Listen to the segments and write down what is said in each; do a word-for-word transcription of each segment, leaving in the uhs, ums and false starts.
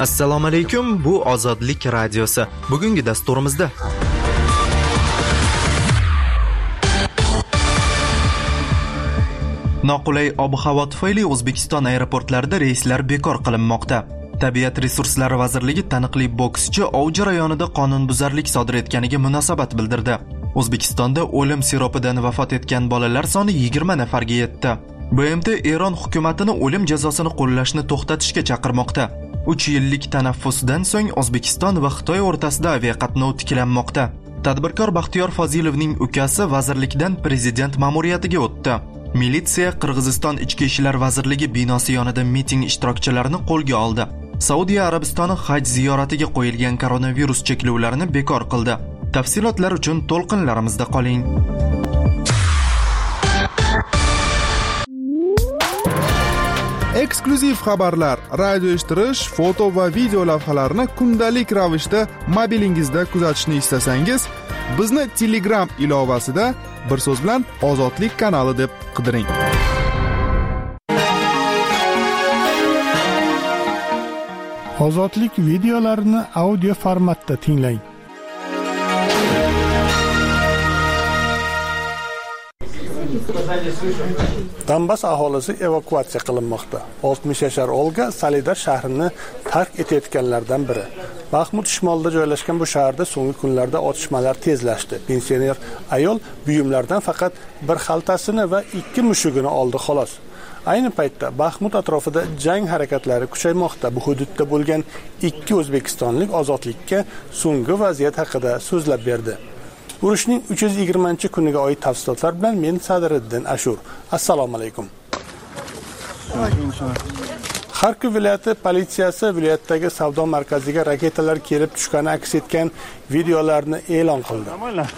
Assalomu alaykum, bu Ozodlik radiosi. Bugungi dasturimizda noqulay ob-havo tufayli O'zbekiston aeroportlarida reyslar bekor qilinmoqda. Tabiat resurslari vazirligi taniqli bokschi ov jarayonida qonunbuzarlik sodir etganiga munosabat bildirdi. O'zbekistonda o'lim siropidan vafot etgan bolalar soni yigirma nafarga yetdi. B M T Eron hukumatini o'lim jazosini qo'llashni to'xtatishga chaqirmoqda. uch yillik tanaffusdan so'ng O'zbekiston va Xitoy o'rtasida aviaqatnov tiklanmoqda. Tadbirkor Baxtiyor Fozilovning ukasi vazirlikdan prezident ma'muriyatiga o'tdi. Militsiya Qirg'iziston Ichki ishlar vazirligi binosi yonida miting ishtirokchilarini qo'lga oldi. Saudiya Arabistoni haj ziyoratiga qo'yilgan koronavirus cheklovlarini bekor qildi. Tafsilotlar uchun to'lqinlarimizda qoling. Eksklyuziv xabarlar, radio eshittirish, foto va video lavhalarni kundalik ravishda mobilingizda kuzatishni istasangiz, bizni Telegram ilovasida bir so'z bilan Ozodlik kanali deb qidiring. Ozodlik videolarini audio formatda tinglang. Donbass aholisi evakuatsiya qilinmoqda. oltmish yashar Olga Solidar shahrini tark etayotganlardan biri. Baxmut shimolida joylashgan bu shaharda so'nggi kunlarda otishmalar tezlashdi. Pensioner ayol buyumlardan faqat bir xaltasini va ikki mushugini oldi xolos. Ayni paytda Baxmut atrofida jang harakatlari kuchaymoqda. Bu hududda bo'lgan ikki o'zbekistonlik ozodlikka so'nggi vaziyat haqida so'zlab berdi. Urushning uch yuz yigirmanchi kuniga oid tafsilotlar bilan men Sadiriddin Ashur. Assalomu alaykum. Xarkov viloyati politsiyasi viloyatdagi savdo markaziga raketalar kelib tushgani aks etgan videolarni e'lon qildi.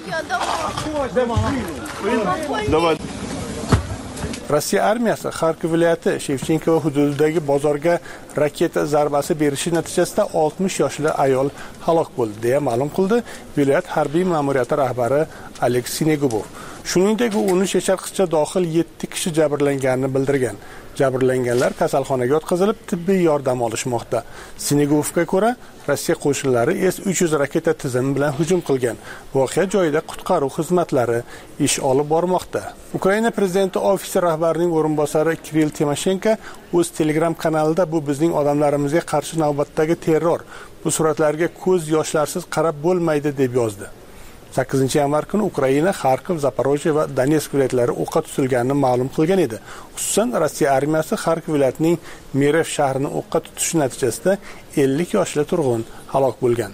Rossiya armiyasi Xarkov viloyati Shevchenko hududidagi bozorga raketa zarbasi berishi natijasida oltmish yoshli ayol halok bo'ldi deya ma'lum qildi viloyat harbiy ma'muriyati rahbari Aleksey Negubov. Shuningdek, u o'n uch yashar qizcha dohil yetti kishi jabrlanganini bildirgan. Jabrlanganlar kasalxonaga o'tkazilib tibbiy yordam olishmoqda. Sinegovga ko'ra, Rossiya qo'shinlari S uch yuz raketa tizimi bilan hujum qilgan. Voqea joyida qutqaruv xizmatlari ish olib bormoqda. Ukraina prezidenti ofisi rahbarining o'rinbosari Kirill Timoshenko o'z Telegram kanalida bu bizning odamlarimizga qarshi navbatdagi terror. Bu suratlarga ko'z yoshlarsiz qarab bo'lmaydi deb yozdi. sakkizinchi yanvar kuni Ukraina Xarkov, Zaporojye va Donetsk viloyatlari o'qqa tutilganini ma'lum qilgan edi. Xususan, Rossiya armiyasi Xarkov viloyatining Merev shahrini o'qqa tutishi natijasida ellik yoshli turg'un halok bo'lgan.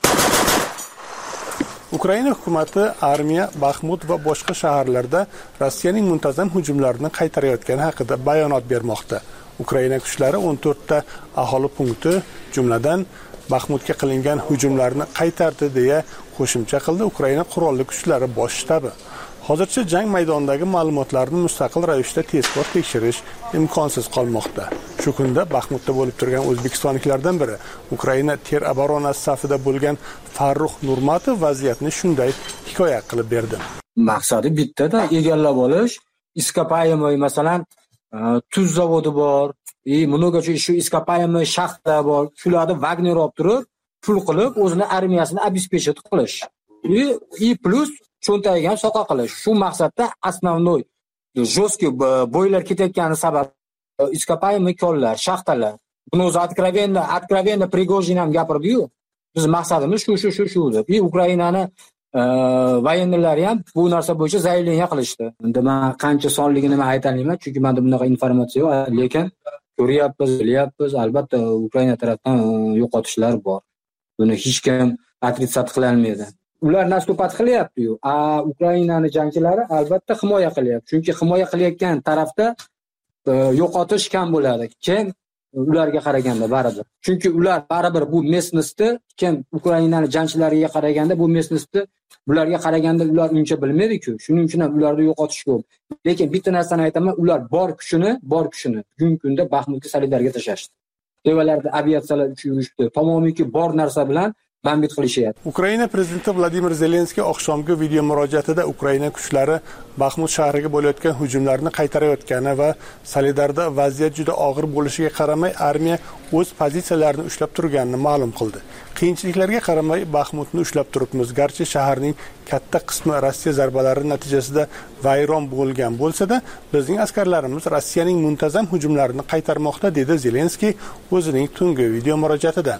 Ukraina hukumati armiya Baxmut va boshqa shaharlarda Rossiyaning muntazam hujumlarini qaytarayotgani haqida bayonot bermoqda. Ukraina kuchlari o'n to'rtta aholi punkti, jumladan Baxmutga qilingan hujumlarni qaytardi deya qo'shimcha qildi Ukraina qurolli kuchlari bosh shtabi. Hozircha jang maydonidagi ma'lumotlarni mustaqil ravishda tezkor tekshirish imkonsiz qolmoqda. Shu kunda Baxmutda bo'lib turgan o'zbekistonliklardan biri Ukraina ter oboronasi safida bo'lgan Farruh Nurmatov vaziyatni shunday hikoya qilib berdi. Maqsadi bittada egallab olish, iskopayemoy masalan tuz zavodi bor, и много shu iskopayemoy shaxta bor. Shularni Wagner olib turib, pul qilib o'zini armiyasini обеспечить qilish. И и plus cho'ntagiga ham soqa qilish. Shu maqsadda основной жесткий bo'ylar ketayotgani sabab iskopayemoy konlar, shaxtalar. Buni o'zi откровенно, откровенно Prigozhin ham gapirdi-yu. Biz maqsadimiz shu shu shu shu deb. И Ukrainani voyennilari ham bu narsa bo'yicha zayleniya qilishdi. Endi men qancha sonligini men aytolmayman, chunki menda bunaqa informatsiya yo'q, lekin ko'ryapmiz, bilyapmiz, albatta Ukraina tomonidan yo'qotishlar bor. Buni hech kim отрицать qila olmaydi. Ular nastopat qilyapti-yu, a Ukrainaning jangchilari albatta himoya qilyapti. Chunki himoya qilayotgan tarafda yo'qotish kam bo'ladi. Kim ularga qaraganda baribir. Chunki ular baribir bu местностьni, kim Ukrainaning jangchilariga qaraganda bu местностьni bularga qaraganda ular uncha bilmaydi-ku. Shuning uchun ham ularni yo'qotish ko'p. Lekin bitta narsani aytaman, ular bor kuchini, bor kuchini bugungi kunda Baxmutga Solidarga tashashdi. Devalarda aviatsiyalar uchib yurishdi. Tamomiy bor narsa bilan bambit qilishyapti. Ukraina prezidenti Vladimir Zelenskiy oqshomgi video murojaatida Ukraina kuchlari Baxmut shahriga bo'layotgan hujumlarni qaytarayotgani va Solidarda vaziyat juda og'ir bo'lishiga qaramay armiya o'z pozitsiyalarini ushlab turganini ma'lum qildi. Qiyinchiliklarga qaramay Baxmutni ushlab turibmiz, garchi shaharning katta qismi Rossiya zarbalari natijasida vayron bo'lgan bo'lsa-da, bizning askarlarimiz Rossiyaning muntazam hujumlarini qaytarmoqda, dedi Zelenskiy o'zining tungi video murojaatida.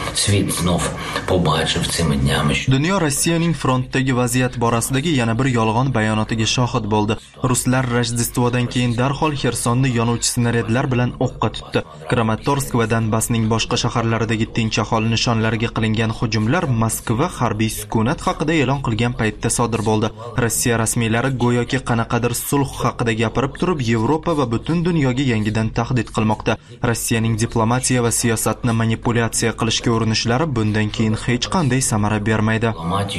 Dunyo Rossiyaning frontdagi vaziyat borasidagi yana bir yolg'on bayonotiga shohid bo'ldi. Ruslar Rojdestvodan keyin darhol Xersonni yonuvchi snaryadlar bilan o'qqa tutdi. Kramatorsk va Donbassning boshqa shaharlaridagi tinch aholi nishonlariga qilingan hujumlar Moskva harbiy sukunat haqida e'lon qilgan paytda sodir bo'ldi. Rossiya rasmiylari go'yoki qanaqadir sulh haqida gapirib turib, Yevropa va butun dunyoga yangidan tahdid qilmoqda. Rossiyaning diplomatiya va siyosatni manipulyatsiya qilishga urinishlari bundan keyin hech qanday samara bermaydi.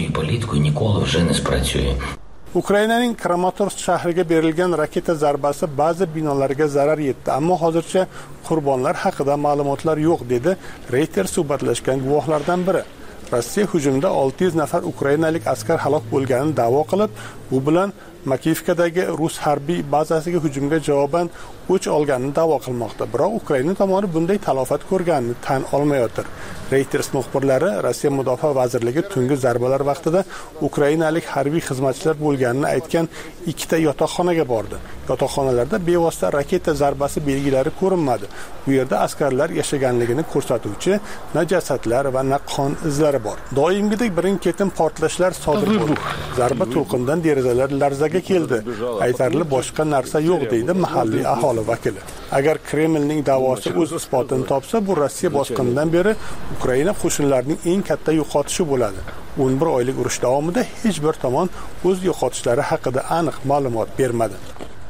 Ukrainaning Kramatorsk shahriga berilgan raketa zarbasi ba'zi binolarga zarar yetdi, ammo hozircha qurbonlar haqida ma'lumotlar yo'q, dedi Reuters suhbatlashgan guvohlardan biri. Rossiya hujumda olti yuz nafar ukrainalik askar halok bo'lganini da'vo qilib, bu bilan Makiyevkadagi rus harbiy bazasiga hujumga javoban o'ch olganini da'vo qilmoqda. Biroq Ukraina tomoni bunday talofat ko'rganini tan olmayotir. Reuters muxbirlari Rossiya Mudofaa vazirligi tungi zarbalar vaqtida ukrainalik harbiy xizmatchilar bo'lganini aytgan ikkita yotoqxonaga bordi. Yotoqxonalarda bevosita raketa zarbasi belgilari ko'rinmadi. Bu yerda askarlar yashaganligini ko'rsatuvchi na jasadlar va na qon izlari bor. Doimgidek birin-ketin portlashlar sodir bo'ldi. Zarba to'lqindan derazalar larzaga keldi. Aytarli boshqa narsa yo'q, deydi mahalliy aholi vakili. Agar Kremlning da'vosi o'z isbotini topsa, bu Rossiya bosqinidan beri Ukraina qo'shinlarining eng katta yo'qotishi bo'ladi. o'n bir oylik urush davomida hech bir tomon o'z yo'qotishlari haqida aniq ma'lumot bermadi.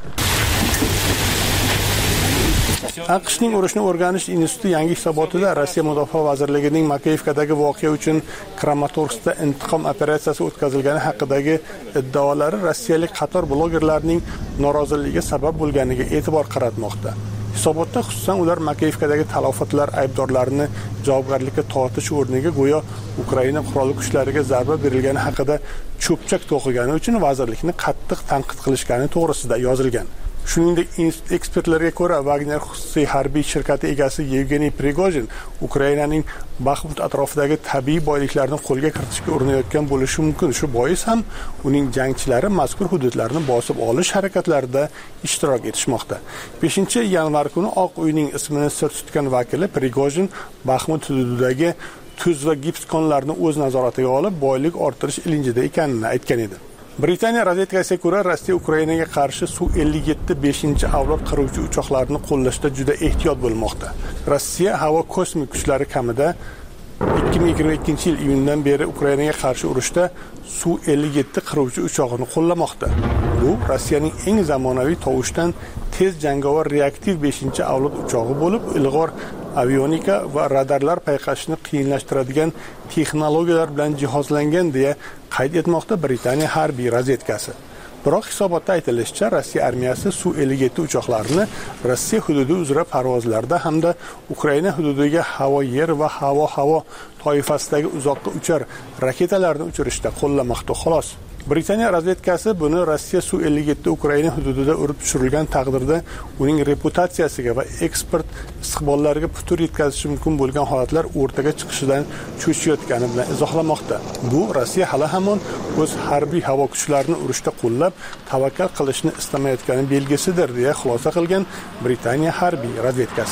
AQShning urushni o'rganish instituti yangi hisobotida Rossiya Mudofaa vazirligining Makiyevkadagi voqea uchun Kramatorskda intiqom operatsiyasi o'tkazilgani haqidagi iddaolari rossiyalik qator blogerlarning noroziligiga sabab bo'lganiga e'tibor qaratmoqda. Hisobotda xususan ular Makiyevkadagi talofatlar aybdorlarini javobgarlikka tortish o'rniga go'yo Ukraina qurolli kuchlariga zarba berilgani haqida cho'pchak to'qigani uchun vazirlikni qattiq tanqid qilishgani to'g'risida yozilgan. Shuningdek, ekspertlarga ko'ra, Wagner xususiy harbiy shirkati egasi Yevgeniy Prigojin Ukrainaning Baxmut atrofidagi tabiiy boyliklarni qo'lga kiritishga urinayotgan bo'lishi mumkin. Shu bois ham uning jangchilari mazkur hududlarni bosib olish harakatlarida ishtirok etishmoqda. beshinchi yanvar kuni Oq uyning ismini sir tutgan vakili Prigojin Baxmut hududidagi tuz va gips konlarini o'z nazoratiga olib, boylik orttirish ilinjida ekanini aytgan edi. Britaniya razvedkasiga ko'ra, Rossiya Ukrainaga qarshi Su ellik yetti beshinchi avlod qiruvchi uchoqlarini qo'llashda juda ehtiyot bo'lmoqda. Rossiya havo kosmik kuchlari kamida ikki ming yigirma ikkinchi yil iyundan beri Ukrainaga qarshi urushda Su ellik yetti qiruvchi uchog'ini qo'llamoqda. Bu Rossiyaning eng zamonaviy tovushdan tez jangovar reaktiv beshinchi avlod uchog'i bo'lib, ilg'or avionika va radarlar payqashni qiyinlashtiradigan texnologiyalar bilan jihozlangan deya qayd etmoqda Britaniya harbiy razvedkasi. Biroq hisobotda aytilishicha, Rossiya armiyasi Su ellik yetti uchoqlarini Rossiya hududi uzra parvozlarda hamda Ukraina hududiga havo-yer va havo-havo toifasidagi uzoqqa uchar raketalarni uchirishda qo'llamoqda xolos. Britaniya razvedkasi buni Rossiya Su ellik yetti Ukraina hududida urib tushirilgan taqdirda uning reputatsiyasiga va eksport istiqbollariga putur yetkazishi mumkin bo'lgan holatlar o'rtaga chiqishidan cho'chiyotgani bilan izohlamoqda. Bu Rossiya hali hamon o'z harbiy havo kuchlarini urushda qo'llab, tavakkal qilishni istamayotgani belgisidir, deya xulosa qilgan Britaniya harbiy razvedkasi.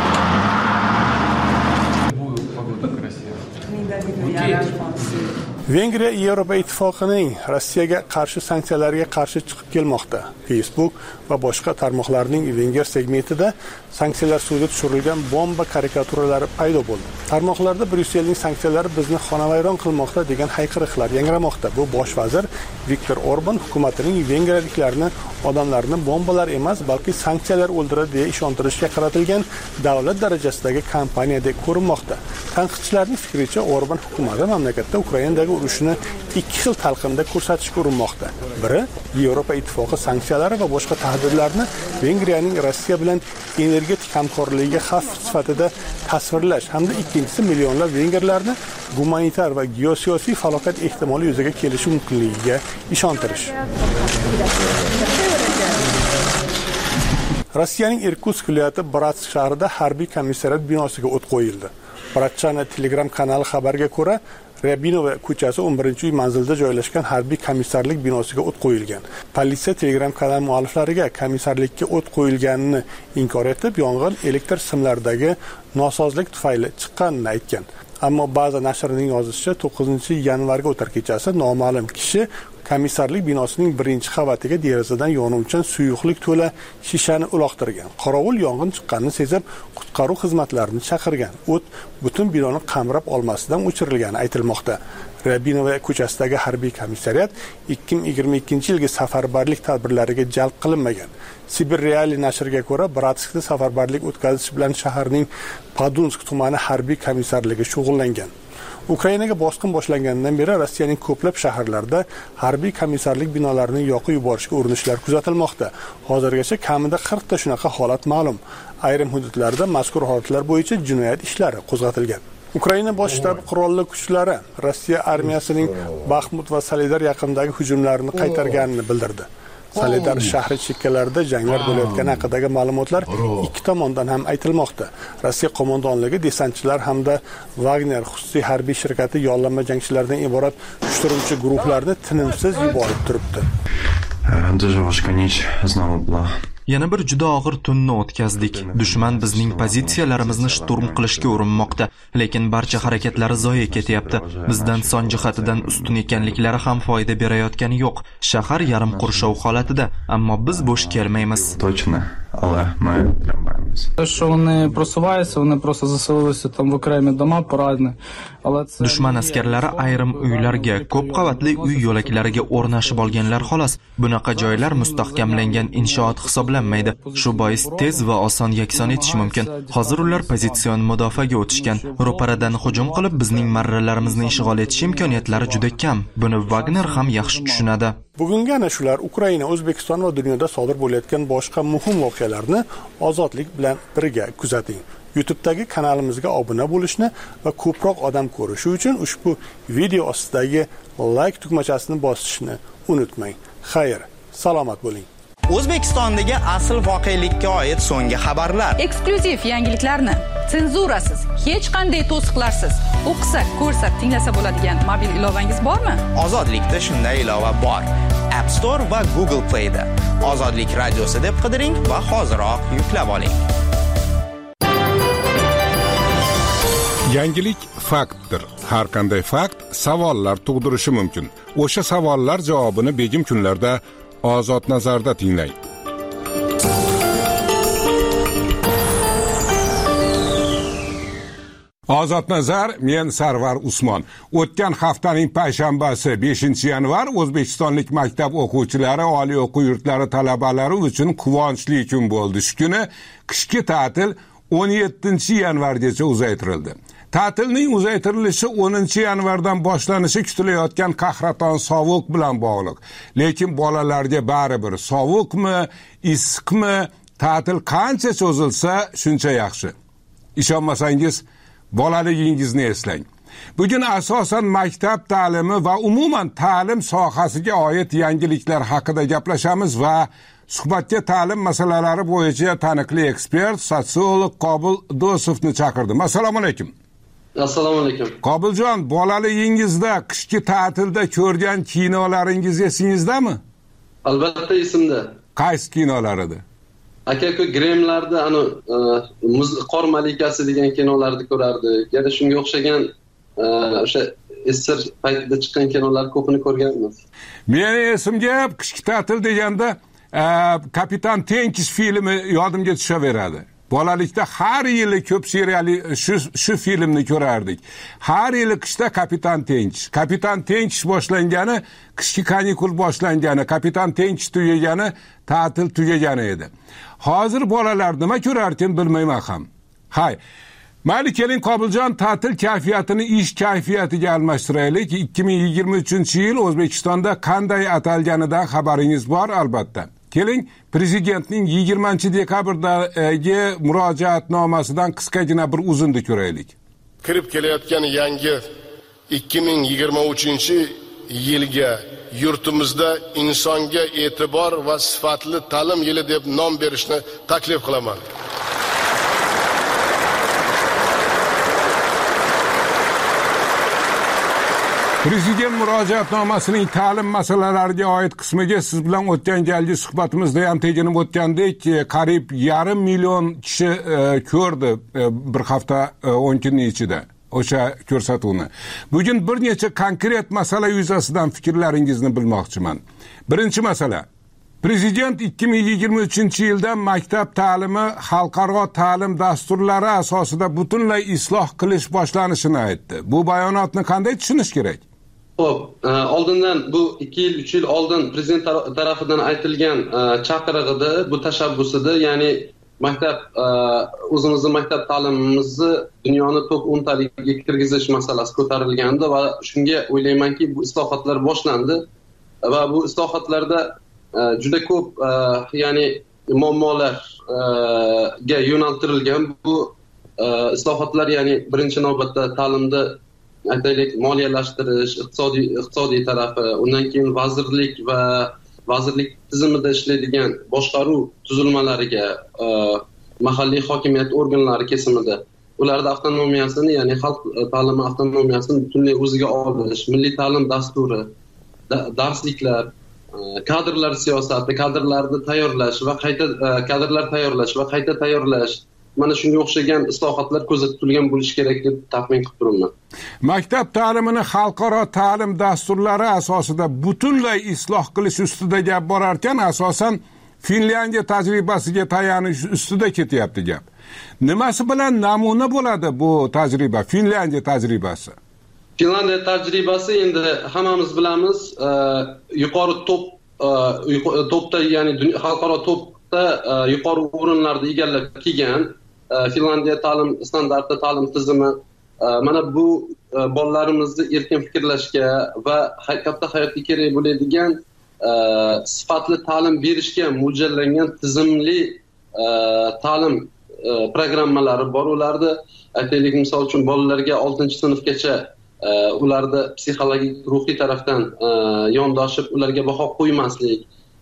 Vengriya Yevropa ittifoqining Rossiyaga qarshi sanksiyalarga qarshi chiqib kelmoqda. Facebook va boshqa tarmoqlarning Venger segmentida sanksiyalar suvga tushirilgan bomba karikaturalari paydo bo'ldi. Tarmoqlarda Bryusselning sanksiyalari bizni xonavayron qilmoqda degan hayqiriqlar yangramoqda. Bu bosh vazir Viktor Orban hukumatining vengriyaliklarni odamlarni bombalar emas, balki sanksiyalar o'ldiradi deya ishontirishga qaratilgan davlat darajasidagi kampaniyadek ko'rinmoqda. Tanqidchilarning fikricha, Orban hukumati mamlakatda Ukrainadagi urushini ikki xil talqinda ko'rsatishga urinmoqda. Biri Yevropa Ittifoqi sanksiyalari va boshqa tahdidlarni Vengriyaning Rossiya bilan energetik hamkorligiga xavf sifatida tasvirlash hamda ikkinchisi millionlab vengerlarni gumanitar va geosiyosiy falokat ehtimoli yuzaga kelishi mumkinligiga ishontirish. Rossiyaning Irkutsk viloyati Bratsk shahrida harbiy komissariyat binosiga o't qo'yildi. Bratchana Telegram kanali xabarga ko'ra, Ryabinova ko'chasi o'n birinchi uy manzilida joylashgan harbiy komissarlik binosiga o't qo'yilgan. Politsiya Telegram kanali mualliflariga komissarlikka o't qo'yilganini inkor etib, yong'in elektr simlaridagi nosozlik tufayli chiqqanini aytgan. Ammo ba'zi nashrning yozishicha to'qqizinchi yanvarga o'tar kechasi noma'lum kishi komissarlik binosining birinchi qavatiga derazadan yonuvchan suyuqlik to'la shishani uloqtirgan. Qorovul yong'in chiqqanini sezib, qutqaruv xizmatlarini chaqirgan. O't butun binoni qamrab olmasidan o'chirilgani aytilmoqda. Ryabinova ko'chasidagi harbiy komissariyat ikki ming yigirma ikkinchi yilgi safarbarlik tadbirlariga jalb qilinmagan. Sibir Reali nashriga ko'ra, Bratskda safarbarlik o'tkazish bilan shaharning Podunsk tumani harbiy komissarligi shug'ullangan. Ukrainaga bosqin boshlanganidan beri Rossiyaning ko'plab shaharlarida harbiy komissarlik binolarini yoqib yuborishga urinishlar kuzatilmoqda. Hozirgacha kamida qirq ta shunaqa holat ma'lum. Ayrim hududlarda mazkur holatlar bo'yicha jinoyat ishlari qo'zg'atilgan. Ukraina bosh shtabi qurolli kuchlari Rossiya armiyasining Baxmut va Soledar yaqinidagi hujumlarini qaytarganini bildirdi. Soledar shahri chekkalarida janglar bo'layotgani haqidagi ma'lumotlar ikki tomondan ham aytilmoqda. Rossiya qo'mondonligi desantchilar hamda Wagner xususiy harbiy shirkati yollanma jangchilardan iborat uyushtiruvchi guruhlarni tinimsiz yuborib turibdi. Yana bir juda og'ir tunni o'tkazdik. Dushman bizning pozitsiyalarimizni shturm qilishga urinmoqda, lekin barcha harakatlari zoye ketyapti. Bizdan son jihatidan ustun ekanliklari ham foyda berayotgani yo'q. Shahar yarim qurshov holatida, ammo biz bo'sh kelmaymiz. Точно, але ми тримаємося. Що вони просуваються, вони просто заселилися там в окремі дома порадні. Але це Dushman askarlari ayrim uylarga, ko'p qavatli uy yo'laklariga o'rnashib olganlar xolos. Bunaqa joylar mustahkamlangan inshoot hisoblanmaydi. Shu bois tez va oson yakson etish mumkin. Hozir ular pozitsion mudofaaga o'tishgan. Ro'paradan hujum qilib bizning marralarimizni ishg'ol etish imkoniyatlari juda kam. Buni Wagner ham yaxshi tushunadi. Bugungi ana shular Ukraina, O'zbekiston va dunyoda sodir bo'layotgan boshqa muhim voqealarni ozodlik bilan birga kuzating. YouTube'dagi kanalimizga obuna bo'lishni va ko'proq odam ko'rishi uchun ushbu video ostidagi like tugmachasini bosishni unutmang. Xayr, salomat bo'ling. O'zbekistondagi asl voqelikka oid so'nggi xabarlar, eksklyuziv yangiliklarni senzurasiz, hech qanday to'siqlarsiz o'qisak, ko'rsak, tinglasa bo'ladigan mobil ilovangiz bormi? Ozodlikda shunday ilova bor. App Store va Google Play'da Ozodlik radiosi deb qidiring va hoziroq yuklab oling. Yangilik faktdir. Har qanday fakt savollar tug'dirishi mumkin. O'sha savollar javobini begim kunlarda Ozod nazarda tinglang. Ozod nazar, men Sarvar Usmon. O'tgan haftaning payshanbasi beshinchi yanvar O'zbekistonlik maktab o'quvchilari, oliy o'quv yurtlari talabalari uchun quvonchli kun bo'ldi. Shu kuni qishki ta'til o'n yettinchi yanvargacha uzaytirildi. Ta'tilning uzaytirilishi o'ninchi yanvardan boshlanishi kutilayotgan qahraton sovuq bilan bog'liq. Lekin bolalarga baribir sovuqmi, issiqmi, ta'til qancha cho'zilsa shuncha yaxshi. Ishonmasangiz, bolaligingizni eslang. Bugun asosan maktab ta'limi va umuman ta'lim sohasiga oid yangiliklar haqida gaplashamiz va suhbatga ta'lim masalalari bo'yicha taniqli ekspert, sotsiolog Qobil Dosovni chaqirdim. Assalomu alaykum. Assalomu alaykum. Qobiljon, bolaligingizda qishki ta'tilda ko'rgan kinolaringiz esingizdami? Albatta esimda. Qaysi kinolar edi? Aka-ku Gremlarda ana muz qor malikasi degan kinolarni ko'rardik. Yana shunga o'xshagan o'sha esir paytida chiqqan kinolar ko'pini ko'rganmiz. Meni esimga qishki ta'til deganda Kapitan Tenkish filmi yodimga tushaveradi. Bolalikda har yili ko'p seriyali shu shu filmni ko'rardik. Har yili qishda Kapitan Tenkish. Kapitan Tenkish boshlangani, qishki kanikul boshlangani, Kapitan Tenkish tugagani, ta'til tugagani edi. Hozir bolalar nima ko'rarkin bilmayman ham. Hay. Mayli, keling Qobiljon, ta'til kayfiyatini ish kayfiyatiga almashtiraylik. ikki ming yigirma uchinchi yil O'zbekistonda qanday atalganidan xabaringiz bor albatta. Keling, prezidentning yigirmanchi dekabrdagi murojaatnomasidan qisqagina bir uzunni ko'raylik. Kirib kelayotgan yangi ikki ming yigirma uchinchi yilga yurtimizda insonga e'tibor va sifatli ta'lim yili deb nom berishni taklif qilaman. Prezident murojaatnomasining ta'lim masalalariga oid qismiga siz bilan o'tgan galgi suhbatimizda ham teginib o'tgandek, qariyb yarim million kishi e, ko'rdi e, bir hafta o'n kunning ichida o'sha ko'rsatuvni. Bugun bir necha konkret masala yuzasidan fikrlaringizni bilmoqchiman. Birinchi masala. Prezident ikki ming yigirma uchinchi yilda maktab ta'limi xalqaro ta'lim dasturlari asosida butunlay isloh qilish boshlanishini aytdi. Bu bayonotni qanday tushunish kerak? Xo'p, oldindan bu ikki yil, uch yil oldin prezident tarafidan aytilgan chaqirig'ida, bu tashabbusida, ya'ni maktab o'zimizning maktab ta'limimizni dunyoni top o'ntaligiga kirgizish masalasi ko'tarilgandi va shunga o'ylaymanki, bu islohotlar boshlandi va bu islohotlarda juda ko'p ya'ni muammolarga yo'naltirilgan. Bu islohotlar ya'ni birinchi navbatda ta'limda aytaylik moliyalashtirish, iqtisodiy iqtisodiy tarafi, undan keyin vazirlik va vazirlik tizimida ishlaydigan boshqaruv tuzilmalariga, mahalliy hokimiyat organlari kesimida ularda avtonomiyasini, ya'ni xalq ta'limi avtonomiyasini butunlay o'ziga olish, milliy ta'lim dasturi, darsliklar, kadrlar siyosati, kadrlarni tayyorlash va qayta kadrlar tayyorlash va qayta tayyorlash, mana shunga o'xshagan islohotlar ko'zda tutilgan bo'lishi kerak deb taxmin qilib turaman. Maktab ta'limini xalqaro ta'lim dasturlari asosida butunlay isloh qilish ustida gap borar ekan, asosan Finlyandiya tajribasiga tayanish ustida ketyapti gap. Nimasi bilan namuna bo'ladi bu tajriba, Finlyandiya tajribasi? Finlyandiya tajribasi endi hammamiz bilamiz, yuqori top topda, ya'ni xalqaro topda yuqori o'rinlarni egallab kelgan Finlyandiya ta'lim standarti, ta'lim tizimi mana bu bolalarimizni erkin fikrlashga va haqiqatda hayotga kerak bo'ladigan sifatli ta'lim berishga mo'ljallangan tizimli ta'lim programmalari bor. Ularda aytaylik, misol uchun bolalarga oltinchi sinfgacha ularda psixologik, ruhiy tarafdan yondoshib ularga baho qo'ymaslik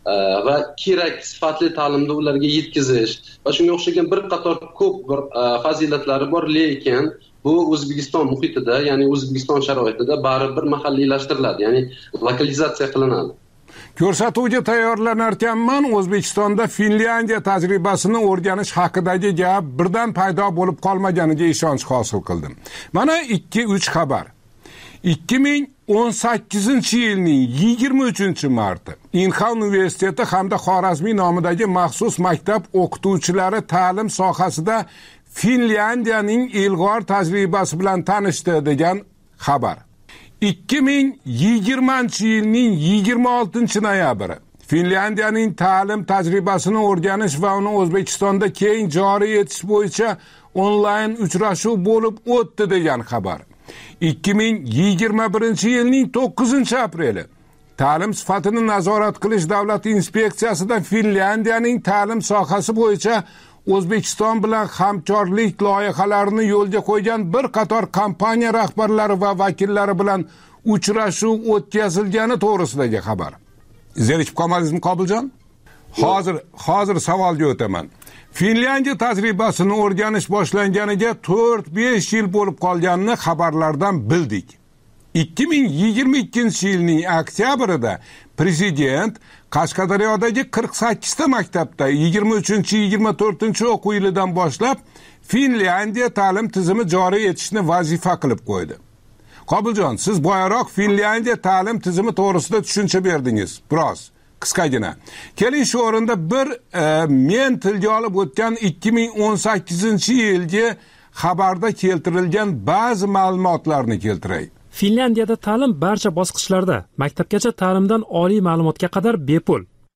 va kerak sifatli ta'limni ularga yetkazish va shunga o'xshagan bir qator ko'p bir fazilatlari bor, lekin bu O'zbekiston muhitida, ya'ni O'zbekiston sharoitida baribir mahalliylashtiriladi, ya'ni lokalizatsiya qilinadi. Ko'rsatuvga tayyorlanarkanman, O'zbekistonda Finlyandiya tajribasini o'rganish haqidagi gap birdan paydo bo'lib qolmaganiga ishonch hosil qildim. Mana ikki uch xabar. ikki ming o'n sakkizinchi yilning yigirma uchinchi marti Inha universiteti hamda Xorazmiy nomidagi maxsus maktab o'qituvchilari ta'lim sohasida Finlyandiyaning ilg'or tajribasi bilan tanishdi degan xabar. ikki ming yigirmanchi yilning yigirma oltinchi noyabri Finlyandiyaning ta'lim tajribasini o'rganish va uni O'zbekistonda keng joriy etish bo'yicha onlayn uchrashuv bo'lib o'tdi degan xabar. ikki ming yigirma birinchi yilning to'qqizinchi apreli ta'lim sifatini nazorat qilish davlat inspeksiyasida Finlyandiyaning ta'lim sohasi bo'yicha O'zbekiston bilan hamkorlik loyihalarini yo'lga qo'ygan bir qator kompaniya rahbarlari va vakillari bilan uchrashuv o'tkazilgani to'g'risidagi xabar. Zerikib qolmadingizmi Qobiljon? Hozir hozir savolga o'taman. Finlyandiya tajribasini o'rganish boshlanganiga to'rt besh yil bo'lib qolganini xabarlardan bildik. ikki ming yigirma ikkinchi yilning oktyabrida prezident Qashqadaryodagi qirq sakkizta maktabda yigirma uchinchi yigirma to'rtinchi o'quv yilidan boshlab Finlyandiya ta'lim tizimi joriy etishni vazifa qilib qo'ydi. Qobiljon, siz boyaroq Finlyandiya ta'lim tizimi to'g'risida tushuncha berdingiz, biroz qisqagina. Keling shu o'rinda bir e, men tilga olib o'tgan ikki ming o'n sakkizinchi yilgi xabarda keltirilgan ba'zi ma'lumotlarni keltiray. Finlyandiyada ta'lim barcha bosqichlarda, maktabgacha ta'limdan oliy ma'lumotga qadar bepul.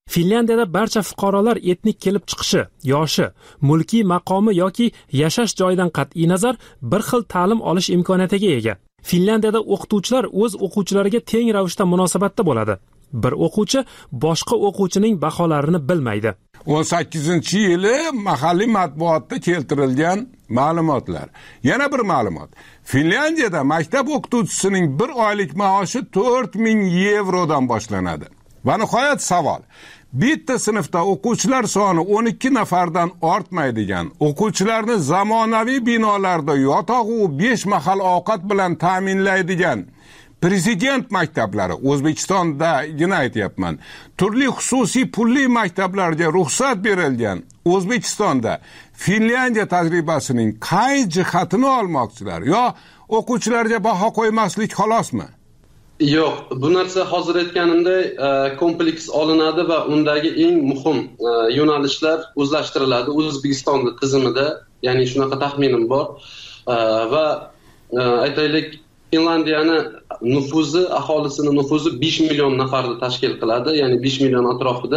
Finlyandiyada barcha fuqarolar etnik kelib chiqishi, yoshi, mulkiy maqomi yoki yashash joyidan qat'iy nazar bir xil ta'lim olish imkoniyatiga ega. Finlyandiyada o'qituvchilar o'z o'quvchilariga teng ravishda munosabatda bo'ladi. Bir o'quvchi boshqa o'quvchining baholarini bilmaydi. o'n sakkizinchi yili mahalliy matbuotda keltirilgan ma'lumotlar. Yana bir ma'lumot. Finlyandiyada maktab o'qituvchisining bir oylik maoshi to'rt ming yevrodan boshlanadi. Va nihoyat savol. Bitta sinfda o'quvchilar soni o'n ikki nafardan ortmaydigan, o'quvchilarni zamonaviy binolarda yotog'i besh mahal ovqat bilan ta'minlaydigan Prezident maktablari O'zbekistondagina aytyapman. Turli xususiy pulli maktablarga ruxsat berilgan O'zbekistonda Finlyandiya tajribasining qay jihatini olmoqchilar yo o'quvchilarga baho qo'ymaslik xolosmi? Yo'q, bu narsa hozir aytganimday kompleks olinadi va undagi eng muhim yo'nalishlar o'zlashtiriladi O'zbekistonda tizimida, ya'ni shunaqa taxminim bor va aytaylik Finlandiyani nufuzi, aholisini nufuzi besh million nafarni tashkil qiladi, ya'ni besh million atrofida.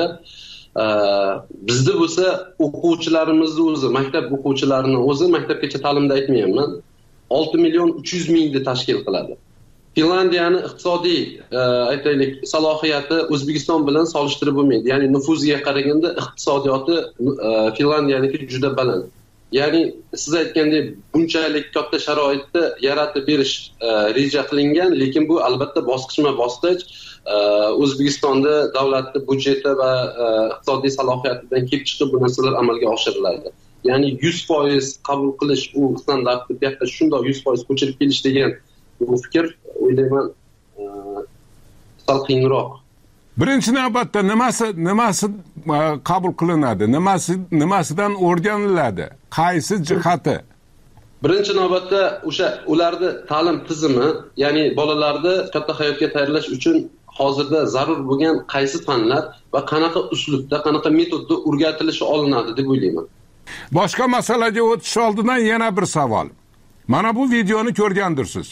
Bizda bo'lsa o'quvchilarimizni o'zi, maktab o'quvchilarini o'zi, maktabgacha ta'limda aytmayapman, olti million uch yuz mingni tashkil qiladi. Finlandiyani iqtisodiy aytaylik salohiyati O'zbekiston bilan solishtirib bo'lmaydi. Ya'ni nufuziga qaraganda iqtisodiyoti Finlandiyaniki juda baland. Ya'ni siz aytgandek bunchalik katta sharoitda yaratib berish reja qilingan, lekin bu albatta bosqichma-bosqich O'zbekistonda davlatning budjeti va iqtisodiy salohiyatidan kelib chiqib bu narsalar amalga oshiriladi. Ya'ni yuz foiz qabul qilish u standartni bu yerda shundoq yuz foiz ko'chirib kelish degan bu fikr o'ylayman sal qiyinroq. Birinchi navbatda nimasi nimasi qabul qilinadi? Nimasi nimasidan o'rganiladi? Qaysi jihati? Birinchi navbatda o'sha ularning ta'lim tizimi, ya'ni bolalarni katta hayotga tayyorlash uchun hozirda zarur bo'lgan qaysi fanlar va qanaqa uslubda, qanaqa metodda o'rgatilishi olinadi deb o'ylayman. Boshqa masalaga o'tish oldidan yana bir savol. Mana bu videoni ko'rgandirsiz.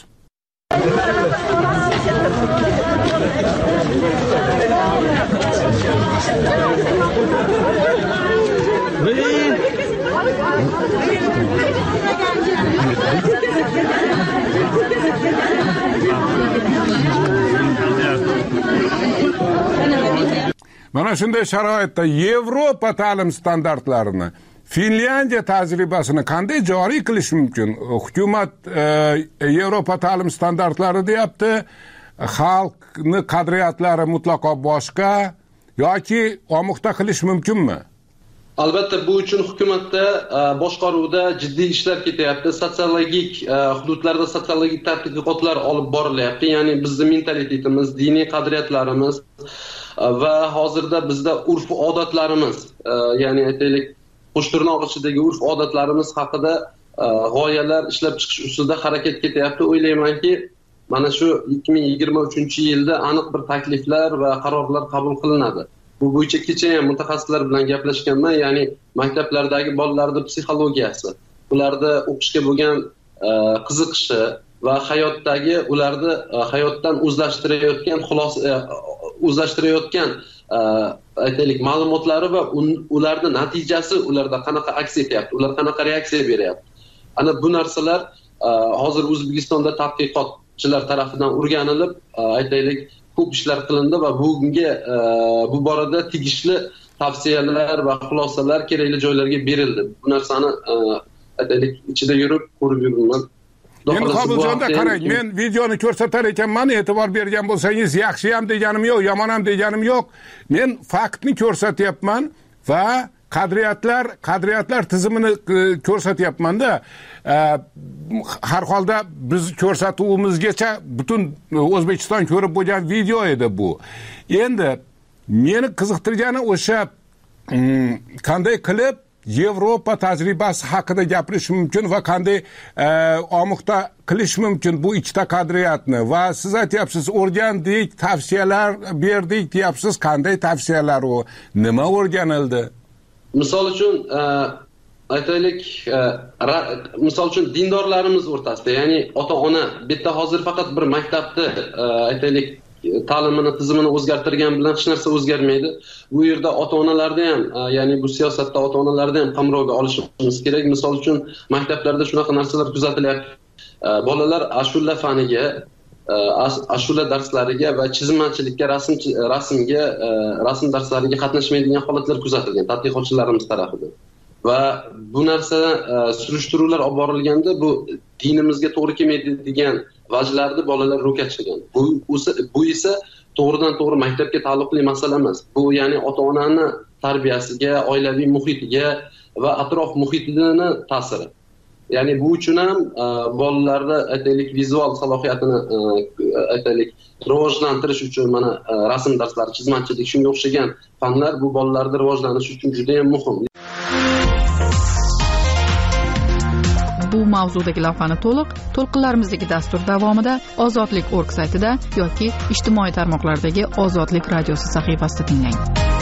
Mana shunday sharoitda Yevropa ta'lim standartlarini, Finlyandiya tajribasini qanday joriy qilish mumkin? Hukumat Yevropa ta'lim standartlari deyapti, xalqni qadriyatlari mutlaqo boshqa yoki omuqta qilish mumkinmi? Albatta bu uchun hukumatda boshqaruvda jiddiy ishlar ketyapti. Sotsiologik hududlarda sotsiologik tadqiqotlar olib borilyapti. Ya'ni bizning mentalitetimiz, diniy qadriyatlarimiz va hozirda bizda urf odatlarimiz, ya'ni aytaylik Qo'shtirnoq ichidagi urf odatlarimiz haqida g'oyalar ishlab chiqish ustida harakat ketyapti. O'ylaymanki, mana shu ikki ming yigirma uchinchi yilda aniq bir takliflar va qarorlar qabul qilinadi. Bu bo'yicha kecha ham mutaxassislar bilan gaplashganman, ya'ni maktablardagi bolalarning psixologiyasi, ularda o'qishga bo'lgan qiziqishi va hayotdagi ularni hayotdan o'zlashtirayotgan xulosa o'zlashtirayotgan aytaylik ma'lumotlari va ularning natijasi ularda qanaqa aks etyapti, ular qanaqa reaksiya beryapti. Ana bu narsalar hozir O'zbekistonda tadqiqotchilar tomonidan o'rganilib, aytaylik ko'p ishlar qilindi va bunga bu borada tegishli tavsiyalar va xulosalar kerakli joylarga berildi. Bu narsani aytaylik ichida yurib ko'rib yuribman. Men Qobiljonda qarang, men videoni ko'rsatar ekanman, e'tibor bergan bo'lsangiz, yaxshi ham deganim yo'q, yomon ham deganim yo'q. Men faktni ko'rsatyapman va qadriyatlar, qadriyatlar tizimini ko'rsatyapman-da. Har holda biz ko'rsatuvimizgacha butun O'zbekiston ko'rib bo'lgan video edi bu. Endi meni qiziqtirgani o'sha qanday qilib Yevropa tajribasi haqida gapirish mumkin va qanday omuqta qilish mumkin bu ikkita qadriyatni va siz aytyapsiz, o'rgandik, tavsiyalar berdik deyapsiz. Qanday tavsiyalar u? Nima o'rganildi? Misol uchun aytaylik, misol uchun dindorlarimiz o'rtasida, ya'ni ota-ona bitta hozir faqat bir maktabda aytaylik ta'limini tizimini o'zgartirgan bilan hech narsa o'zgarmaydi. Bu yerda ota-onalarni ham, ya'ni bu siyosatda ota-onalarni ham qamrovga olishimiz kerak. Misol uchun maktablarda shunaqa narsalar kuzatilyapti. Bolalar ashula faniga, ashula darslariga va chizmachilikka, rasm rasmga, rasm darslariga qatnashmaydigan holatlar kuzatilgan tadqiqotchilarimiz tomonidan. Va bu narsa surishtiruvlar olib borilganda bu dinimizga to'g'ri kelmaydi degan vajlarni bolalar ro'kachlagan. Bu bu esa to'g'ridan to'g'ri maktabga taalluqli masala emas. Bu ya'ni ota-onani tarbiyasiga, oilaviy muhitiga va atrof muhitini ta'siri. Ya'ni bu uchun ham bolalarni aytaylik vizual salohiyatini aytaylik rivojlantirish uchun mana rasm darslari, chizmachilik shunga o'xshagan fanlar bu bolalarda rivojlanish uchun juda ham muhim. Bu mavzudagi lavhani to'liq to'lqinlarimizdagi dastur davomida ozodlik org saytida yoki ijtimoiy tarmoqlardagi Ozodlik radiosi sahifasida tinglang.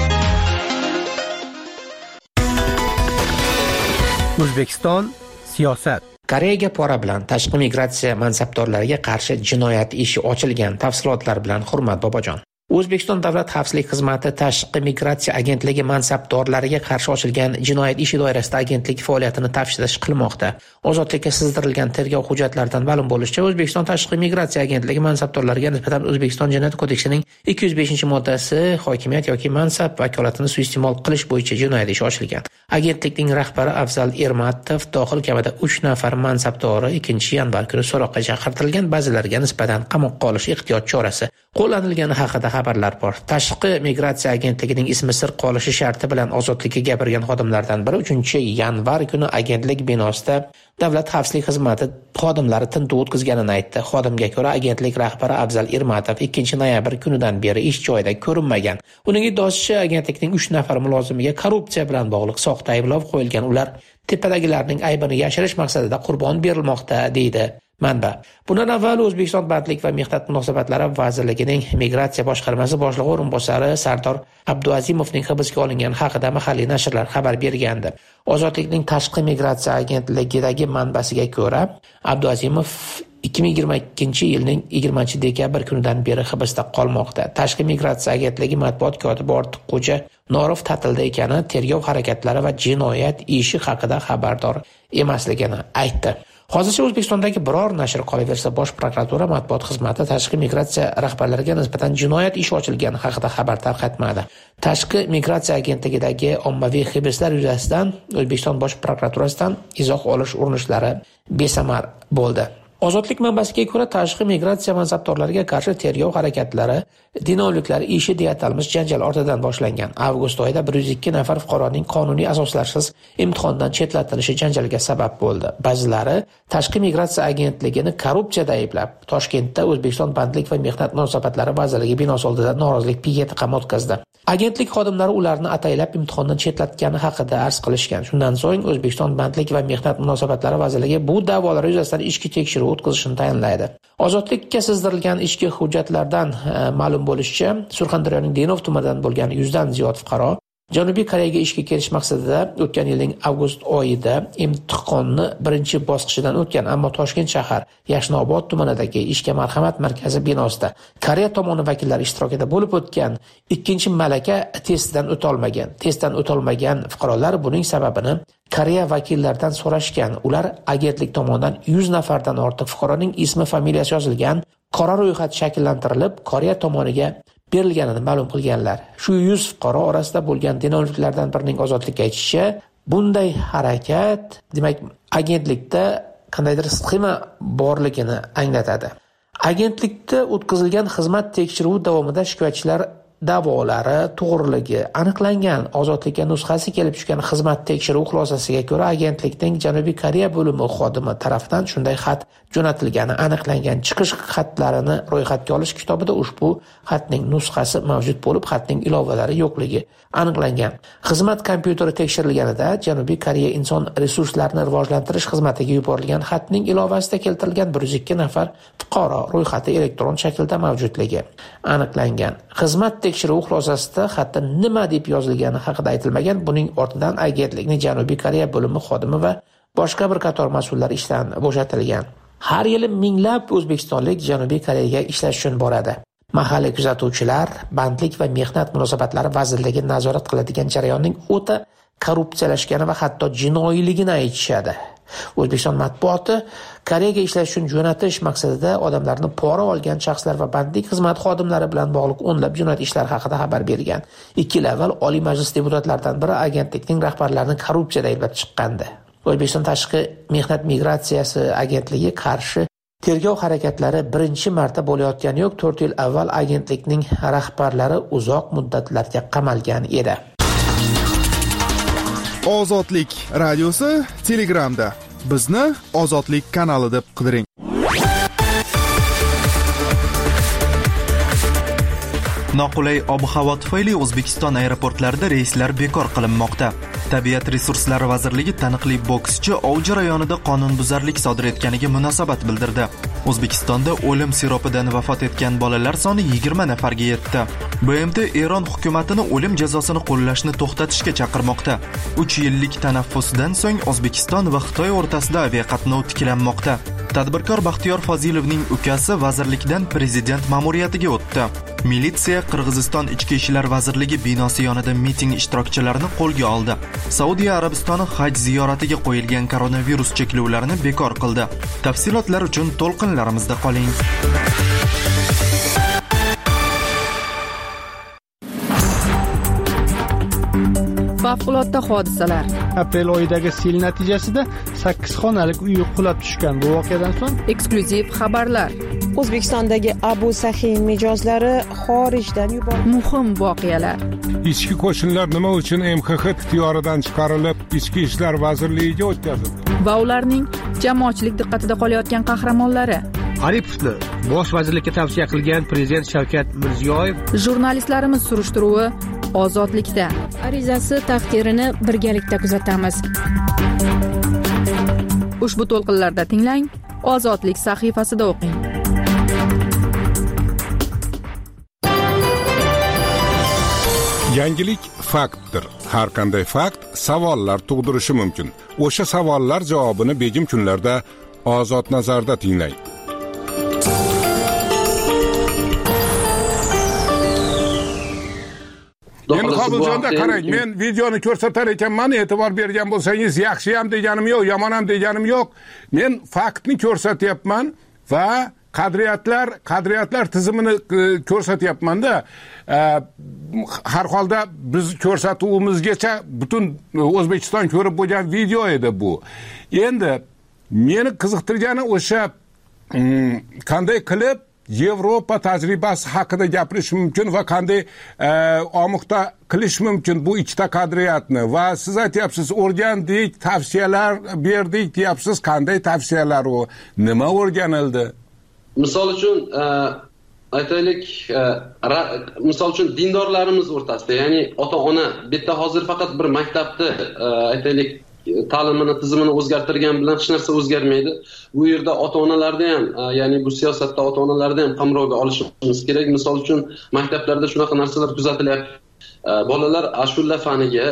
O'zbekiston siyosat. Koreyaga pora bilan tashqi migratsiya mansabdorlariga qarshi jinoyat ishi ochilgan. Tafsilotlar bilan Hurmat Bobojon. O'zbekiston Davlat xavfsizlik xizmati tashqi migratsiya agentligi mansabdorlariga qarshi ochilgan jinoyat ishi doirasida agentlik faoliyatini taftish qilmoqda. Ozodlikka sizdirilgan tergov hujjatlaridan ma'lum bo'lishicha, O'zbekiston tashqi migratsiya agentligi mansabdorlariga nisbatan O'zbekiston Jinoyat kodeksining ikki yuz beshinchi moddasi hokimiyat yoki mansab vakolatini suiiste'mol qilish bo'yicha jinoyat ishi ochilgan. Agentlikning rahbari Afzal Ermatov dohil kamida uch nafar mansabdori ikkinchi yanvar kuni so'roqqa chaqirtirilgan, ba'zilariga nisbatan qamoqqa olish ehtiyot chorasi qo'llanilgani haqida xabarlar bor. Tashqi migratsiya agentligining ismi sir qolishi sharti bilan ozodlikka gapirgan xodimlardan biri uchinchi yanvar kuni agentlik binosida Davlat xavfsizlik xizmati xodimlari tintuv o'tkazganini aytdi. Xodimga ko'ra, agentlik rahbari Afzal Ermatov ikkinchi noyabr kunidan beri ish joyida ko'rinmagan. Uning iddaosicha, agentlikning uch nafar mulozimiga korrupsiya bilan bog'liq soxta ayblov qo'yilgan. Ular tepadagilarning aybini yashirish maqsadida qurbon berilmoqda, deydi manba. Bundan avval O'zbekiston Bandlik va mehnat munosabatlari vazirligining migratsiya boshqarmasi boshlig'i o'rinbosari Sardor Abduazimovning hibsga olingani haqida mahalliy nashrlar xabar bergandi. Ozodlikning tashqi migratsiya agentligidagi manbasiga ko'ra, Abduazimov ikki ming yigirma ikkinchi yilning yigirmanchi dekabr kunidan beri hibsda qolmoqda. Tashqi migratsiya agentligi matbuot kotibi Ortiqxo'ja Norov ta'tilda ekani, tergov harakatlari va jinoyat ishi haqida xabardor emasligini aytdi. Hozircha O'zbekistondagi biror nashr, qolaversa Bosh prokuratura matbuot xizmati tashqi migratsiya rahbarlariga nisbatan jinoyat ishi ochilgani haqida xabar tarqatmadi. Tashqi migratsiya agentligidagi ommaviy hibslar yuzasidan O'zbekiston Bosh prokuraturasidan izoh olish urinishlari besamar bo'ldi. Ozodlik manbasiga ko'ra, tashqi migratsiya mansabdorlariga qarshi tergov harakatlari dinovliklar ishi deya atalmish janjal ortidan boshlangan. Avgust oyida bir yuz ikki nafar fuqaroning qonuniy asoslarsiz imtihondan chetlatilishi janjalga sabab bo'ldi. Ba'zilari tashqi migratsiya agentligini korrupsiyada ayblab, Toshkentda O'zbekiston Bandlik va mehnat munosabatlari vazirligi binosi oldida norozilik piketi ham o'tkazdi. Agentlik xodimlari ularni ataylab imtihondan chetlatgani haqida arz qilishgan. Shundan so'ng O'zbekiston Bandlik va mehnat munosabatlari vazirligi bu da'volar yuzasidan ichki tekshiruv o'tkazishni tayinlaydi. Ozodlikka sizdirilgan ichki hujjatlardan ma'lum bo'lishicha, Surxondaryoning Denov tumanidan bo'lgan yuzdan ziyod fuqaro Janubiy Koreyaga ishga kelish maqsadida o'tgan yilning avgust oyida imtihonni birinchi bosqichidan o'tgan, ammo Toshkent shahar Yashnobod tumanidagi ishga marhamat markazi binosida Koreya tomoni vakillari ishtirokida bo'lib o'tgan ikkinchi malaka testidan o'ta olmagan. Testdan o'ta olmagan fuqarolar buning sababini Koreya vakillaridan so'rashgan. Ular agentlik tomonidan yuz nafardan ortiq fuqaroning ismi, familiyasi yozilgan qora ro'yxat shakllantirilib, Koreya tomoniga berilganini ma'lum qilganlar. Shu yuz fuqaro orasida bo'lgan dinovliklardan birining ozodlikka aytishicha, bunday harakat, demak, agentlikda qandaydir sxema borligini anglatadi. Agentlikda o'tkazilgan xizmat tekshiruvi davomida shikoyatchilar da'volari to'g'riligi aniqlangan. Ozodlikka nusxasi kelib tushgan xizmat tekshiruv xulosasiga ko'ra, agentlikning Janubiy Koreya bo'limi xodimi tomonidan shunday xat jo'natilgani aniqlangan. Chiqish xatlarini ro'yxatga olish kitobida ushbu xatning nusxasi mavjud bo'lib, xatning ilovalari yo'qligi aniqlangan. Xizmat kompyuteri tekshirilganida Janubiy Koreya inson resurslarini rivojlantirish xizmatiga yuborilgan xatning ilovasida keltirilgan bir yuz ikki nafar fuqaro ro'yxati elektron shaklda mavjudligi aniqlangan. Xizmat tekshiruv xulosasida xatda nima deb yozilgani haqida aytilmagan. Buning ortidan agentlikning Janubiy Koreya bo'limi xodimi va boshqa bir qator mas'ullar ishdan bo'shatilgan. Har yili minglab o'zbekistonlik Janubiy Koreyaga ishlash uchun boradi. Mahalliy kuzatuvchilar Bandlik va mehnat munosabatlari vazirligi nazorat qiladigan jarayonning o'ta korrupsiyalashgani va hatto jinoiyligini aytishadi. O'zbekiston matbuoti Koreyaga ishlash uchun jo'natish maqsadida odamlarni pora olgan shaxslar va bandlik xizmat xodimlari bilan bog'liq o'nlab jinoyat ishlari haqida xabar bergan. ikki yil avval Oliy Majlis deputatlaridan biri agentlikning rahbarlarini korrupsiyada ayblab chiqqandi. O'zbekiston Tashqi mehnat migratsiyasi agentligi qarshi tergov harakatlari birinchi marta bo'layotgani yo'q. to'rt yil avval agentlikning rahbarlari uzoq muddatlarga qamalgan edi. Ozodlik radiosi Telegramda. Bizni Ozodlik kanali deb qidiring. Noqulay ob-havo tufayli O'zbekiston aeroportlarida reyslar bekor qilinmoqda. Tabiat resurslari vazirligi taniqli bokschi ovchi rayonida qonunbuzarlik sodir etganiga munosabat bildirdi. O'zbekistonda o'lim siropidan vafot etgan bolalar soni yigirma nafarga yetdi. B M T Eron hukumatini o'lim jazosini qo'llashni to'xtatishga chaqirmoqda. uch yillik tanaffusdan so'ng O'zbekiston va Xitoy o'rtasida aviaqatnov tiklanmoqda. Tadbirkor Baxtiyor Fozilovning ukasi vazirlikdan prezident ma'muriyatiga o'tdi. Militsiya Qirg'iziston Ichki ishlar vazirligi binosi yonida miting ishtirokchilarini qo'lga oldi. Saudiya Arabistoni haj ziyoratiga qo'yilgan koronavirus cheklovlarini bekor qildi. Tafsilotlar uchun to'lqinlarimizda qoling. Favqulodda hodisalar. Aprel oyidagi sel natijasida sakkiz xonalik uy qulab tushgan. Bu voqeadan so'ng eksklyuziv xabarlar. O'zbekistondagi Abu Sahin mijozlari xorijdan yuborildi. Muhim voqealar. Ichki qo'shinlar nima uchun M X X ixtiyoridan chiqarilib, Ichki ishlar vazirligiga o'tkazildi? Va ularning jamoatchilik diqqatida qolayotgan qahramonlari. Aripovni bosh vazirlikka tavsiya qilgan prezident Shavkat Mirziyoyev. Jurnalistlarimiz surishtiruvi Ozodlikda. Arizasi taqdirini birgalikda kuzatamiz. Ushbu to'lqinlarda tinglang, Ozodlik sahifasida o'qing. Yangilik faktdir. Har qanday fakt savollar tug'dirishi mumkin. O'sha savollar javobini begim kunlarda Ozod nazarda tinglang. Endi Qobiljonda qarang, men videoni ko'rsatar ekanman, e'tibor bergan bo'lsangiz, yaxshi ham deganim yo'q, yomon ham deganim yo'q. Men faktni ko'rsatyapman va qadriyatlar, qadriyatlar tizimini ko'rsatyapman-da. Har holda biz ko'rsatuvimizgacha butun O'zbekiston ko'rib bo'lgan video edi bu. Endi meni qiziqtirgani o'sha qanday qilib Yevropa tajribasi haqida gapirish mumkin va qanday omuqda qilish mumkin bu ikkita qadriyatni. Va siz aytyapsiz, o'rgandik, tavsiyalar berdik deyapsiz. Qanday tavsiyalar u? Nima o'rganildi? Misol uchun aytaylik, misol uchun dindorlarimiz o'rtasida, ya'ni ota-ona bitta hozir faqat bir maktabda aytaylik ta'limini tizimini o'zgartirgan bilan hech narsa o'zgarmaydi. Bu yerda ota-onalarni ham, ya'ni bu siyosatda ota-onalarni ham qamrovga olishimiz kerak. Misol uchun maktablarda shunaqa narsalar kuzatilyapti. Bolalar ashula faniga,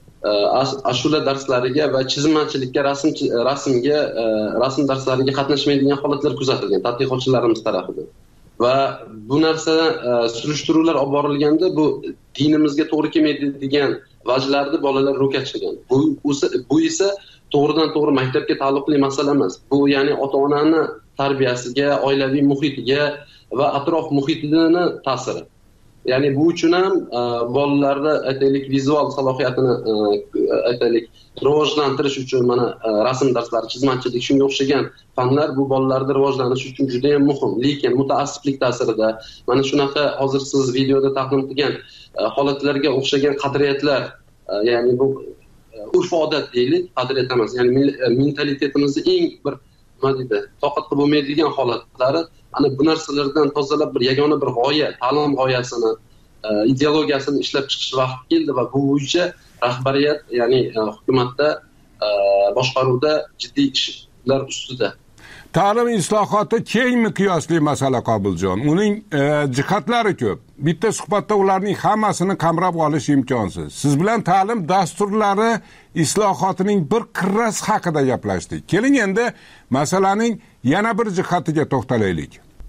ashula darslariga va chizmachilikka, rasm rasmga, rasm darslariga qatnashmaydigan holatlar kuzatilgan tadqiqotchilarimiz tomonidan. Va bu narsa surishtiruvlar olib borilganda bu dinimizga to'g'ri kelmaydi degan vajlarni bolalar ro'kachlagan. Bu bu esa to'g'ridan to'g'ri maktabga taalluqli masala emas. Bu ya'ni ota-onani tarbiyasiga, oilaviy muhitiga va atrof muhitini ta'siri. Ya'ni bu uchun ham bolalarda aytaylik vizual salohiyatini aytaylik rivojlantirish uchun mana rasm darslari, chizmachilik, shunga o'xshagan fanlar bu bolalarda rivojlanish uchun juda ham muhim. Lekin mutaassiblik ta'sirida mana shunaqa hozir siz videoda taqdim qilgan holatlarga o'xshagan qadriyatlar, ya'ni bu urf-odat deylik, qadriyat emas, ya'ni mentalitetimizning eng bir nima deydi, toqat qilib bo'lmaydigan holatlari, ana bu narsalardan tozalab bir yagona bir g'oya, ta'lim g'oyasini, ideologiyasini ishlab chiqish vaqti keldi va bu bo'yicha rahbariyat, ya'ni hukumatda, boshqaruvda jiddiy ishlar ustida. Ta'lim islohoti keng miqyosli masala Qobiljon. Uning e, jihatlari ko'p. Bitta suhbatda ularning hammasini qamrab olish imkonsiz. Siz bilan ta'lim dasturlari islohotining bir qirrasi haqida gaplashdik. Keling endi masalaning yana bir jihatiga to'xtalaylik.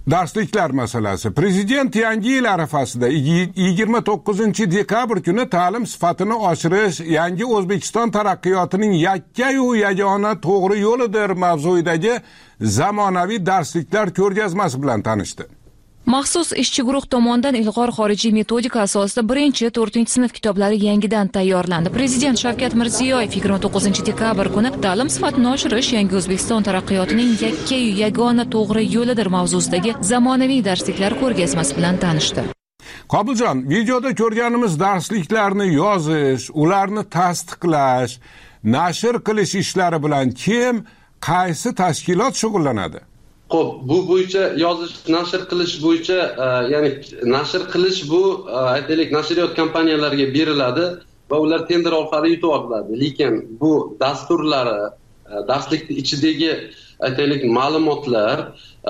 Darsliklar masalasi. Prezident yangi yil arafasida yigirma to'qqizinchi dekabr kuni ta'lim sifatini oshirish yangi O'zbekiston taraqqiyotining yakka-yu yagona to'g'ri yo'lidir mavzuidagi zamonaviy darsliklar ko'rgazmasi bilan tanishdi. Maxsus ishchi guruh tomonidan ilg'or xorijiy metodika asosida birinchi to'rtinchi sinf kitoblari yangidan tayyorlandi. Prezident Shavkat Mirziyoyev yigirma to'qqizinchi dekabr kuni ta'lim sifatini oshirish yangi O'zbekiston taraqqiyotining yakka-yu yagona to'g'ri yo'lidir mavzusidagi zamonaviy darsliklar ko'rgazmasi bilan tanishdi. Qobiljon, videoda ko'rganimiz darsliklarni yozish, ularni tasdiqlash, nashr qilish ishlari bilan kim, qaysi tashkilot shug'ullanadi? Xo'p, bu bo'yicha yozish, nashr qilish bo'yicha, ya'ni nashr qilish bu aytaylik nashriyot kompaniyalariga beriladi va ular tender orqali yutib oladi. Lekin bu dasturlari, darslik ichidagi aytaylik ma'lumotlar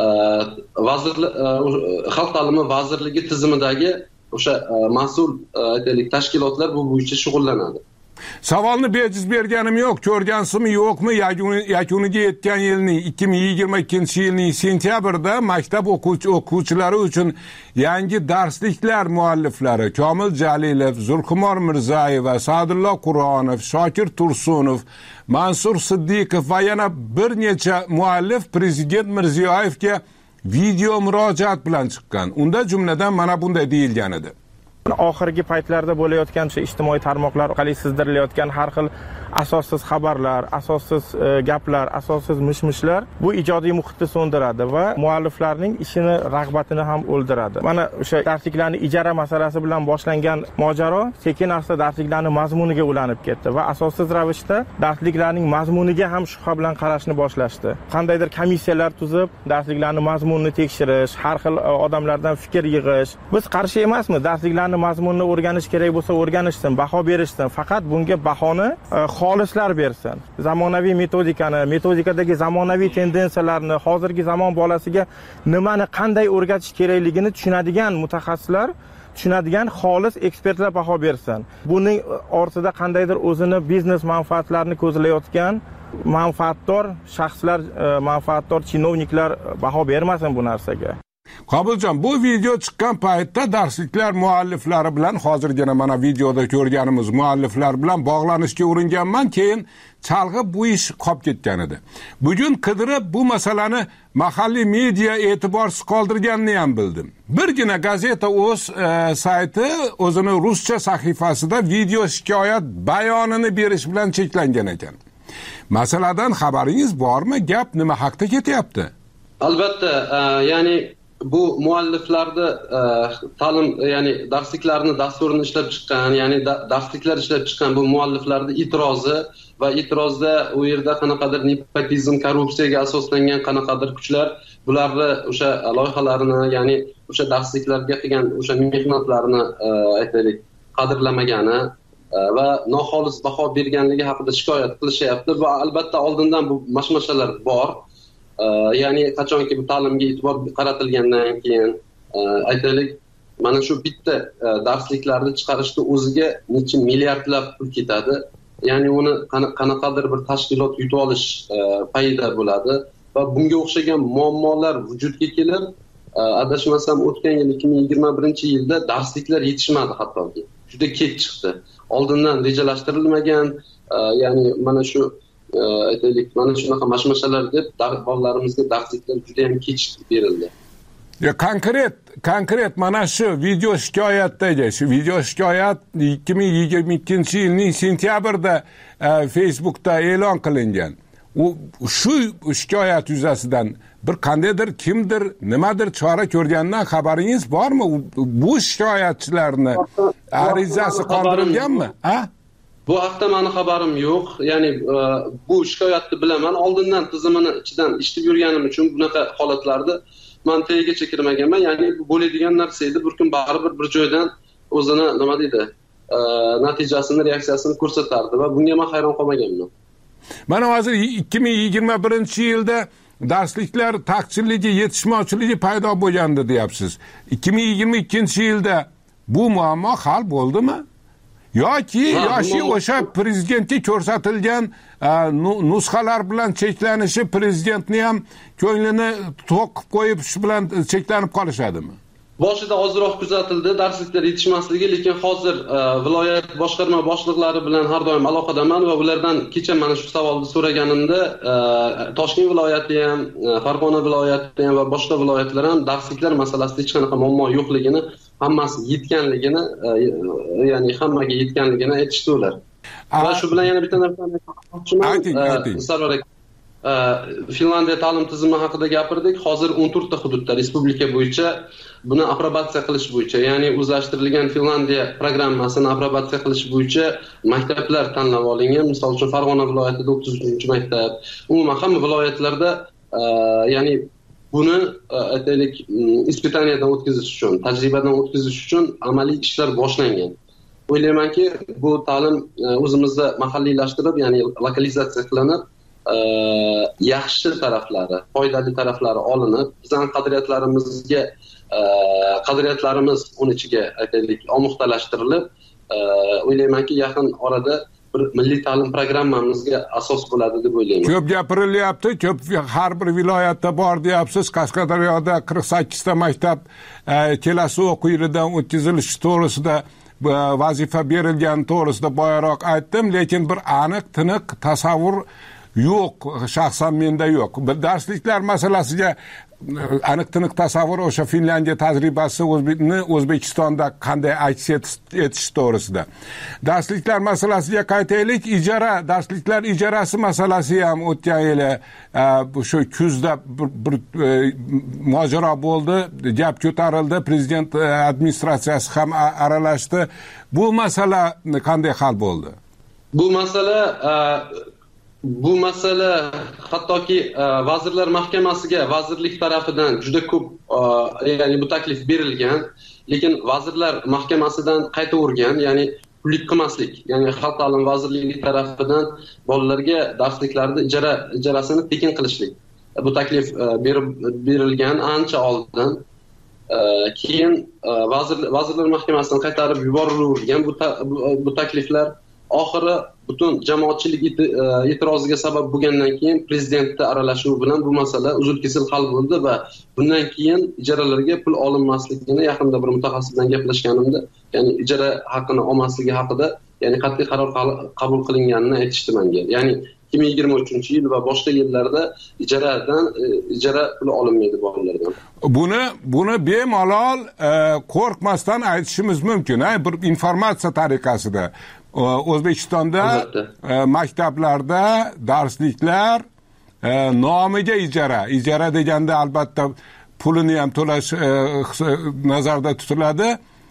vazirlik xalq ta'limi vazirligi tizimidagi o'sha mas'ul aytaylik tashkilotlar bu bo'yicha shug'ullanadi. Savolni bejiz berganim yo'q, ko'rgansizmi yo'qmi, yakuniga yetgan yilning ikki ming yigirma ikkinchi yilning sentyabrda maktab o'quvchi o'quvchilari uchun yangi darsliklar mualliflari Komil Jalilov, Zulqumor Mirzayeva, Sa'dullo Qur'onov, Shokir Tursunov, Mansur Siddiqov va yana bir necha muallif Prezident Mirziyoyevga video murojaat bilan chiqqan. Unda jumladan mana bunday deyilgan edi. Oxirgi paytlarda bo'layotgan shu ijtimoiy tarmoqlar orqali sizdirilayotgan har xil asossiz xabarlar, asossiz e, gaplar, asossiz mishmishlar bu ijodiy muhitni so'ndiradi va mualliflarning ishini, rag'batini ham o'ldiradi. Mana o'sha darsliklarning ijara masalasi bilan boshlangan mojaro sekin-asta darsliklarning mazmuniga ulanib ketdi va asossiz ravishda darsliklarning mazmuniga ham shubha bilan qarashni boshlashdi. Qandaydir komissiyalar tuzib, darsliklarning mazmunini tekshirish, har xil odamlardan fikr yig'ish. Biz qarshi emasmiz, darsliklarning mazmunini o'rganish kerak bo'lsa o'rganishsin, baho berishsin. Faqat bunga bahoni e, xolislar bersin. Zamonaviy metodikani, metodikadagi zamonaviy tendensiyalarni, hozirgi zamon bolasiga nimani qanday o'rgatish kerakligini tushunadigan mutaxassislar, tushunadigan xolis ekspertlar baho bersin. Buning ortida qandaydir o'zini biznes manfaatlarini ko'zlayotgan manfaatdor shaxslar, manfaatdor chinovniklar baho bermasin bu narsaga. Qobiljon, bu video chiqqan paytda darsliklar mualliflari bilan hozirgina mana videoda ko'rganimiz mualliflar bilan bog'lanishga uringanman, keyin chalg'ib bu ish qolib ketgan edi. Bugun qidirib bu masalani mahalliy media e'tiborsiz qoldirganini ham bildim. Birgina gazeta o'z e, sayti o'zini ruscha sahifasida video shikoyat bayonini berish bilan cheklangan ekan. Masaladan xabaringiz bormi? Gap nima haqda ketyapti? Albatta, e, ya'ni bu mualliflarni e, ta'lim, ya'ni darsliklarni dasturini ishlab chiqqan, ya'ni da, darsliklar ishlab chiqqan bu mualliflarning e'tirozi va e'tirozda u yerda qanaqadir nepotizm, korrupsiyaga asoslangan qanaqadir kuchlar bularni o'sha loyihalarini, ya'ni o'sha darsliklarga qilgan o'sha mehnatlarini e, aytaylik qadrlamagani e, va noxolis baho berganligi haqida shikoyat qilishyapti va albatta oldindan bu mashmashalar bor. Uh, ya'ni qachonki bu ta'limga e'tibor qaratilgandan keyin uh, aytaylik mana shu bitta uh, darsliklarni chiqarishda o'ziga necha milliardlab pul ketadi. Ya'ni uni qanaqadir bir tashkilot yutib olish uh, payida bo'ladi va bunga o'xshagan muammolar vujudga kelib, uh, adashmasam o'tgan yil ikki ming yigirma birinchi yilda darsliklar yetishmadi, hattoki juda kech chiqdi. Oldindan rejalashtirilmagan, uh, ya'ni mana shu aytaylik mana shunaqa mashmashalar deb bolallarimizga darsliklar juda ham kech berildi. Ya konkret konkret mana shu video shikoyatdagi shu video shikoyat ikki ming yigirma ikkinchi yilning sentyabrda e, Facebookda e'lon qilingan. U shu shikoyat yuzasidan bir qandaydir kimdir nimadir chora ko'rgandan xabaringiz bormi? Bu shikoyatchilarni arizasi qoldirilganmi? Ha? Bu haqda meni xabarim yo'q. Ya'ni bu shikoyatni bilaman. Oldindan tizimini ichidan eshitib yurganim uchun bunaqa holatlarda men tagigacha kirmaganman. Ya'ni bu bo'ladigan narsa edi. Bir kun baribir bir joydan o'zini nima deydi, natijasini, reaksiyasini ko'rsatardi va bunga men hayron qolmaganman. Mana hozir ikki ming yigirma birinchi yilda darsliklar taqchilligi, yetishmovchiligi paydo bo'lgandi deyapsiz. ikki ming yigirma ikkinchi yilda bu muammo hal bo'ldimi? yoki yoshi o'sha prezidentga ko'rsatilgan nusxalar bilan cheklanishi prezidentni ham ko'nglini to'q qilib qo'yib shu bilan cheklanib qolishadimi? Boshida ozroq kuzatildi darsliklar yetishmasligi, lekin hozir viloyat boshqarma boshliqlari bilan har doim aloqadaman va ulardan kecha mana shu savolni so'raganimda Toshkent viloyati ham, Farg'ona viloyati ham va boshqa viloyatlar ham darsliklar masalasida hech qanaqa muammo yo'qligini, hammasi yetganligini, ya'ni hammaga yetganligini aytishdi ular. Va shu bilan yana bitta narsani aytmoqchiman. Sarvar aka, Finlandiya ta'lim tizimi haqida gapirdik. Hozir o'n to'rt ta hududda respublika bo'yicha buni aprobatsiya qilish bo'yicha, ya'ni o'zlashtirilgan Finlandiya programmasini aprobatsiya qilish bo'yicha maktablar tanlab olingan. Misol uchun Farg'ona viloyatida o'ttiz uchinchi maktab, umuman hamma viloyatlarda ya'ni buni aytaylik ispitaniyadan o'tkazish uchun, tajribadan o'tkazish uchun amaliy ishlar boshlangan. O'ylaymanki, bu ta'lim o'zimizda mahalliylashtirib, ya'ni lokalizatsiya qilinib, yaxshi taraflari, foydali taraflari olinib, bizning qadriyatlarimizga qadriyatlarimiz uni ichiga aytaylik omuxtalashtirilib, o'ylaymanki, yaqin orada bir milliy ta'lim programmamizga asos bo'ladi deb o'ylayman. Ko'p gapirilyapti, ko'p har bir viloyatda bor deyapsiz. Qashqadaryoda qirq sakkizta maktab kelasi o'quv yilidan o'tkazilishi to'g'risida vazifa berilgan to'g'risida boyaroq aytdim, lekin bir aniq, tiniq tasavvur yo'q, shaxsan menda yo'q. Darsliklar masalasiga aniq tiniq tasavvur o'sha Finlandiya tajribasini O'zbekistonda qanday aks etish to'g'risida. Darsliklar masalasiga qaytaylik. Ijara, darsliklar ijarasi masalasi ham o'tgan yili shu kuzda bir, bir mojaro bo'ldi, gap ko'tarildi, prezident administratsiyasi ham aralashdi. Bu masala qanday hal bo'ldi? Bu masala Bu masala hattoki Vazirlar Mahkamasiga vazirlik tarafidan juda ko'p, ya'ni bu taklif berilgan, lekin Vazirlar Mahkamasidan qaytavergan, ya'ni pullik qilmaslik, ya'ni Xalq ta'limi vazirligi tarafidan bolalarga darsliklarni ijara ijarasini tekin qilishlik. Bu taklif berib berilgan ancha oldin. Keyin Vazir Vazirlar Mahkamasidan qaytarib yuborilgan bu bu takliflar oxiri butun jamoatchilik e'tiroziga sabab bo'lgandan keyin prezidentning aralashuvi bilan bu masala uzil-kesil hal bo'ldi va bundan keyin ijaralarga pul olinmasligini yaqinda bir mutaxassis bilan gaplashganimda, ya'ni ijara haqini olmasligi haqida, ya'ni qat'iy qaror qabul qilinganini aytishdi menga. Ya'ni ikki ming yigirma uchinchi yil va boshqa yillarda ijaradan ijara puli olinmaydi bolalardan. Buni buni bemalol qo'rqmasdan aytishimiz mumkin, bir informatsiya tariqasida. O'zbekistonda maktablarda darsliklar nomiga ijara, ijara deganda albatta pulini ham to'lash nazarda tutiladi.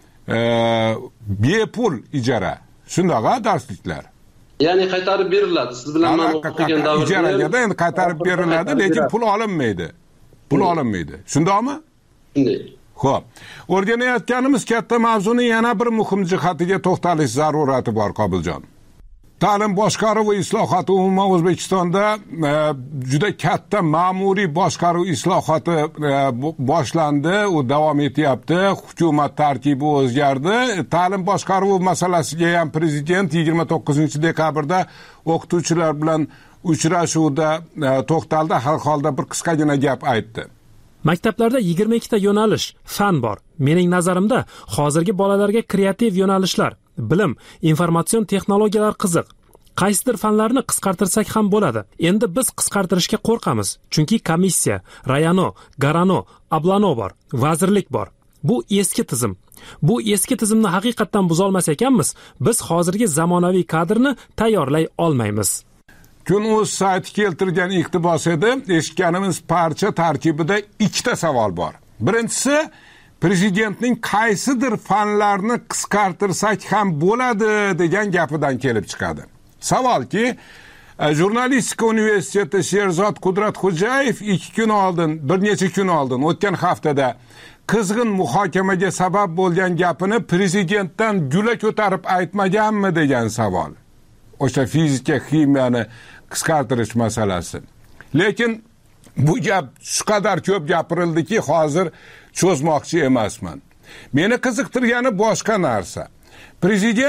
Bepul ijara. Shundaqa darsliklar. Ya'ni qaytarib beriladi. Siz bilan men o'qigan davrda ijaraga endi qaytarib beriladi, lekin pul olinmaydi. Pul olinmaydi. Shundaqmi? Shunday. Xo'p. O'rganayotganimiz katta mavzuning yana bir muhim jihatiga to'xtalish zarurati bor, Qobiljon. Ta'lim boshqaruvi islohoti umuman O'zbekistonda juda katta ma'muriy boshqaruv islohoti boshlandi, u davom etyapti. Hukumat tarkibi o'zgardi. Ta'lim boshqaruvi masalasiga ham prezident yigirma to'qqizinchi dekabrda o'qituvchilar bilan uchrashuvda to'xtaldi, har holda bir qisqagina gap aytdi. Maktablarda yigirma ikkita yo'nalish, fan bor. Mening nazarimda hozirgi bolalarga kreativ yo'nalishlar, bilim, informatsion texnologiyalar qiziq. Qaysidir fanlarni qisqartirsak ham bo'ladi. Endi biz qisqartirishga qo'rqamiz, chunki komissiya, Rayano, Garano, Ablano bor, vazirlik bor. Bu eski tizim. Bu eski tizimni haqiqatdan buzolmas ekanmiz, biz hozirgi zamonaviy kadrni tayyorlay olmaymiz. Kun.uz sayti keltirgan iqtibos edi. Eshitganimiz parcha tarkibida ikkita savol bor. Birinchisi, prezidentning qaysidir fanlarni qisqartirsak ham bo'ladi degan gapidan kelib chiqadi. Savolki, Jurnalistika universiteti Sherzod Qudratxo'jayev ikki kun oldin, bir necha kun oldin, o'tgan haftada qizg'in muhokamaga sabab bo'lgan gapini prezidentdan gula ko'tarib aytmaganmi degan savol. O'sha fizika, ximiyani qisqartirish masalasi. Lekin bu gap shu qadar ko'p gapirildiki, hozir cho'zmoqchi emasman. Meni qiziqtirgani boshqa narsa. Prezident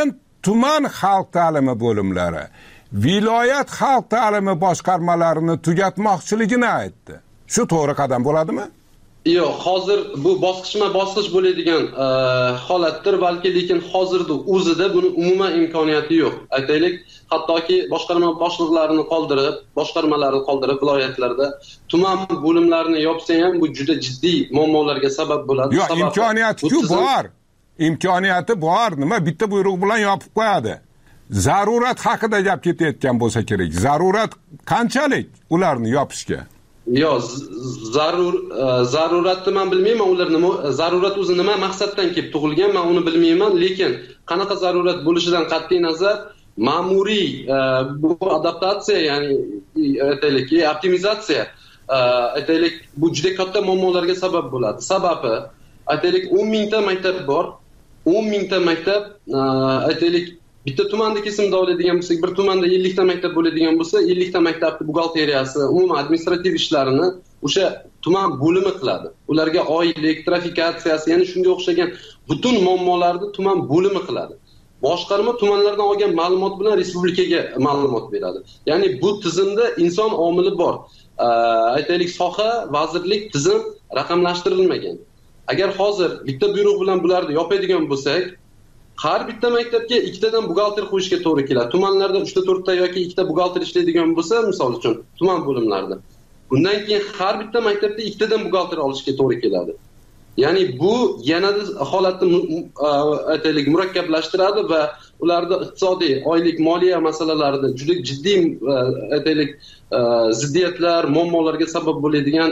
tuman xalq ta'limi bo'limlari viloyat xalq ta'limi boshqarmalarini tugatmoqchiligini aytdi. Shu to'g'ri qadam bo'ladimi? Yo'q, hozir bu bosqichma-bosqich bo'ladigan holatdir, balki lekin hozirda o'zida buni umuman imkoniyati yo'q. Aytaylik, hattoki boshqarma boshliqlarini qoldirib, boshqarmalarni qoldirib viloyatlarda tuman bo'limlarini yopsa ham bu juda jiddiy muammolarga sabab bo'ladi. Yo'q, imkoniyati-ku bor. Imkoniyati bor. Nima bitta buyruq bilan yopib qo'yadi. Zarurat haqida gap ketayotgan bo'lsa kerak. Zarurat qanchalik ularni yopishga? Yo'q, zarur zaruratni men bilmayman, ular nima zarurat o'zi nima maqsaddan kelib tug'ilgan, men uni bilmayman, lekin qanaqa zarurat bo'lishidan qat'iy nazar ma'muriy bu adaptatsiya, ya'ni aytaylik, optimizatsiya, aytaylik, bu juda katta muammolarga sabab bo'ladi. Sababi, aytaylik, o'n mingta maktab bor. o'n mingta maktab, aytaylik, bitta tumanda kesimda oladigan bo'lsak, bir tumanda ellik ta maktab bo'ladigan bo'lsa, ellik ta maktabning buxgalteriyasi, umuman administrativ ishlarini o'sha tuman bo'limi qiladi. Ularga oylik, trafikatsiyasi, ya'ni shunga o'xshagan butun muammolarni tuman bo'limi qiladi. Boshqarma tumanlardan olgan ma'lumot bilan respublikaga ma'lumot beradi. Ya'ni bu tizimda inson omili bor. Aytaylik, soha, vazirlik, tizim raqamlashtirilmagan. Agar hozir bitta buyruq bilan bularni yopadigan bo'lsak, har bitta maktabga ikkitadan buxgalter qo'yishga to'g'ri keladi. Tumanlarda uchta to'rtta yoki ikkita buxgalter ishlaydigan bo'lsa, misol uchun, tuman bo'limlarida. Bundan keyin har bitta maktabda ikkitadan buxgalter olishga to'g'ri keladi. Ya'ni bu yanada holatni aytaylik murakkablashtiradi va ularda iqtisodiy, oylik, moliya masalalarida juda jiddiy aytaylik ziddiyatlar, muammolarga sabab bo'ladigan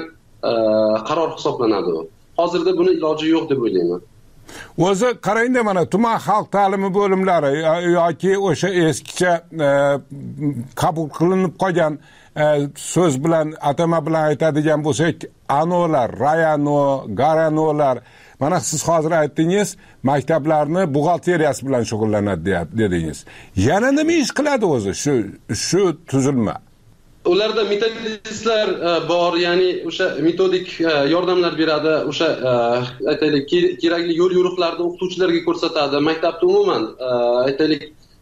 qaror hisoblanadi. Hozirda buni iloji yo'q deb o'ylayman. O'zi qarangda, mana tuman xalq ta'limi bo'limlari yoki o'sha eskicha qabul qilinib qolgan so'z bilan, atama bilan aytadigan bo'lsak, anolar, rayano, garanolar, mana siz hozir aytdingiz, maktablarni buxgalteriyasi bilan shug'ullanadi dedingiz. Yana nima ish qiladi o'zi shu shu tuzilma? Ularda metodistlar bor, ya'ni o'sha metodik yordamlar beradi, o'sha aytaylik, kerakli yo'l yo'riqlarni o'qituvchilarga ko'rsatadi. Maktabda umuman aytaylik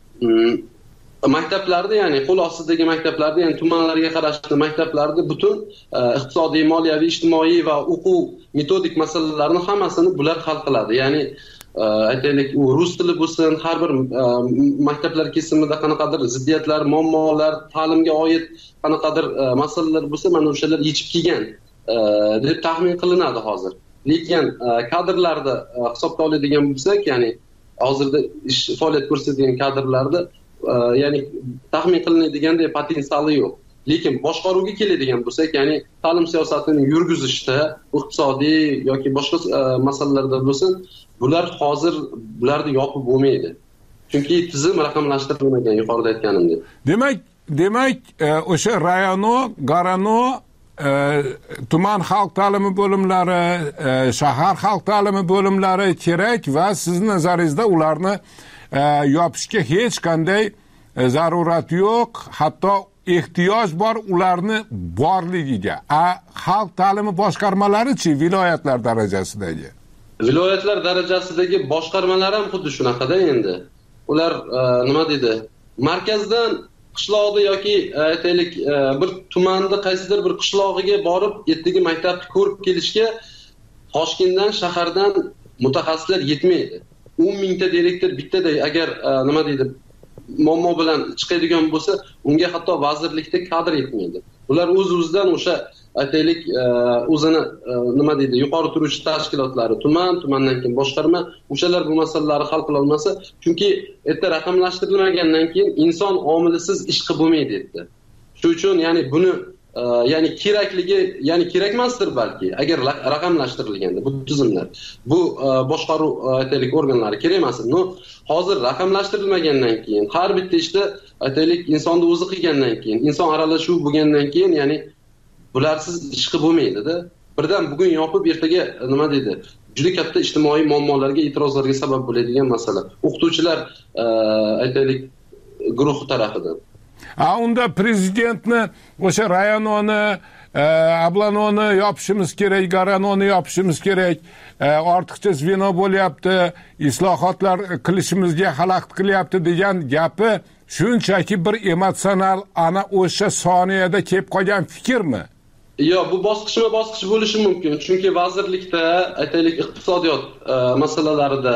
maktablarda, ya'ni qo'l ostidagi maktablarda, ya'ni tumanlarga qarashli maktablarda butun iqtisodiy, moliyaviy, ijtimoiy va o'quv metodik masalalarni hammasini bular hal qiladi. Ya'ni aytaylik, u rus tili bo'lsin, har bir maktablar kesimida qanaqadir ziddiyatlar, muammolar, ta'limga oid qanaqadir masalalar bo'lsa, mana o'shalar yechib kelgan deb taxmin qilinadi hozir. Lekin kadrlarda hisobga oladigan bo'lsak, ya'ni hozirda ish faoliyat ko'rsatadigan kadrlarda ya'ni taxmin qilinadiganday potensiali yo'q. Lekin boshqaruvga keladigan bo'lsak, ya'ni ta'lim siyosatini yurgizishda, iqtisodiy yoki boshqa masalalarda bo'lsin, bular hozir bularni yopib bo'lmaydi. Chunki tizim raqamlashtirilmagan, yuqorida aytganimdek. Demak, demak, o'sha rayano, garano, tuman xalq ta'limi bo'limlari, shahar xalq ta'limi bo'limlari kerak va sizning nazaringizda ularni yopishga hech qanday zarurat yo'q, hatto ehtiyoj bor ularni borligiga. A xalq ta'limi boshqarmalari-chi, viloyatlar darajasidagi? Viloyatlar darajasidagi boshqarmalar ham xuddi shunaqada endi. Ular nima deydi? Markazdan qishloqda yoki aytaylik bir tumanda qaysidir bir qishlog'iga borib, yerdagi maktabni ko'rib kelishga Toshkentdan, shahardan mutaxassislar yetmaydi. o'n mingta direktor bittada agar nima deydi, muammo bilan chiqadigan bo'lsa, unga hatto vazirlikda kadr yetmaydi. Ular o'z-o'zidan o'sha aytaylik o'zini nima deydi, yuqori turuvchi tashkilotlari, tuman, tumandan keyin boshqarma, o'shalar bu masalalarni hal qila olmasa, chunki erta raqamlashtirilmagandan keyin inson omilisiz ish qilib bo'lmaydi dedi. Shuning uchun ya'ni buni ya'ni kerakligi, ya'ni kerak emasdir balki, agar raqamlashtirilganda bu tizimlar, bu boshqaruv aytaylik organlari kerak emas. No, hozir raqamlashtirilmagandan keyin, har bitta ishda aytaylik insonni o'zi qilgandan keyin, inson aralashuv bo'lgandan keyin, ya'ni bularsiz ish qilib bo'lmaydi-da. Birdan bugun yopib ertaga nima deydi? Juda katta ijtimoiy muammolarga, e'tirozlarga sabab bo'ladigan masala. O'qituvchilar aytaylik guruhi tarafidan. A unda prezidentni o'sha rayononi ablanoni yopishimiz kerak, garanoni yopishimiz kerak, ortiqcha zvino bo'lyapti, islohotlar qilishimizga xalaqit qilyapti degan gapi shunchaki bir emotsional ana o'sha soniyada kelib qolgan fikrmi? Yo'q, bu bosqichma bosqich bo'lishi mumkin. Chunki vazirlikda, aytaylik, iqtisodiyot masalalarida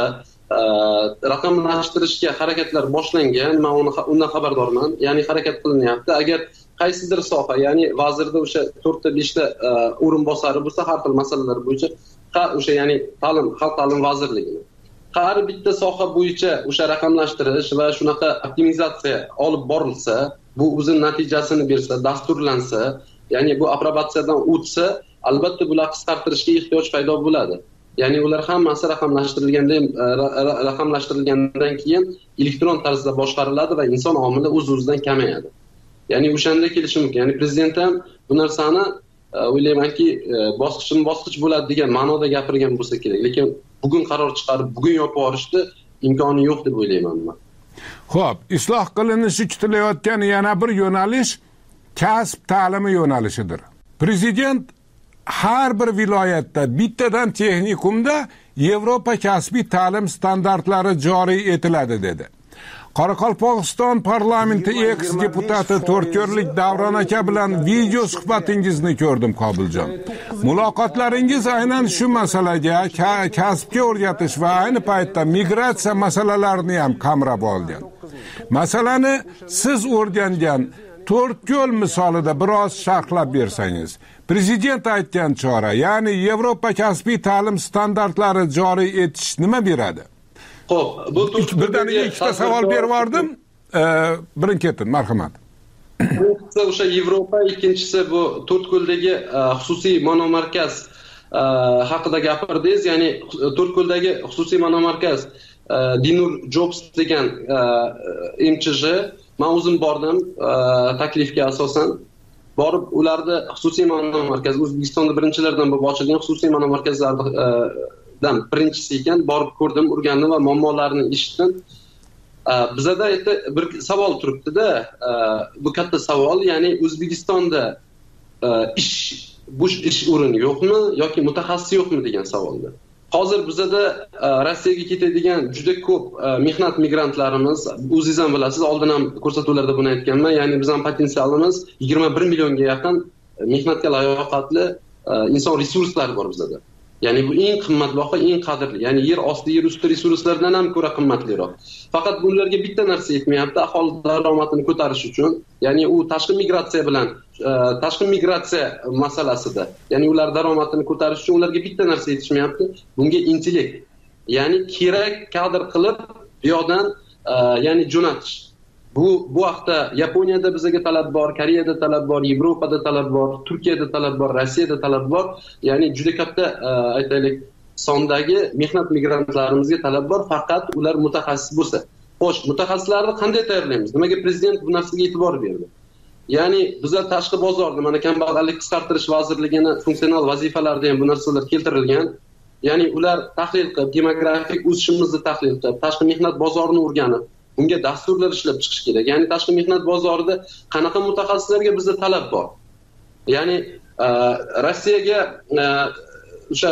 raqamlashtirishga harakatlar boshlangan. Men undan xabardorman. Ya'ni harakat qilinyapti. Agar qaysidir soha, ya'ni vazirda o'sha to'rtta beshta o'rinbosari bo'lsa, har xil masalalar bo'yicha, o'sha ya'ni ta'lim, xalq ta'lim vazirligini har bitta soha bo'yicha o'sha raqamlashtirish va shunaqa optimizatsiya olib borilsa, bu o'zining natijasini bersa, dasturlansa, ya'ni bu aprobatsiyadan o'tsa, albatta bular qisqartirishga ehtiyoj paydo bo'ladi. Ya'ni ular hammasi raqamlashtirilgandan raqamlashtirilgandan keyin elektron tarzda boshqariladi va inson omili o'z-o'zidan kamayadi. Ya'ni o'shanda kelishi mumkin. Ya'ni prezident ham bu narsani o'ylaymanki bosqichma-bosqich bo'ladi degan ma'noda gapirgan bo'lsa kerak. Lekin bugun qaror chiqarib, bugun yopib yuborishni imkoni yo'q deb o'ylayman men. Xo'p, isloh qilinishi kutilayotgan yana bir yo'nalish kasb ta'limi yo'nalishidir. Prezident har bir viloyatda bittadan texnikumda Yevropa kasbiy ta'lim standartlari joriy etiladi dedi. Qoraqalpog'iston parlamenti eks-deputati To'rtko'rlik Davron aka bilan video suhbatingizni ko'rdim, Qobiljon. Muloqotlaringiz aynan shu masalaga, kasbga o'rgatish va ayni paytda migratsiya masalalarini ham qamrab olgan. Masalani siz o'rgangan To'rtko'l misolida biroz sharhlab bersangiz. Prezident aytgan chora, ya'ni Yevropa kasbiy ta'lim standartlari joriy etish nima beradi? Xo'p, bu birdaniga ikkita savol berib yubordim. Birin-ketin, marhamat. Birinchisi o'sha Yevropa, ikkinchisi bu To'rtko'ldagi xususiy monomarkaz haqida gapirdingiz. Ya'ni To'rtko'ldagi xususiy monomarkaz Dinur Jobs degan M Ch J, men o'zim bordim taklifga asosan. Borib ularda xususiy monomarkaz O'zbekistonda birinchilardan bo'lib ochilgan xususiy monomarkazlardan birinchisi ekan. Borib ko'rdim, o'rgandim va muammolarini eshitdim. Bizada bir savol turibdi-da, bu katta savol, ya'ni O'zbekistonda ish bo'sh ish o'rni yo'qmi yoki mutaxassis yo'qmi degan savolda. Hozir bizada Rossiyaga ketadigan juda ko'p mehnat migrantlarimiz, o'zingiz ham bilasiz, oldin ham ko'rsatuvlarda buni aytganman, ya'ni bizning potensialimiz yigirma bir millionga yaqin mehnatga layoqatli inson resurslari bor bizada. Ya'ni bu eng qimmatbaho, eng qadrli, ya'ni yer osti, yer usti resurslardan ham ko'ra qimmatliroq. Faqat bunlarga bitta narsa yetmayapti, aholi daromadini ko'tarish uchun, ya'ni u tashqi migratsiya bilan tashqi migratsiya masalasida, ya'ni ular daromadini ko'tarish uchun ularga bitta narsa yetishmayapti, bunga intellekt. Ya'ni kerak kadr qilib bu yoqdan ya'ni jo'natish. Bu bu haqda Yaponiyada bizga talab bor, Koreyada talab bor, Yevropada talab bor, Turkiyada talab bor, Rossiyada talab bor. Ya'ni juda katta aytaylik sondagi mehnat migrantlarimizga talab bor, faqat ular mutaxassis bo'lsa. Xo'sh, mutaxassislarni qanday tayyorlaymiz? Nimaga prezident bu narsaga e'tibor berdi? Ya'ni bizlar tashqi bozorda, mana kambag'allik qisqartirish vazirligining funksional vazifalarida ham bu narsalar keltirilgan. Ya'ni ular tahlil qilib, demografik o'sishimizni tahlil qilib, tashqi mehnat bozorini o'rganib, bunga dasturlar ishlab chiqish kerak. Ya'ni tashqi mehnat bozorida qanaqa mutaxassislarga bizda talab bor. Ya'ni Rossiyaga o'sha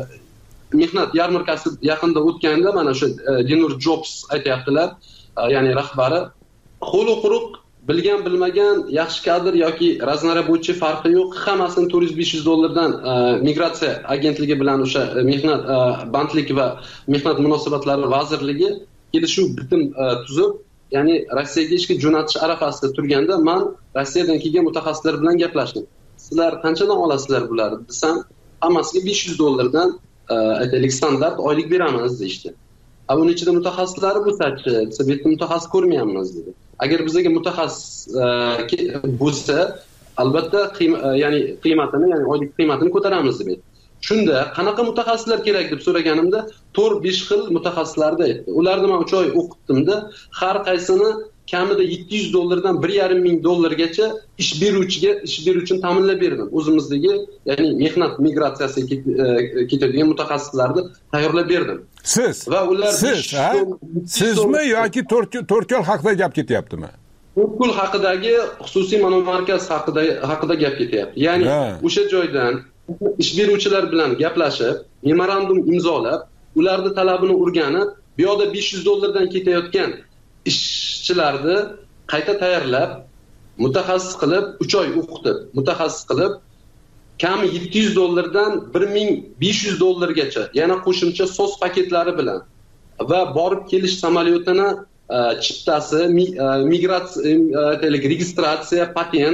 mehnat yarmarkasi yaqinda o'tganda mana o'sha Dinur Jobs aytayaptilar, ya'ni rahbari, qo'li quruq, bilgan bilmagan, yaxshi kadr yoki raznara bo'yicha farqi yo'q, hammasini to'rt yuz besh yuz dollardan migratsiya agentligi bilan o'sha mehnat bandlik va mehnat munosabatlari vazirligi kelishuv bitim tuzib, ya'ni Rossiyaga ishga jo'natish arafasida turganda men Rossiyadan kelgan mutaxassislar bilan gaplashdim. Sizlar qanchadan olasizlar bularni desam, hammasiga besh yuz dollardan aytaylik standart oylik beramiz deyishdi. A buning ichida mutaxassislari bo'lsa-chi, biz bu yerda mutaxassis ko'rmayapmiz dedi. Agar bizga mutaxassis bo'lsa, albatta ya'ni qiymatini, ya'ni oylik qiymatini ko'taramiz dedi. Shunda qanaqa mutaxassislar kerak deb so'raganimda to'rt besh xil mutaxassislarni aytdi. Ularni men uch oy o'qitdimda, har qaysini kamida yetti yuz dollardan bir yarim ming dollargacha ish beruvchiga ish beruvchini ta'minlab berdim. O'zimizdagi, ya'ni mehnat migratsiyasiga ketadigan mutaxassislarni tayyorlab berdim. Siz va ular siz, sizmi yoki To'rtko'l haqida gap ketyaptimi? Pul haqidagi xususiy monomarkaz haqida haqida gap ketyapti. Ya'ni o'sha joydan ish beruvchilar bilan gaplashib, memorandum imzolab, ularning talabini o'rganib, bu yoqda besh yuz dollardan ketayotgan ishchilarni qayta tayyorlab, mutaxassis qilib, uch oy o'qitib, mutaxassis qilib, kami yetti yuz dollardan bir ming besh yuz dollargacha, yana qo'shimcha so'z paketlari bilan va borib kelish samolyotini chiptasi, migratsiya, registratsiya, patent,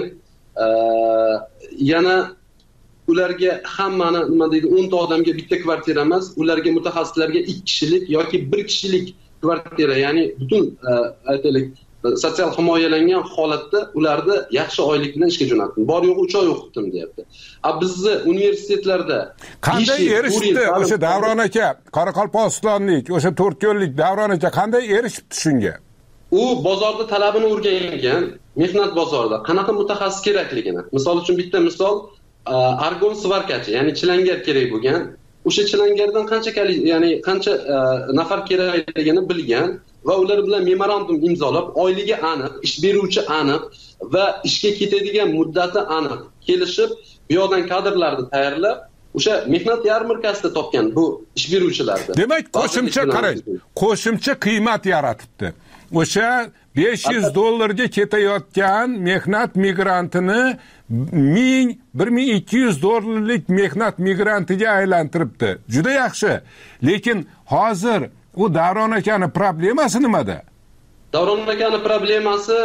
yana ularga hammani nima deydi, o'n ta odamga bitta kvartira emas, ularga mutaxassislarga ikki kishilik yoki bir kishilik kvartira, ya'ni butun aytaylik sotsial himoyalangan holatda ularni yaxshi oylik bilan ishga jo'natdim. Bor yo'q uch oy o'qitdim deyapti. A bizni universitetlarda qanday erishdi o'sha Davron aka, Qoraqalpog'istonlik, o'sha to'rt yo'llik Davron aka qanday erishibdi shunga? U bozorda talabini o'rgangan, mehnat bozorida qanaqa mutaxassis kerakligini. Misol uchun bitta misol argon svarkachi, ya'ni chilangar kerak bo'lgan. O'sha chilangardan qancha ya'ni qancha nafar kerakligini bilgan va ular bilan memorandum imzolab, oyligi aniq, ish beruvchi aniq va ishga ketadigan muddati aniq kelishib, bu yoqdan kadrlarni tayyorlab, o'sha mehnat yarmarkasida topgan bu ish beruvchilarni. Demak, qo'shimcha qarang, qo'shimcha qiymat yaratibdi. O'sha besh yuz dollarga ketayotgan mehnat migrantini ming bir ming ikki yuz dollarlik mehnat migrantiga aylantiribdi. Juda yaxshi. Lekin hozir u Davron akani problemasi nimada? Davron akani problemasi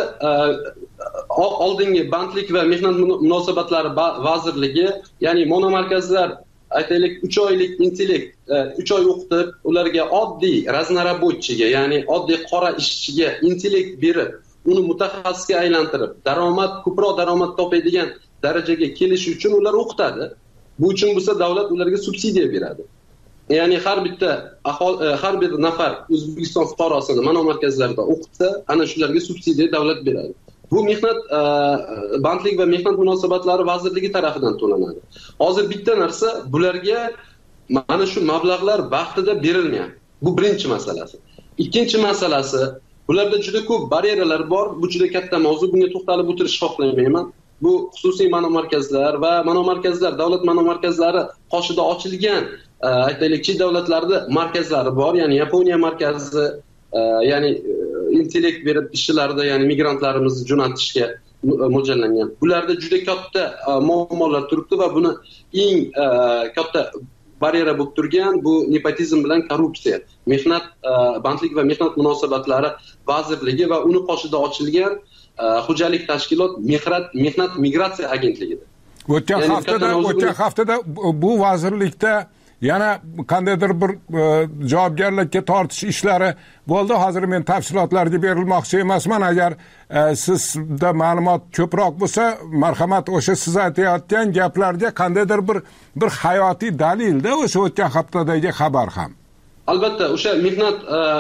oldingi bandlik va mehnat munosabatlari vazirligi, ya'ni monomarkazlar aytaylik uch oylik intellekt, uch oy o'qitib, ularga oddiy raznarabotchiga, ya'ni oddiy qora ishchiga intellekt berib, uni mutaxassisga aylantirib, daromad, ko'proq daromad topadigan darajaga kelish uchun ular o'qitadi. Bu uchun bo'lsa davlat ularga subsidiya beradi. Ya'ni har bitta aholi, har bir nafar O'zbekiston fuqarosini monomarkazlarda o'qitsa, ana shularga subsidiya davlat beradi. Bu mehnat bandlik va mehnat munosabatlari vazirligi tomonidan to'lanadi. Hozir bitta narsa, bularga mana shu mablag'lar vaqtida berilmayapti. Bu birinchi masalasi. Ikkinchi masalasi, bularda juda ko'p baryeralar bor. Bu juda katta mavzu, bunga to'xtalib o'tirishni xohlamayman. Bu xususiy monomarkazlar va monomarkazlar, davlat monomarkazlari qoshida ochilgan aytaylik chet davlatlarda markazlari bor, ya'ni Yaponiya markazi, ya'ni intellekt berib ishchilarni, ya'ni migrantlarimizni jo'natishga mo'ljallangan. Bularda juda katta muammolar turibdi va buni eng katta baryera bo'lib turgan bu nepotizm bilan korrupsiya. Mehnat bandlik va mehnat munosabatlari vazirligi va uni qoshida ochilgan xo'jalik tashkilot mehnat mehnat migratsiya agentligidir. O'tgan haftada o'tgan haftada bu vazirlikda yana qandaydir bir javobgarlikka tortish ishlari bo'ldi. Hozir men tafsilotlarga berilmoqchi emasman. Agar sizda ma'lumot ko'proq bo'lsa, marhamat, o'sha siz aytayotgan gaplarga qandaydir bir bir hayotiy dalilda o'sha o'tgan haftadagi xabar ham. Albatta, o'sha mehnat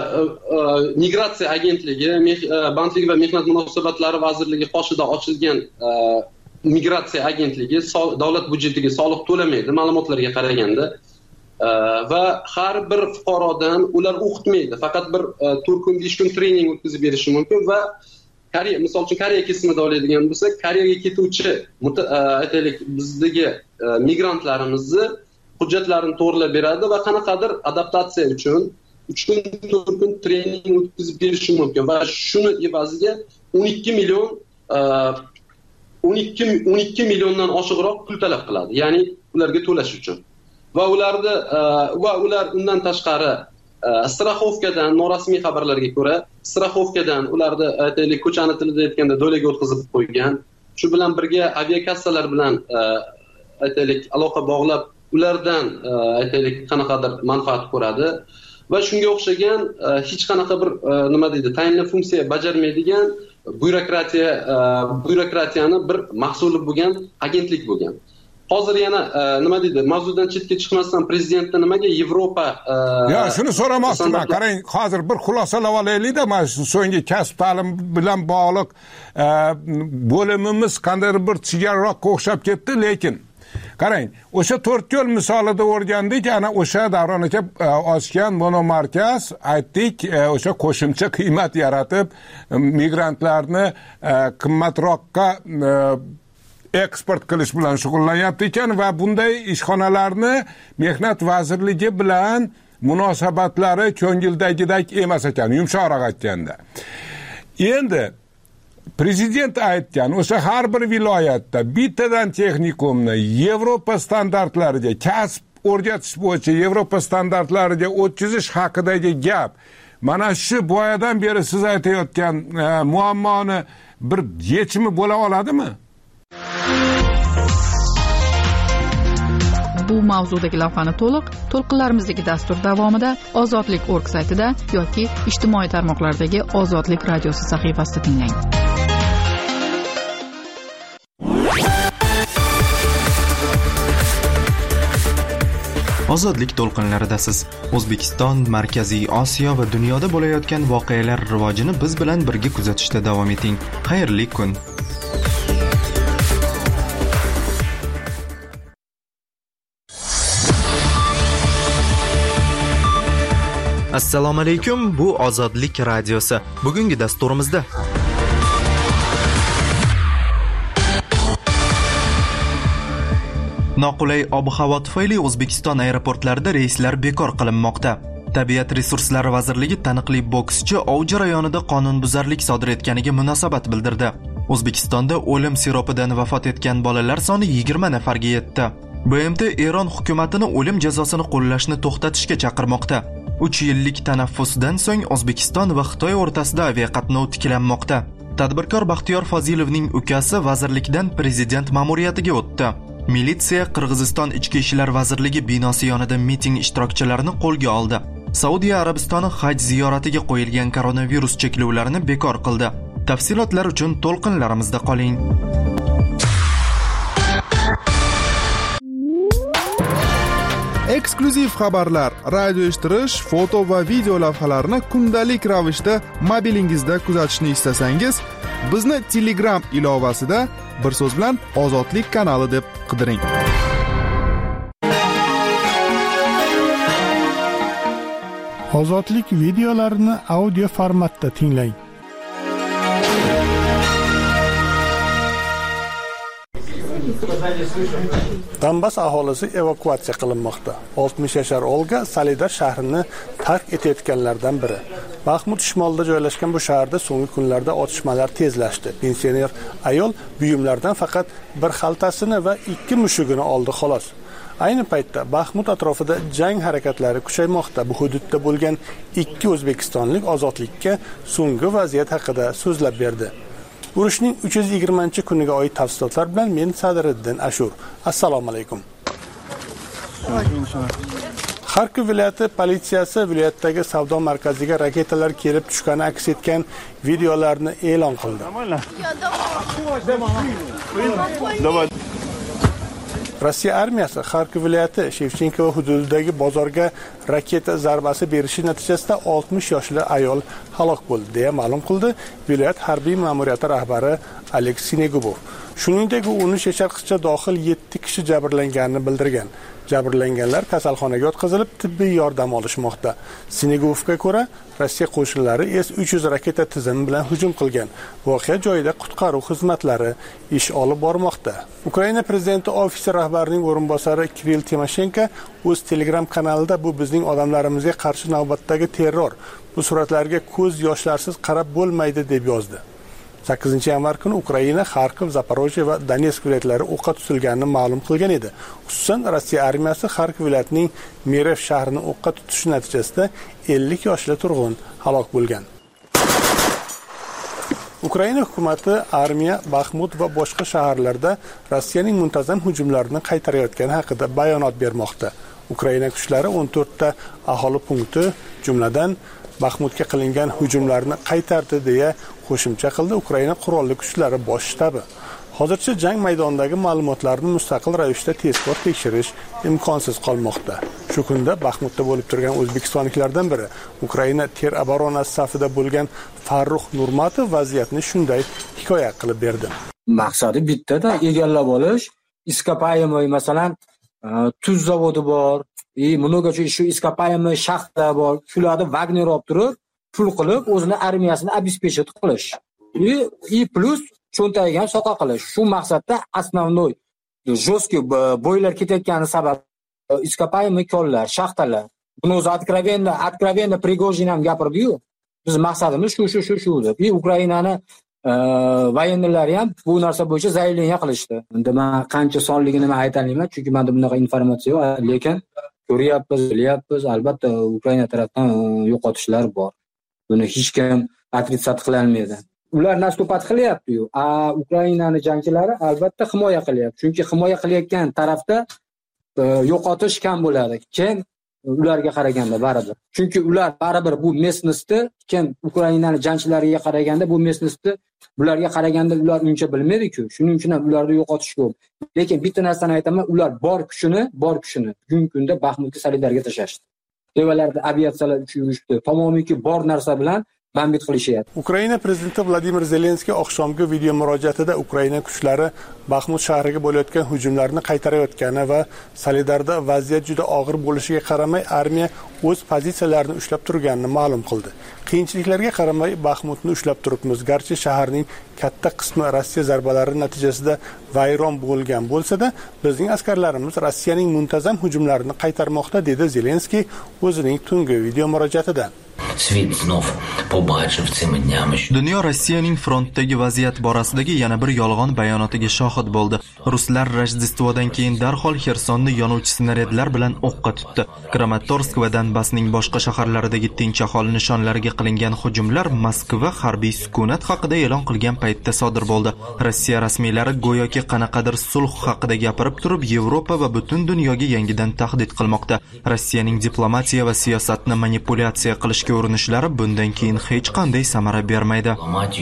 migratsiya agentligi, bandlik va mehnat munosabatlari vazirligi qoshida ochilgan migratsiya agentligi davlat byudjetiga soliq to'lamaydi, ma'lumotlarga qaraganda. Va har bir fuqarodan ular o'qitmaydi, faqat bir to'rt kun besh kun trening o'tkazib berishi mumkin va Koreya, misol uchun Koreya kesimida oladigan bo'lsak, Koreyaga ketuvchi aytaylik bizdagi migrantlarimizni hujjatlarini to'g'rilab beradi va qanaqadir adaptatsiya uchun uch kun to'rt kun trening o'tkazib berishi mumkin va shuni evaziga o'n ikki million o'n ikki o'n ikki milliondan oshiqroq pul talab qiladi, ya'ni ularga to'lash uchun. Va ularni va ular undan tashqari strixovkadan, norasmiy xabarlarga ko'ra, strixovkadan ularni aytaylik ko'chani tilida aytganda do'laga o'tkazib qo'ygan. Shu bilan birga aviakassalar bilan aytaylik aloqa bog'lab, ulardan aytaylik qanaqadir manfaat ko'radi va shunga o'xshagan hech qanaqa bir nima deydi, tayinli funksiya bajarmaydigan byurokratiya byurokratiyani bir mahsuli bo'lgan agentlik bo'lgan. Hozir yana nima deydi, mavzudan chetga chiqmasdan prezidentni nimaga Yevropa Ya shuni so'ramoqchiman. Qarang, hozir bir xulosalab olaylik-da, mana shu so'nggi kasb ta'lim bilan bog'liq bo'limimiz qandaydir bir chigararoqqa o'xshab ketdi, lekin qarang, o'sha To'rtko'l misolida o'rgandik, ana o'sha Davron aka ochgan monomarkaz, aytdik, o'sha qo'shimcha qiymat yaratib migrantlarni qimmatroqqa eksport qilish bilan shug'ullanyapti ekan va bunday ishxonalarni Mehnat vazirligi bilan munosabatlari ko'ngildagidek emas ekan, yumshoqroq aytganda. Endi prezident aytgan, o'sha har bir viloyatda bittadan texnikumni Yevropa standartlariga, kasb o'rgatish bo'yicha Yevropa standartlariga o'tkazish haqidagi gap, mana shu boyadan beri siz aytayotgan e, muammoni bir yechimi bo'la oladimi? Bu mavzudagi lavhani to'liq to'lqinlarimizdagi dastur davomida ozodlik org saytida yoki ijtimoiy tarmoqlardagi Ozodlik radiosi sahifasida tinglang. Ozodlik to'lqinlaridasiz. O'zbekiston, Markaziy Osiyo va dunyoda bo'layotgan voqealar rivojini biz bilan birga kuzatishda davom eting. Xayrli kun. Assalomu alaykum, bu Ozodlik radiosi. Bugungi dasturimizda noqulay ob-havo tufayli O'zbekiston aeroportlarida reyslar bekor qilinmoqda. Tabiat resurslari vazirligi taniqli bokschi ov jarayonida qonunbuzarlik sodir etganiga munosabat bildirdi. O'zbekistonda o'lim siropidan vafot etgan bolalar soni yigirma nafarga yetdi. B M T Eron hukumatini o'lim jazosini qo'llashni to'xtatishga chaqirmoqda. uch yillik tanaffusdan so'ng O'zbekiston va Xitoy o'rtasida aviaqatnov tiklanmoqda. Tadbirkor Baxtiyor Fozilovning ukasi vazirlikdan prezident ma'muriyatiga o'tdi. Militsiya Qirg'iziston Ichki ishlar vazirligi binosi yonida miting ishtirokchilarini qo'lga oldi. Saudiya Arabistoni haj ziyoratiga qo'yilgan koronavirus cheklovlarini bekor qildi. Tafsilotlar uchun to'lqinlarimizda qoling. Eksklyuziv xabarlar, radio eshittirish, foto va video lavhalarni kundalik ravishda mobilingizda kuzatishni istasangiz, bizni Telegram ilovasida bir so'z bilan Ozodlik kanali deb qidiring. Ozodlik videolarini audio formatda tinglang. Donbass aholisi evakuatsiya qilinmoqda. oltmish yashar Olga Solidar shahrini tark etayotganlardan biri. Baxmut shimolida joylashgan bu shaharda so'nggi kunlarda otishmalar tezlashdi. Pensioner ayol buyumlardan faqat bir xaltasini va ikki mushugini oldi xolos. Ayni paytda Baxmut atrofida jang harakatlari kuchaymoqda. Bu hududda bo'lgan ikki o'zbekistonlik ozodlikka so'nggi vaziyat haqida so'zlab berdi. Urushning uch yuz yigirmanchi kuniga oid tafsilotlar bilan men Sadiriddin Ashur. Assalomu alaykum. Xarkov viloyati politsiyasi viloyatdagi savdo markaziga raketalar kelib tushgani aks etgan videolarni e'lon qildi. Rossiya armiyasi Xarkov viloyati Shevchenko hududidagi bozorga raketa zarbasi berishi natijasida oltmish yoshli ayol halok bo'ldi deya ma'lum qildi viloyat harbiy ma'muriyati rahbari Aleksey Sinegubov. Shuningdek, u o'n uch yasharcha dohil yetti kishi jabrlanganini bildirgan. Jabrlanganlar kasalxonaga o'tkazilib tibbiy yordam olishmoqda. Sinegubovga ko'ra, Rossiya qo'shinlari S uch yuz raketa tizimi bilan hujum qilgan. Voqea joyida qutqaruv xizmatlari ish olib bormoqda. Ukraina prezidenti ofisi rahbarining o'rinbosari Kirill Timoshenko o'z Telegram kanalida bu bizning odamlarimizga qarshi navbatdagi terror. Bu suratlarga ko'z yoshlarsiz qarab bo'lmaydi deb yozdi. sakkizinchi yanvar kuni Ukraina Xarkov, Zaporojye va Donetsk viloyatlari o'qqa tutilganini ma'lum qilgan edi. Xususan, Rossiya armiyasi Xarkov viloyatining Merev shahrini o'qqa tutishi natijasida ellik yoshli turg'un halok bo'lgan. Ukraina hukumati armiya Baxmut va boshqa shaharlarda Rossiyaning muntazam hujumlarini qaytarayotgani haqida bayonot bermoqda. Ukraina kuchlari o'n to'rtta aholi punkti, jumladan Baxmutga qilingan hujumlarni qaytardi deya qo'shimcha qildi Ukraina qurolli kuchlari bosh shtabi. Hozircha jang maydonidagi ma'lumotlarni mustaqil ravishda tezkor tekshirish imkonsiz qolmoqda. Shu kunda Baxmutda bo'lib turgan o'zbekistonliklardan biri Ukraina ter oboronasi safida bo'lgan Farruh Nurmatov vaziyatni shunday hikoya qilib berdi. Maqsadi bittada egallab olish, iskopaемый masalan tuz zavodi bor, и много shu iskopaемый shaxta bor. Shularni Wagner olib turib, pul qilib o'zini armiyasini обеспечить qilish. И и plus cho'ntagiga ham soqa qilish. Shu maqsadda основной жесткий boylar ketayotgani sabab iskopaемый konlar, shaxtalar. Buni o'zi откровенно, откровенно Prigozhin ham gapirdi-yu. Biz maqsadimiz shu shu shu shu deb. И Ukrainani voyennilari ham bu narsa bo'yicha zayleniya qilishdi. Endi men qancha sonligini men ayta olmayman, chunki menda bunaqa informatsiya yo'q, lekin ko'ryapmiz, bilyapmiz, albatta Ukraina tarafdan yo'qotishlar bor. Buni hech kim отрицать qila olmaydi. Ular nastupat qilyapti-yu, a Ukrainani jangchilari albatta himoya qilyapti. Chunki himoya qilayotgan tarafda yo'qotish kam bo'ladi. Kim ularga qaraganda baribir. Chunki ular baribir bu местностьni kim Ukrainani jangchilariga qaraganda bu местностьni bularga qaraganda ular uncha bilmaydi-ku. Shuning uchun ham ularni yo'qotish ko'p. Lekin bitta narsani aytaman, ular bor kuchini, bor kuchini bugungi kunda Baxmutga Solidarga tashashdi. Devalarda aviatsiyalar uchib yurishdi. Tamomiyki bor narsa bilan bambit qilishyapti. Ukraina prezidenti Vladimir Zelenskiy oqshomgi video murojaatida Ukraina kuchlari Baxmut shahriga bo'layotgan hujumlarni qaytarayotgani va Solidarda vaziyat juda og'ir bo'lishiga qaramay armiya o'z pozitsiyalarini ushlab turganini ma'lum qildi. Qiyinchiliklarga qaramay Baxmutni ushlab turibmiz. Garchi shaharning katta qismi Rossiya zarbalari natijasida vayron bo'lgan bo'lsa-da, bizning askarlarimiz Rossiyaning muntazam hujumlarini qaytarmoqda, dedi Zelenskiy o'zining tungi video murojaatida. Dunyo Rossiyaning frontdagi vaziyat borasidagi yana bir yolg'on bayonotiga shohid bo'ldi. Ruslar Rojdestvodan keyin darhol Xersonni yonuvchi snaryadlar bilan o'qqa tutdi. Kramatorsk va Donbassning boshqa shaharlaridagi tinch aholi nishonlariga qilingan hujumlar Moskva harbiy sukunat haqida e'lon qilgan paytda sodir bo'ldi. Rossiya rasmiylari go'yoki qanaqadir sulh haqida gapirib turib, Yevropa va butun dunyoga yangidan tahdid qilmoqda. Rossiyaning diplomatiya va siyosatni manipulyatsiya qilishga urinishlari bundan keyin hech qanday samara bermaydi.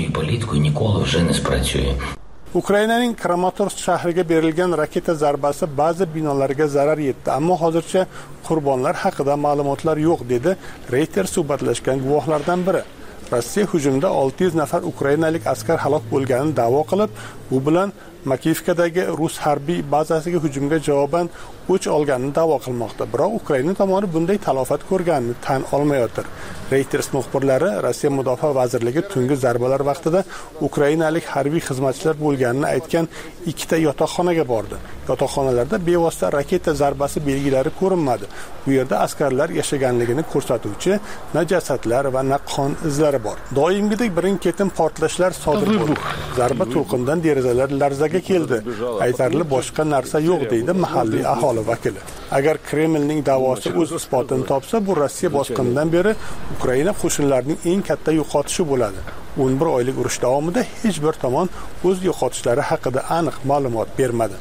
Ukrainaning Kramatorsk shahriga berilgan raketa zarbasi ba'zi binolarga zarar yetdi, ammo hozircha qurbonlar haqida ma'lumotlar yo'q, dedi Reuters suhbatlashgan guvohlardan biri. Rossiya hujumda olti yuz nafar ukrainalik askar halok bo'lganini da'vo qilib, bu bilan Makiyevkadagi rus harbiy bazasiga hujumga javoban o'ch olganini da'vo qilmoqda. Biroq Ukraina tomoni bunday talofat ko'rganini tan olmayotir. Reuters muxbirlari Rossiya Mudofaa vazirligi tungi zarbalar vaqtida ukrainalik harbiy xizmatchilar bo'lganini aytgan ikkita yotoqxonaga bordi. Yotoqxonalarda bevosita raketa zarbasi belgilari ko'rinmadi. Bu yerda askarlar yashaganligini ko'rsatuvchi na jasadlar va na qon izlari bor. Doimgidek birin-ketin portlashlar sodir bo'ldi. Zarba to'lqindan derazalar larzaga keldi. Aytarli boshqa narsa yo'q, deydi mahalliy aholi vakili. Agar Kremlning da'vosi o'z isbotini topsa, bu Rossiya bosqinidan beri Ukraina qo'shinlarining eng katta yo'qotishi bo'ladi. o'n bir oylik urush davomida hech bir tomon o'z yo'qotishlari haqida aniq ma'lumot bermadi.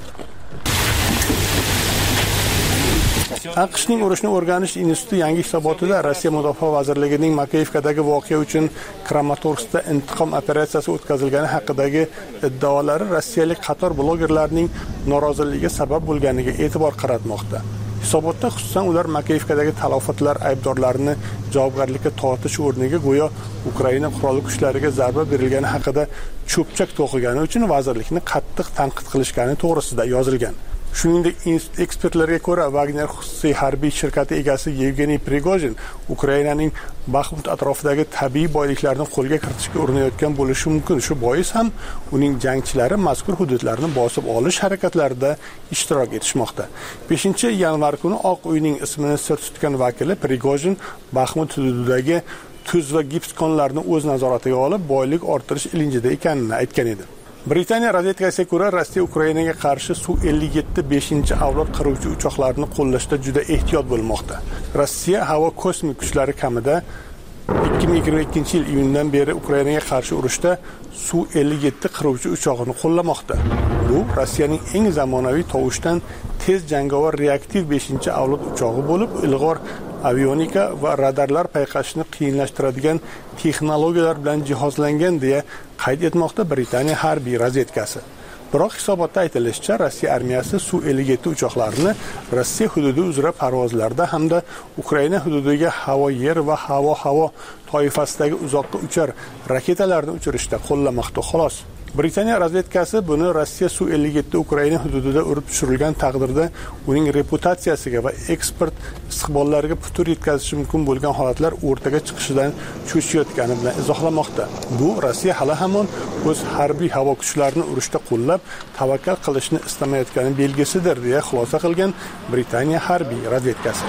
AQShning urushni o'rganish instituti yangi hisobotida Rossiya Mudofaa vazirligining Makiyevkadagi voqea uchun Kramatorskda intiqom operatsiyasi o'tkazilgani haqidagi iddaolari rossiyalik qator blogerlarning noroziligiga sabab bo'lganiga e'tibor qaratmoqda. Hisobotda xususan ular Makiyevkadagi talofatlar aybdorlarini javobgarlikka tortish o'rniga go'yo Ukraina qurolli kuchlariga zarba berilgani haqida cho'pchak to'qigani uchun vazirlikni qattiq tanqid qilishgani to'g'risida yozilgan. Shuningdek, ekspertlarga ko'ra Wagner xususiy harbiy shirkati egasi Yevgeniy Prigozhin Ukrainaning Baxmut atrofidagi tabiiy boyliklarni qo'lga kiritishga urinayotgan bo'lishi mumkin. Shu bois ham uning jangchilari mazkur hududlarni bosib olish harakatlarida ishtirok etishmoqda. beshinchi yanvar kuni Oq uyning ismini sir tutgan vakili Prigozhin Baxmut hududidagi tuz va gips konlarini o'z nazoratiga olib, boylik orttirish ilinjida ekanini aytgan edi. Britaniya razvedkasiga ko'ra, Rossiya Ukrainaga qarshi Su ellik yetti beshinchi avlod qiruvchi uchoqlarini qo'llashda juda ehtiyot bo'lmoqda. Rossiya havo kosmik kuchlari kamida ikki ming yigirma ikkinchi yil iyundan beri Ukrainaga qarshi urushda Su ellik yetti qiruvchi uchoqini qo'llamoqda. Bu Rossiyaning eng zamonaviy tovushdan tez jangovar reaktiv beshinchi avlod uchog'i bo'lib, ilg'or avionika va radarlar payqashni qiyinlashtiradigan texnologiyalar bilan jihozlangan deya qayd etmoqda Britaniya harbiy razvedkasi. Biroq hisobotda aytilishicha, Rossiya armiyasi Su ellik yetti uchoqlarini Rossiya hududi uzra parvozlarda hamda Ukraina hududiga havo-yer va havo-havo toifasidagi uzoqqa uchar raketalarni uchirishda qo'llamoqda xolos. Britaniya razvedkasi buni Rossiya Su ellik yetti Ukraina hududida urib tushirilgan taqdirda uning reputatsiyasiga va eksport istiqbollariga putur yetkazishi mumkin bo'lgan holatlar o'rtaga chiqishidan cho'chiyotgani bilan izohlamoqda. Bu Rossiya hali hamon o'z harbiy havo kuchlarini urushda qo'llab, tavakkal qilishni istamayotgani belgisidir, deya xulosa qilgan Britaniya harbiy razvedkasi.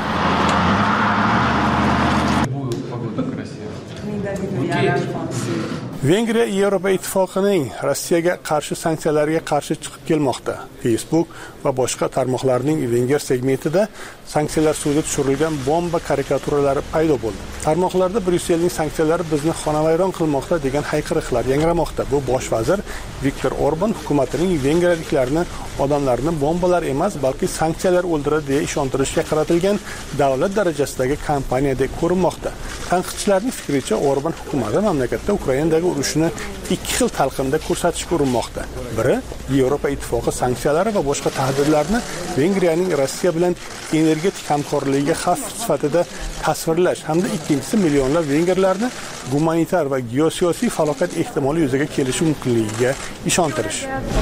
Vengriya Yevropa Ittifoqining Rossiyaga qarshi sanksiyalarga qarshi chiqib kelmoqda. Facebook va boshqa tarmoqlarning Venger segmentida sanksiyalar suvga tushirilgan bomba karikaturalari paydo bo'ldi. Tarmoqlarda Bryusselning sanksiyalari bizni xonavayron qilmoqda degan hayqiriqlar yangramoqda. Bu bosh vazir Viktor Orban hukumatining vengriyaliklarni odamlarni bombalar emas, balki sanksiyalar o'ldiradi deya ishontirishga qaratilgan davlat darajasidagi kampaniyadek ko'rinmoqda. Tanqidchilarning fikricha, Orban hukumati mamlakatda Ukrainadagi urushni ikki xil talqinda ko'rsatishga urinmoqda. Biri Yevropa Ittifoqi sanksiyalari va boshqa tahdidlarni Vengriyaning Rossiya bilan energetik hamkorligiga xavf sifatida tasvirlash, hamda ikkinchisi millionlab vengerlarni gumanitar va geosiyosiy falokat ehtimoli yuzaga kelishi mumkinligiga ishontirish.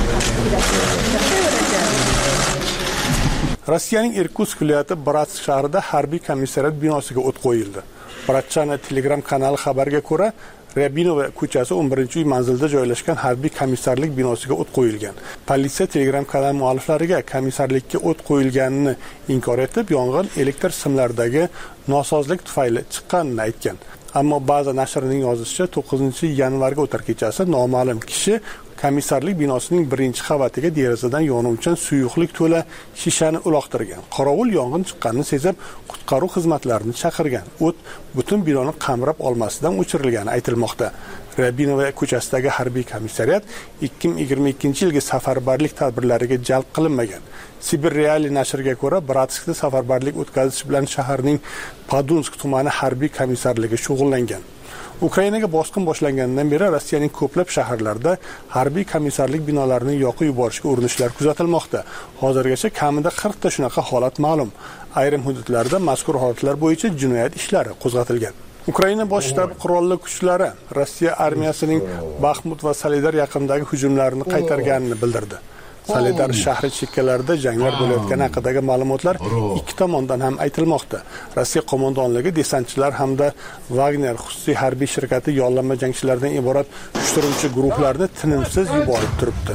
Rossiyaning Irkutsk viloyati Bratsk shahrida harbiy komissariyat binosiga o't qo'yildi. Bratchana Telegram kanali xabarga ko'ra, Ryabinova ko'chasi o'n birinchi uy manzilida joylashgan harbiy komissarlik binosiga o't qo'yilgan. Politsiya Telegram kanali mualliflariga komissarlikka o't qo'yilganini inkor etib, yong'in elektr simlaridagi nosozlik tufayli chiqqanini aytgan. Ammo ba'zi nashrining yozishicha, to'qqizinchi yanvarga o'tar kechasi noma'lum kishi komissarlik binosining birinchi qavatiga derazadan yonuvchan suyuqlik to'la shishani uloqtirgan. Qorovul yong'in chiqqanini sezib, qutqaruv xizmatlarini chaqirgan. O't butun binoni qamrab olmasidan o'chirilgani aytilmoqda. Ryabinova ko'chasidagi harbiy komissariyat ikki ming yigirma ikkinchi yilgi safarbarlik tadbirlariga jalb qilinmagan. Sibir Reali nashriga ko'ra, Bratskda safarbarlik o'tkazish bilan shaharning Podunsk tumani harbiy komissarligi shug'ullangan. Ukrainaga bosqin boshlanganidan beri Rossiyaning ko'plab shaharlarida harbiy komissarlik binolarini yoqib yuborishga urinishlar kuzatilmoqda. Hozirgacha kamida qirq ta shunaqa holat ma'lum. Ayrim hududlarda mazkur holatlar bo'yicha jinoyat ishlari qo'zg'atilgan. Ukraina bosh shtabi qurolli kuchlari Rossiya armiyasining Baxmut va Soledar yaqinidagi hujumlarini qaytarganini bildirdi. Soledar shahri chekkalarida janglar bo'layotgani haqidagi ma'lumotlar ikki tomondan ham aytilmoqda. Rossiya qo'mondonligi desantchilar hamda Wagner xususiy harbiy shirkati yollanma jangchilardan iborat uyushtiruvchi guruhlarni tinimsiz yuborib turibdi.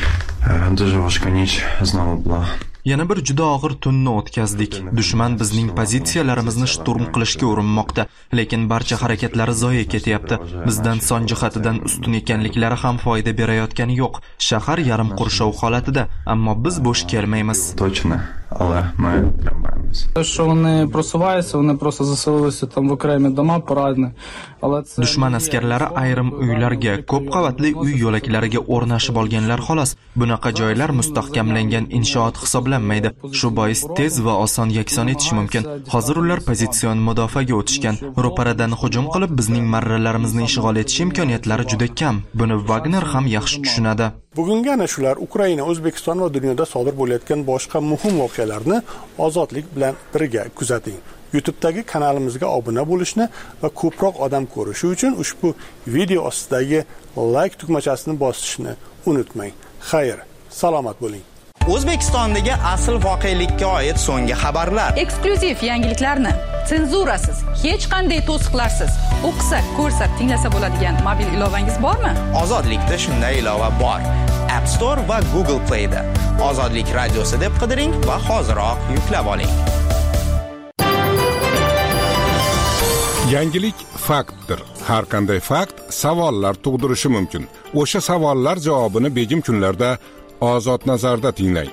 Yana bir juda og'ir tunni o'tkazdik. Dushman bizning pozitsiyalarimizni shturm qilishga urinmoqda, lekin barcha harakatlari zoye ketyapti. Bizdan son jihatidan ustun ekanliklari ham foyda berayotgani yo'q. Shahar yarim qurshov holatida, ammo biz bo'sh kelmaymiz. Точно, але ми тримаємося. Що вони просуваються, вони просто заселилися там в окремі дома порадні. Dushman askarlari ayrim uylarga, ko'p qavatli uy yo'laklariga o'rnashib olganlar xolos. Bunaqa joylar mustahkamlangan inshoot hisoblanmaydi. Shu bois tez va oson yakson etish mumkin. Hozir ular pozitsion mudofaaga o'tishgan. Ro'paradan hujum qilib bizning marralarimizni ishg'ol etish imkoniyatlari juda kam. Buni Wagner ham yaxshi tushunadi. Bugungi ana shular Ukraina, O'zbekiston va dunyoda sodir bo'layotgan boshqa muhim voqealarni ozodlik bilan birga kuzating. YouTube'dagi kanalimizga obuna bo'lishni va ko'proq odam ko'rishi uchun ushbu video ostidagi like tugmachasini bosishni unutmang. Xayr, salomat bo'ling. O'zbekistondagi asl voqelikka oid so'nggi xabarlar, eksklyuziv yangiliklarni senzurasiz, hech qanday to'siqlarsiz o'qisa, ko'rsa, tinglasa bo'ladigan mobil ilovangiz bormi? Ozodlikda shunday ilova bor. App Store va Google Play'da Ozodlik radiosi deb qidiring va hoziroq yuklab oling. Yangilik faktdir. Har qanday fakt savollar tug'dirishi mumkin. O'sha savollar javobini begim kunlarda Ozod nazarda tinglang.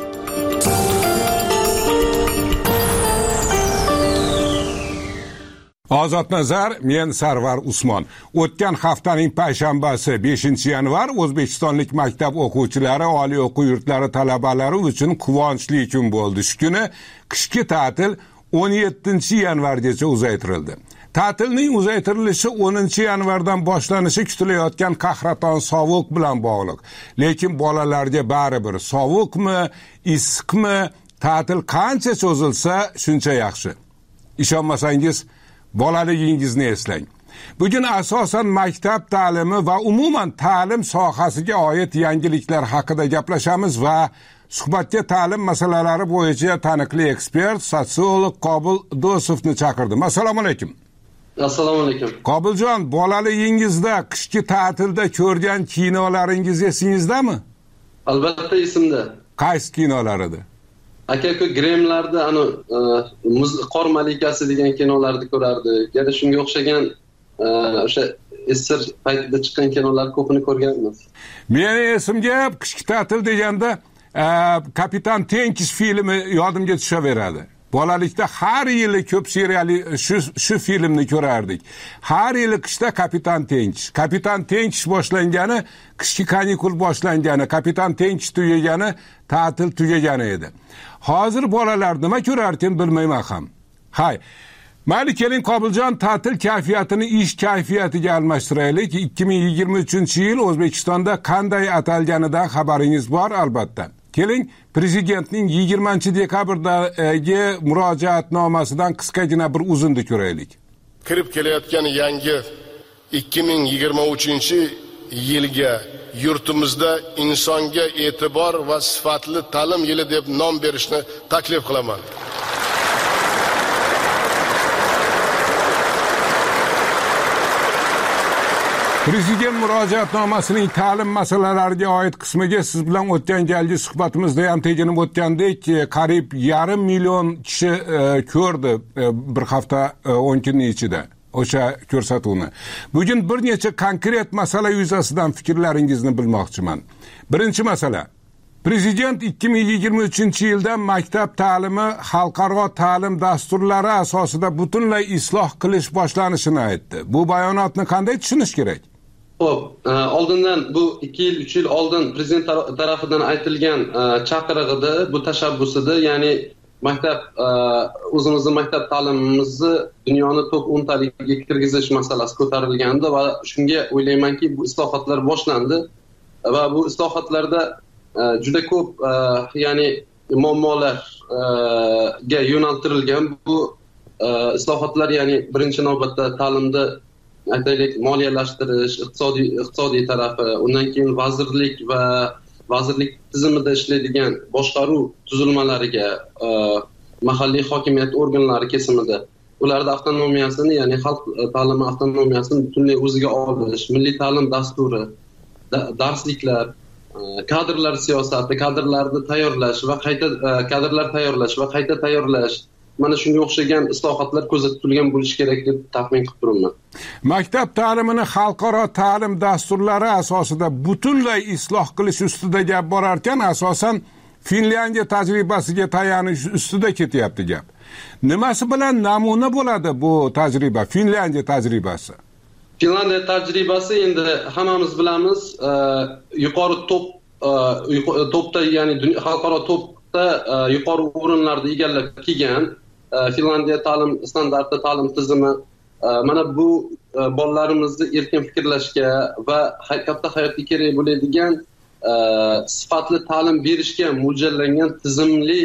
Ozod nazar, men Sarvar Usmon. O'tgan haftaning payshanbasi beshinchi yanvar O'zbekistonlik maktab o'quvchilari, oliy o'quv yurtlari talabalari uchun quvonchli kun bo'ldi. Shu kuni qishki ta'til o'n yettinchi yanvargacha uzaytirildi. Ta'tilning uzaytirilishi o'ninchi yanvardan boshlanishi kutilayotgan qahraton sovuq bilan bog'liq. Lekin bolalarga baribir sovuqmi, issiqmi, ta'til qancha cho'zilsa, shuncha yaxshi. Ishonmasangiz, bolaligingizni eslang. Bugun asosan maktab ta'limi va umuman ta'lim sohasiga oid yangiliklar haqida gaplashamiz va suhbatga ta'lim masalalari bo'yicha taniqli ekspert, sotsiolog Qobil Do'stovni chaqirdim. Assalomu alaykum. Assalomu alaykum. Qobiljon, bolaligingizda qishki ta'tilda ko'rgan kinolaringiz esingizdami? Albatta esimda. Qaysi kinolar edi? Aka-ku Gremlarda ana Qor malikasi degan kinolarni ko'rardik. Yana shunga o'xshagan o'sha esir paytida chiqqan kinolar ko'pini ko'rganmiz. Meni esimga qishki ta'til deganda Kapitan Tenkish filmi yodimga tushaveradi. Bolalikda har yili ko'p seriyali shu shu filmni ko'rardik. Har yili qishda Kapitan Tenkish. Kapitan Tenkish boshlangani, qishki kanikul boshlangani, Kapitan Tenkish tugagani, ta'til tugagani edi. Hozir bolalar nima ko'rarkin bilmayman ham. Hay. Mayli keling Qobiljon, ta'til kayfiyatini ish kayfiyatiga almashtiraylik. ikki ming yigirma uchinchi yil O'zbekistonda qanday atalganidan xabaringiz bor albatta. Keling, prezidentning yigirmanchi dekabrdagi murojaatnomasidan qisqagina bir uzunni ko'raylik. Kirib kelayotgan yangi ikki ming yigirma uchinchi yilga yurtimizda insonga e'tibor va sifatli ta'lim yili deb nom berishni taklif qilaman. Prezident murojaatnomasining ta'lim masalalariga oid qismiga siz bilan o'tgan galgi suhbatimizda ham teginib o'tgandek, qariyb yarim million kishi ko'rdi bir hafta o'n kunning ichida o'sha ko'rsatuvni. Bugun bir necha konkret masala yuzasidan fikrlaringizni bilmoqchiman. Birinchi masala. Prezident ikki ming yigirma uchinchi yilda maktab ta'limi xalqaro ta'lim dasturlari asosida butunlay isloh qilish boshlanishini aytdi. Bu bayonotni qanday tushunish kerak? Xo'p, oldindan bu ikki yil, uch yil oldin prezident tarafidan aytilgan chaqirig'ida, bu tashabbusida, ya'ni maktab o'zimizning maktab ta'limimizni dunyoni top o'ntaligiga kirgizish masalasi ko'tarilgandi va shunga o'ylaymanki, bu islohotlar boshlandi va bu islohotlarda juda ko'p ya'ni muammolarga yo'naltirilgan. Bu islohotlar ya'ni birinchi navbatda ta'limda aytaylik moliyalashtirish, iqtisodiy iqtisodiy tarafi, undan keyin vazirlik va vazirlik tizimida ishlaydigan boshqaruv tuzilmalariga, mahalliy hokimiyat organlari kesimida ularning avtonomiyasini, ya'ni xalq ta'limi avtonomiyasini butunlay o'ziga olish, milliy ta'lim dasturi, darsliklar, kadrlar siyosati, kadrlarni tayyorlash va qayta kadrlar tayyorlash va qayta tayyorlash, mana shunga o'xshagan islohotlar ko'zda tutilgan bo'lishi kerak deb taxmin qilib turaman. Maktab ta'limini xalqaro ta'lim dasturlari asosida butunlay isloh qilish ustida gap borar ekan, asosan Finlyandiya tajribasiga tayanish ustida ketyapti gap. Nimasi bilan namuna bo'ladi bu tajriba, Finlyandiya tajribasi? Finlandiya tajribasi endi hammamiz bilamiz, yuqori top topda, ya'ni xalqaro topda yuqori o'rinlarni egallab kelgan Finlandiya ta'lim standarti, ta'lim tizimi mana bu bolalarimizni erkin fikrlashga va katta hayotga kerak bo'ladigan sifatli ta'lim berishga mo'ljallangan tizimli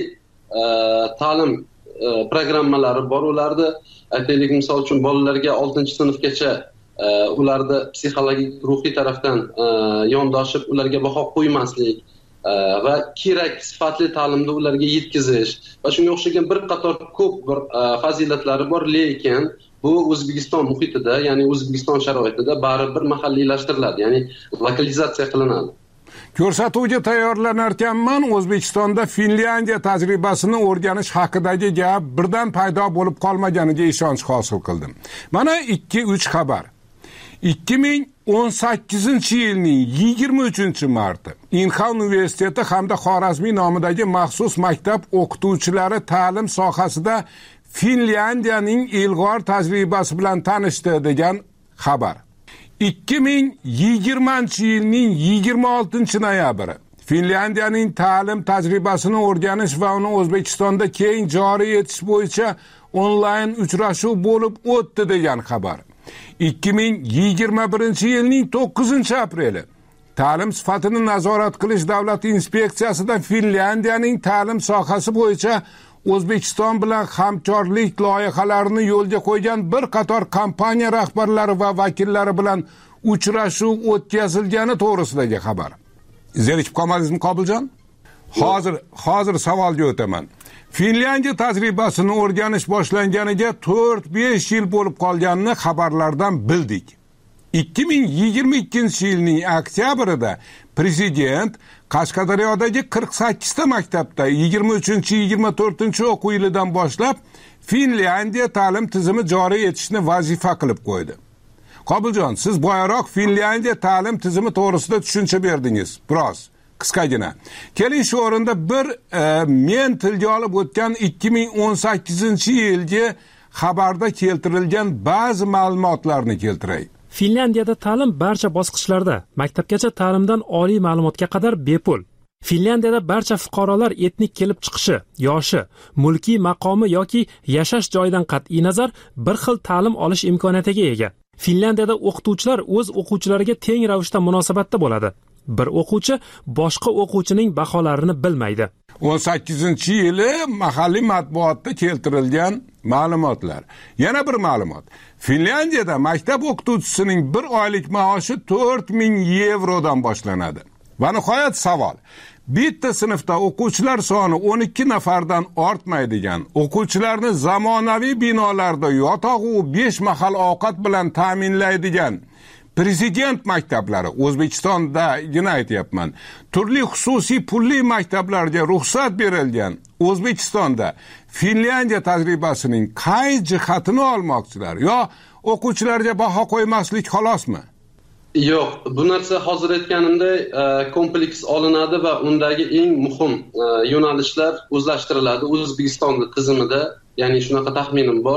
ta'lim programmalari bor. Ularda aytaylik, misol uchun bolalarga oltinchi sinfgacha ularda psixologik, ruhiy tarafdan yondoshib ularga baho qo'ymaslik va kerak sifatli ta'limni ularga yetkazish va shunga o'xshagan bir qator ko'p bir fazilatlari bor, lekin bu O'zbekiston muhitida, ya'ni O'zbekiston sharoitida baribir mahalliylashtiriladi, ya'ni lokalizatsiya qilinadi. Ko'rsatuvga tayyorlanarkanman, O'zbekistonda Finlyandiya tajribasini o'rganish haqidagi gap birdan paydo bo'lib qolmaganiga ishonch hosil qildim. Mana ikki uch xabar. ikki ming o'n sakkizinchi yilning yigirma uchinchi marti Inha universiteti hamda Xorazmiy nomidagi maxsus maktab o'qituvchilari ta'lim sohasida Finlyandiyaning ilg'or tajribasi bilan tanishdi degan xabar. ikki ming yigirmanchi yilning yigirma oltinchi noyabri Finlyandiyaning ta'lim tajribasini o'rganish va uni O'zbekistonda keng joriy etish bo'yicha onlayn uchrashuv bo'lib o'tdi degan xabar. ikki ming yigirma birinchi yilning to'qqizinchi apreli ta'lim sifatini nazorat qilish davlat inspeksiyasida Finlyandiyaning ta'lim sohasi bo'yicha O'zbekiston bilan hamkorlik loyihalarini yo'lga qo'ygan bir qator kompaniya rahbarlari va vakillari bilan uchrashuv o'tkazilgani to'g'risidagi xabar. Zerikib qolmadingizmi, Qobiljon? Hozir hozir savolga o'taman. Finlyandiya tajribasini o'rganish boshlanganiga to'rt besh yil bo'lib qolganini xabarlardan bildik. ikki ming yigirma ikkinchi yilning oktyabrida prezident Qashqadaryodagi qirq sakkizta maktabda yigirma uchinchi yigirma to'rtinchi o'quv yilidan boshlab Finlyandiya ta'lim tizimi joriy etishni vazifa qilib qo'ydi. Qobiljon, siz boyaroq Finlyandiya ta'lim tizimi to'g'risida tushuncha berdingiz. Biroz qisqagina. Keling shu o'rinda bir e, men tilga olib o'tgan ikki ming o'n sakkizinchi yilgi xabarda keltirilgan ba'zi ma'lumotlarni keltiray. Finlyandiyada ta'lim barcha bosqichlarda, maktabgacha ta'limdan oliy ma'lumotga qadar bepul. Finlyandiyada barcha fuqarolar etnik kelib chiqishi, yoshi, mulkiy maqomi yoki yashash joyidan qat'iy nazar bir xil ta'lim olish imkoniyatiga ega. Finlyandiyada o'qituvchilar o'z o'quvchilariga teng ravishda munosabatda bo'ladi. Bir o'quvchi boshqa o'quvchining baholarini bilmaydi. o'n sakkizinchi yili mahalliy matbuotda keltirilgan ma'lumotlar. Yana bir ma'lumot. Finlyandiyada maktab o'qituvchisining bir oylik maoshi to'rt ming yevrodan boshlanadi. Va nihoyat savol. Bitta sinfda o'quvchilar soni o'n ikki nafardan ortmaydigan, o'quvchilarni zamonaviy binolarda yotoq va besh mahal ovqat bilan ta'minlaydigan Prezident maktablari O'zbekistonda yana aytyapman. Turli xususiy pulli maktablarga ruxsat berilgan O'zbekistonda Finlyandiya tajribasining qay jihatini olmoqchilar yo o'quvchilarga baho qo'ymaslik xolosmi? Yo'q, bu narsa hozir aytganimdek kompleks olinadi va undagi eng muhim yo'nalishlar o'zlashtiriladi O'zbekistonning tizimida, ya'ni shunaqa taxminim bor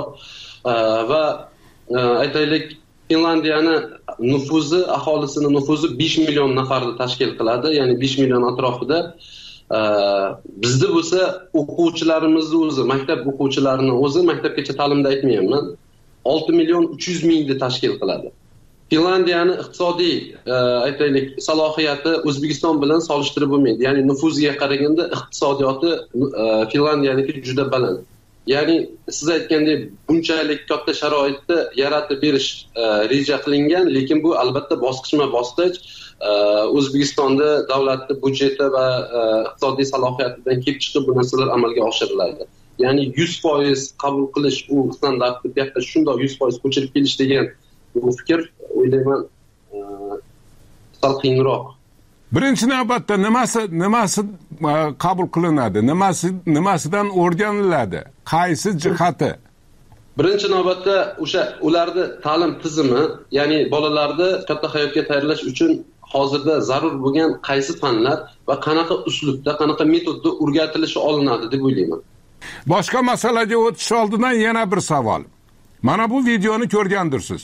va aytaylik Finlandiyani nufuzi, aholisini nufuzi besh million nafarni tashkil qiladi, ya'ni besh million atrofida. Bizda bo'lsa o'quvchilarimizni o'zi, maktab o'quvchilarini o'zi, maktabgacha ta'limda aytmayapman, olti million uch yuz mingni tashkil qiladi. Finlandiyani iqtisodiy aytaylik salohiyati O'zbekiston bilan solishtirib bo'lmaydi. Ya'ni nufuziga qaraganda iqtisodiyoti Finlandiyaniki juda baland. Ya'ni siz aytgandek bunchalik katta sharoitni yaratib berish reja qilingan, lekin bu albatta bosqichma-bosqich O'zbekistonda davlatning budjeti va iqtisodiy salohiyatidan kelib chiqib bu narsalar amalga oshiriladi. Ya'ni yuz foiz qabul qilish u standartni bu yerda shundoq yuz foiz ko'chirib kelish degan bu fikr o'ylayman sal qiyinroq. Birinchi navbatda nimasi nimasi qabul qilinadi? Nimasi nimasidan o'rganiladi? Qaysi jihati? Birinchi navbatda o'sha ularning ta'lim tizimi, ya'ni bolalarni katta hayotga tayyorlash uchun hozirda zarur bo'lgan qaysi fanlar va qanaqa uslubda, qanaqa metodda o'rgatilishi olinadi deb o'ylayman. Boshqa masalaga o'tish oldidan yana bir savol. Mana bu videoni ko'rgandirsiz.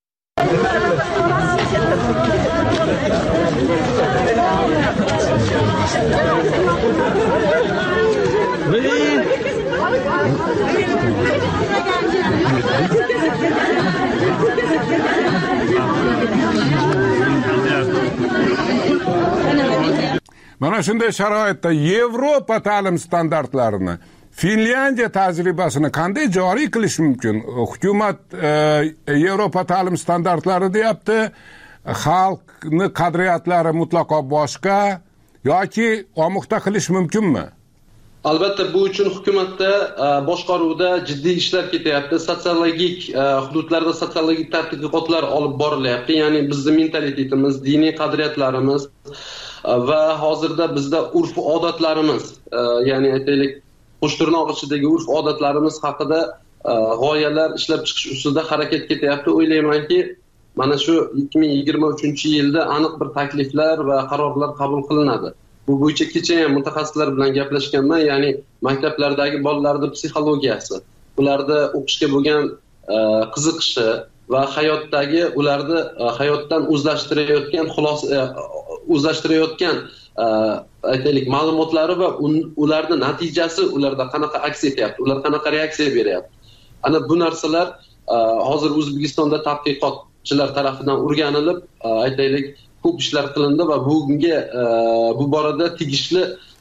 Mana shunday sharoitda Yevropa ta'lim standartlarini, Finlyandiya tajribasini qanday joriy qilish mumkin? Hukumat e, Yevropa ta'lim standartlari deyapti, xalqni qadriyatlari mutlaqo boshqa yoki omuqta qilish mumkinmi? Albatta bu uchun hukumatda boshqaruvda jiddiy ishlar ketyapti. Sotsiologik hududlarda sotsiologik tadqiqotlar olib borilyapti. Ya'ni bizning mentalitetimiz, diniy qadriyatlarimiz va hozirda bizda urf-odatlarimiz, ya'ni aytaylik qo'shtirnoq ichidagi urf-odatlarimiz haqida g'oyalar ishlab chiqish ustida harakat ketyapti. O'ylaymanki, mana shu ikki ming yigirma uchinchi yilda aniq bir takliflar va qarorlar qabul qilinadi. Bu bo'yicha kecha ham mutaxassislar bilan gaplashganman, ya'ni maktablardagi bolalarning psixologiyasi, ularda o'qishga bo'lgan qiziqishi va hayotdagi ularni hayotdan o'zlashtirayotgan xulos o'zlashtirayotgan aytaylik ma'lumotlari va ularning natijasi ularda qanaqa aks etyapti, ular qanaqa reaksiya beryapti. Ana bu narsalar hozir O'zbekistonda tadqiqotchilar tomonidan o'rganilib, aytaylik ko'p ishlar qilindi va bunga bu borada tegishli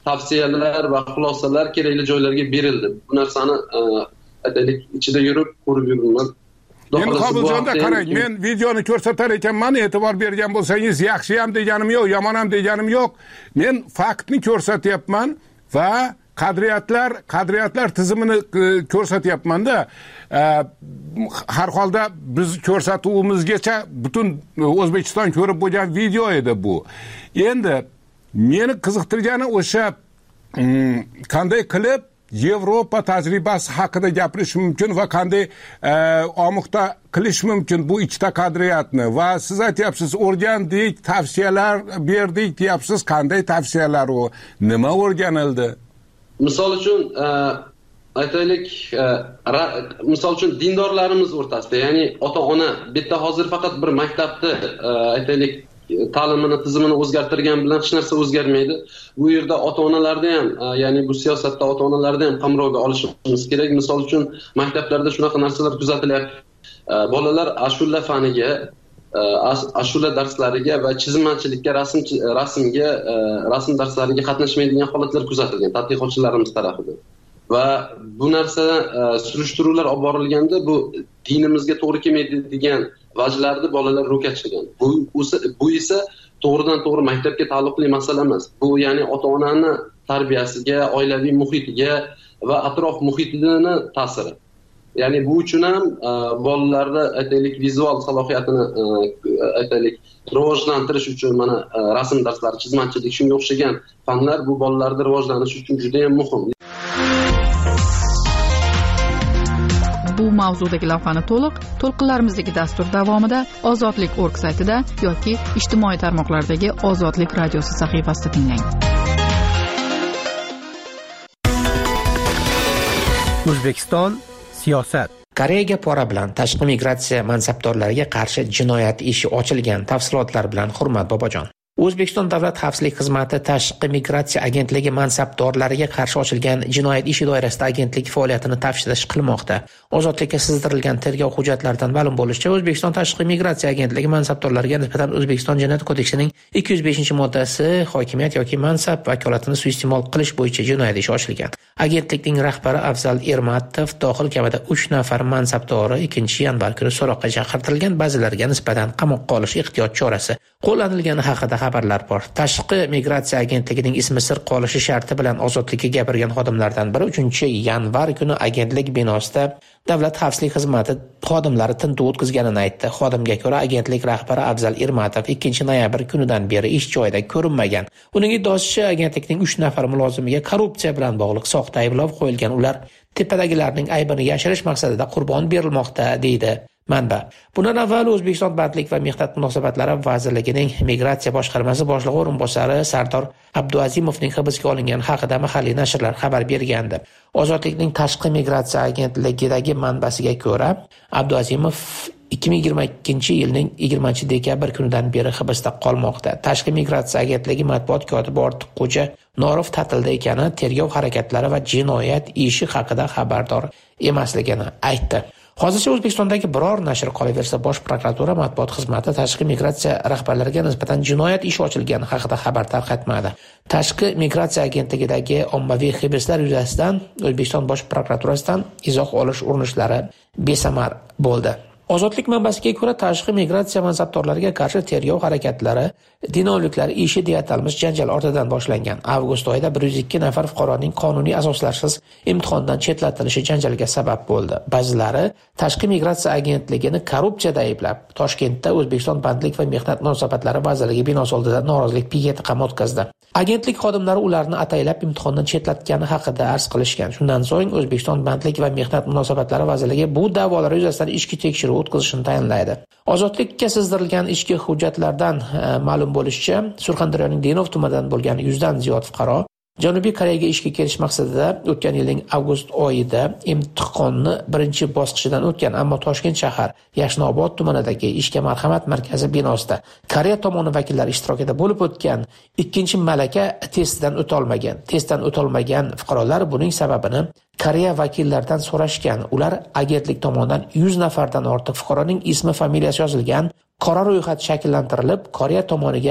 tavsiyalar va xulosalar kerakli joylarga berildi. Bu narsani aytaylik ichida yurib ko'rib yuribman. Endi Qobiljonda qarang, men videoni ko'rsatar ekanman, e'tibor bergan bo'lsangiz, yaxshi ham deganim yo'q, yomon ham deganim yo'q. Men faktni ko'rsatyapman va qadriyatlar, qadriyatlar tizimini ko'rsatyapman-da. Har holda biz ko'rsatuvimizgacha butun O'zbekiston ko'rib bo'lgan video edi bu. Endi meni qiziqtirgani o'sha qanday qilib Yevropa tajribasi haqida gapirish mumkin va qanday omuqda qilish mumkin bu ikkita qadriyatni. Va siz aytyapsiz, o'rgandik, tavsiyalar berdik deyapsiz. Qanday tavsiyalar u? Nima o'rganildi? Misol uchun aytaylik, misol uchun dindorlarimiz o'rtasida, ya'ni ota-ona bitta hozir faqat bir maktabda aytaylik ta'limini tizimini o'zgartirgan bilan hech narsa o'zgarmaydi. Bu yerda ota-onalarda ham, ya'ni bu siyosatda ota-onalarda ham qamrovga olishimiz kerak. Misol uchun maktablarda shunaqa narsalar kuzatilyapti. Bolalar ashula faniga, ashula darslariga va chizmachilikka, rasm rasmga, rasm darslariga qatnashmaydigan holatlar kuzatilgan tadqiqotchilarimiz tomonidan. Va bu narsa surishtiruvlar olib borilganda bu dinimizga to'g'ri kelmaydi degan vajlarni bolalar ro'kachlagan. Bu bu esa to'g'ridan to'g'ri maktabga taalluqli masala emas. Bu ya'ni ota-onani tarbiyasiga, oilaviy muhitiga va atrof muhitini ta'siri. Ya'ni bu uchun ham bolalarda aytaylik vizual salohiyatini aytaylik rivojlantirish uchun mana rasm darslari, chizmachilik, shunga o'xshagan fanlar bu bolalarda rivojlanishi uchun juda ham muhim. Bu mavzudagi lavhani to'liq to'lqinlarimizdagi dastur davomida ozodlik точка org saytida yoki ijtimoiy tarmoqlardagi Ozodlik radiosi sahifasida tinglang. O'zbekiston siyosat. Koreyaga pora bilan tashqi migratsiya mansabdorlariga qarshi jinoyat ishi ochilgan tafsilotlar bilan Hurmat Bobojon. O'zbekiston Davlat xavfsizlik xizmati tashqi migratsiya agentligi mansabdorlariga qarshi ochilgan jinoyat ishi doirasida agentlik faoliyatini taftish qilmoqda. Ozodlikka sizdirilgan tergov hujjatlaridan ma'lum bo'lishicha, O'zbekiston tashqi migratsiya agentligi mansabdorlariga nisbatan O'zbekiston Jinoyat kodeksining ikki yuz beshinchi moddasi hokimiyat yoki mansab vakolatini suiiste'mol qilish bo'yicha jinoyat ishi ochilgan. Agentlikning rahbari Afzal Ermatov dohil kamida uch nafar mansabdori ikkinchi yanvar kuni so'roqqa chaqirtirilgan, ba'zilariga nisbatan qamoqqa olish ehtiyot chorasi qo'llanilgani haqida xabarlar bor. Tashqi migratsiya agentligining ismi sir qolishi sharti bilan ozodlikka gapirgan xodimlardan biri uchinchi yanvar kuni agentlik binosida Davlat xavfsizlik xizmati xodimlari tintuv o'tkazganini aytdi. Xodimga ko'ra, agentlik rahbari Afzal Ermatov ikkinchi noyabr kunidan beri ish joyida ko'rinmagan. Uning iddaosicha, agentlikning uch nafar mulozimiga korrupsiya bilan bog'liq soxta ayblov qo'yilgan. Ular tepadagilarning aybini yashirish maqsadida qurbon berilmoqda, deydi manba. Bundan avval O'zbekiston Bandlik va mehnat munosabatlari vazirligining migratsiya boshqarmasi boshlig'i o'rinbosari Sardor Abduazimovning hibsga olingani haqida mahalliy nashrlar xabar bergandi. Ozodlikning tashqi migratsiya agentligidagi manbasiga ko'ra, Abduazimov ikki ming yigirma ikkinchi yilning yigirmanchi dekabr kunidan beri hibsda qolmoqda. Tashqi migratsiya agentligi matbuot kotibi Ortiqxo'ja Norov ta'tilda ekani, tergov harakatlari va jinoyat ishi haqida xabardor emasligini aytdi. Hozircha O'zbekistondagi biror nashr qolaversa, Bosh prokuratura matbuot xizmati tashqi migratsiya rahbarlariga nisbatan jinoyat ishi ochilgani haqida xabar tarqatmadi. Tashqi migratsiya agentligidagi ommaviy hibslar yuzasidan O'zbekiston Bosh prokuraturasidan izoh olish urinishlari besamar bo'ldi. Ozodlik manbasiga ko'ra, tashqi migratsiya mansabdorlariga qarshi tergov harakatlari dinovliklar ishi deya atalmish janjal ortidan boshlangan. Avgust oyida bir yuz ikki nafar fuqaroning qonuniy asoslarsiz imtihondan chetlatilishi janjalga sabab bo'ldi. Ba'zilari tashqi migratsiya agentligini korrupsiyada ayblab, Toshkentda O'zbekiston Bandlik va mehnat munosabatlari vazirligi binosi oldida norozilik piketi ham o'tkazdi. Agentlik xodimlari ularni ataylab imtihondan chetlatgani haqida arz qilishgan. Shundan so'ng O'zbekiston Bandlik va mehnat munosabatlari vazirligi bu da'volar yuzasidan ichki tekshiruv o'tkazishni tayinlaydi. Ozodlikka sizdirilgan ichki hujjatlardan ma'lum bo'lishicha, Surxondaryoning Denov tumanidan bo'lgan yuzdan ziyod fuqaro Janubiy Koreyaga ishga kelish maqsadida o'tgan yilning avgust oyida imtihonni birinchi bosqichidan o'tgan, ammo Toshkent shahar Yashnobod tumanidagi ishga marhamat markazi binosida Koreya tomoni vakillari ishtirokida bo'lib o'tgan ikkinchi malaka testidan o'ta olmagan. Testdan o'ta olmagan fuqarolar buning sababini Koreya vakillaridan so'rashgan. Ular agentlik tomonidan yuz nafardan ortiq fuqaroning ismi, familiyasi yozilgan qora ro'yxat shakllantirilib, Koreya tomoniga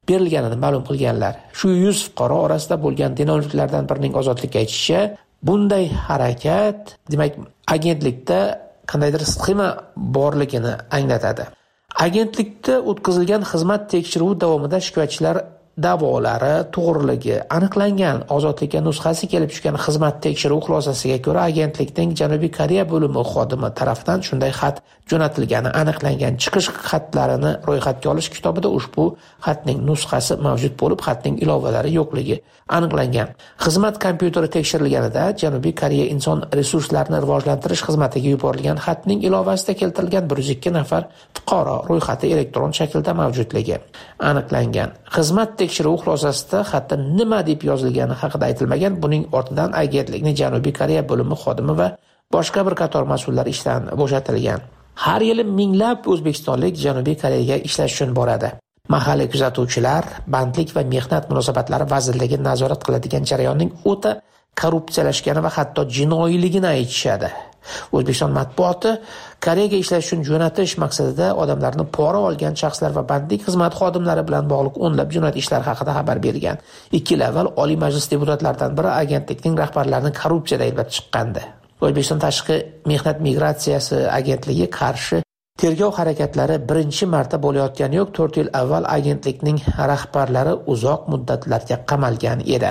berilganini ma'lum qilganlar. Shu yuz fuqaro orasida bo'lgan denovliklardan birining ozodlikka aytishicha, bunday harakat, demak, agentlikda qandaydir sxema borligini anglatadi. Agentlikda o'tkazilgan xizmat tekshiruvi davomida shikoyatchilar da'volari to'g'riligi aniqlangan. Ozodlikka nusxasi kelib tushgan xizmat tekshiruvi xulosasiga ko'ra, agentlikning Janubiy Koreya bo'limi xodimi tomonidan shunday xat jo'natilgani aniqlangan. Chiqish xatlarini ro'yxatga olish kitobida ushbu xatning nusxasi mavjud bo'lib, xatning ilovalari yo'qligi aniqlangan. Xizmat kompyuteri tekshirilganida Janubiy Koreya inson resurslarini rivojlantirish xizmatiga yuborilgan xatning ilovasida keltirilgan bir yuz ikki nafar fuqaro ro'yxati elektron shaklda mavjudligi aniqlangan. Xizmat tekshiruv xulosasida xatda nima deb yozilgani haqida aytilmagan. Buning ortidan agentlikning Janubiy Koreya bo'limi xodimi va boshqa bir qator mas'ullar ishdan bo'shatilgan. Har yili minglab o'zbekistonlik Janubiy Koreyaga ishlash uchun boradi. Mahalliy kuzatuvchilar bandlik va mehnat munosabatlari vazirligi nazorat qiladigan jarayonning o'ta korrupsiyalashgani va hatto jinoiyligini aytishadi. O'zbekiston matbuoti Koreyaga ishlash uchun jo'natish maqsadida odamlarni pora olgan shaxslar va bandlik xizmat xodimlari bilan bog'liq o'nlab jinoyat ishlari haqida xabar bergan. ikki yil avval Oliy Majlis deputatlaridan biri agentlikning rahbarlarini korrupsiyada ayblab chiqqandi. O'zbekiston Tashqi mehnat migratsiyasi agentligi qarshi tergov harakatlari birinchi marta bo'layotgani yo'q. to'rt yil avval agentlikning rahbarlari uzoq muddatlarga qamalgan edi.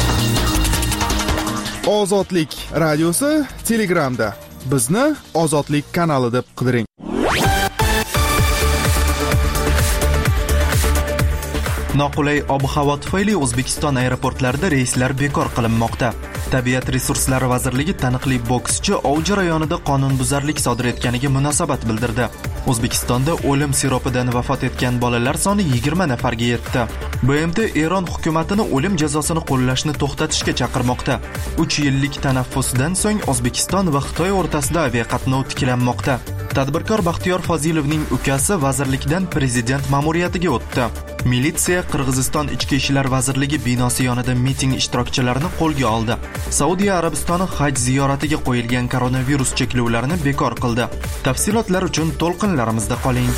Ozodlik radiosi Telegramda. Bizni Ozodlik kanali deb qidiring. Noqulay ob-havo tufayli O'zbekiston aeroportlarida reyslar bekor qilinmoqda. Tabiat resurslari vazirligi taniqli bokschi ov jarayonida qonunbuzarlik sodir etganiga munosabat bildirdi. O'zbekistonda o'lim siropidan vafot etgan bolalar soni yigirma nafarga yetdi. B M T Eron hukumatini o'lim jazosini qo'llashni to'xtatishga chaqirmoqda. uch yillik tanaffusdan so'ng O'zbekiston va Xitoy o'rtasida aviaqatnov tiklanmoqda. Tadbirkor Baxtiyor Fozilovning ukasi vazirlikdan prezident ma'muriyatiga o'tdi. Militsiya Qirg'iziston Ichki ishlar vazirligi binosi yonida miting ishtirokchilarini qo'lga oldi. Saudiya Arabistoni haj ziyoratiga qo'yilgan koronavirus cheklovlarini bekor qildi. Tafsilotlar uchun to'lqinlarimizda qoling.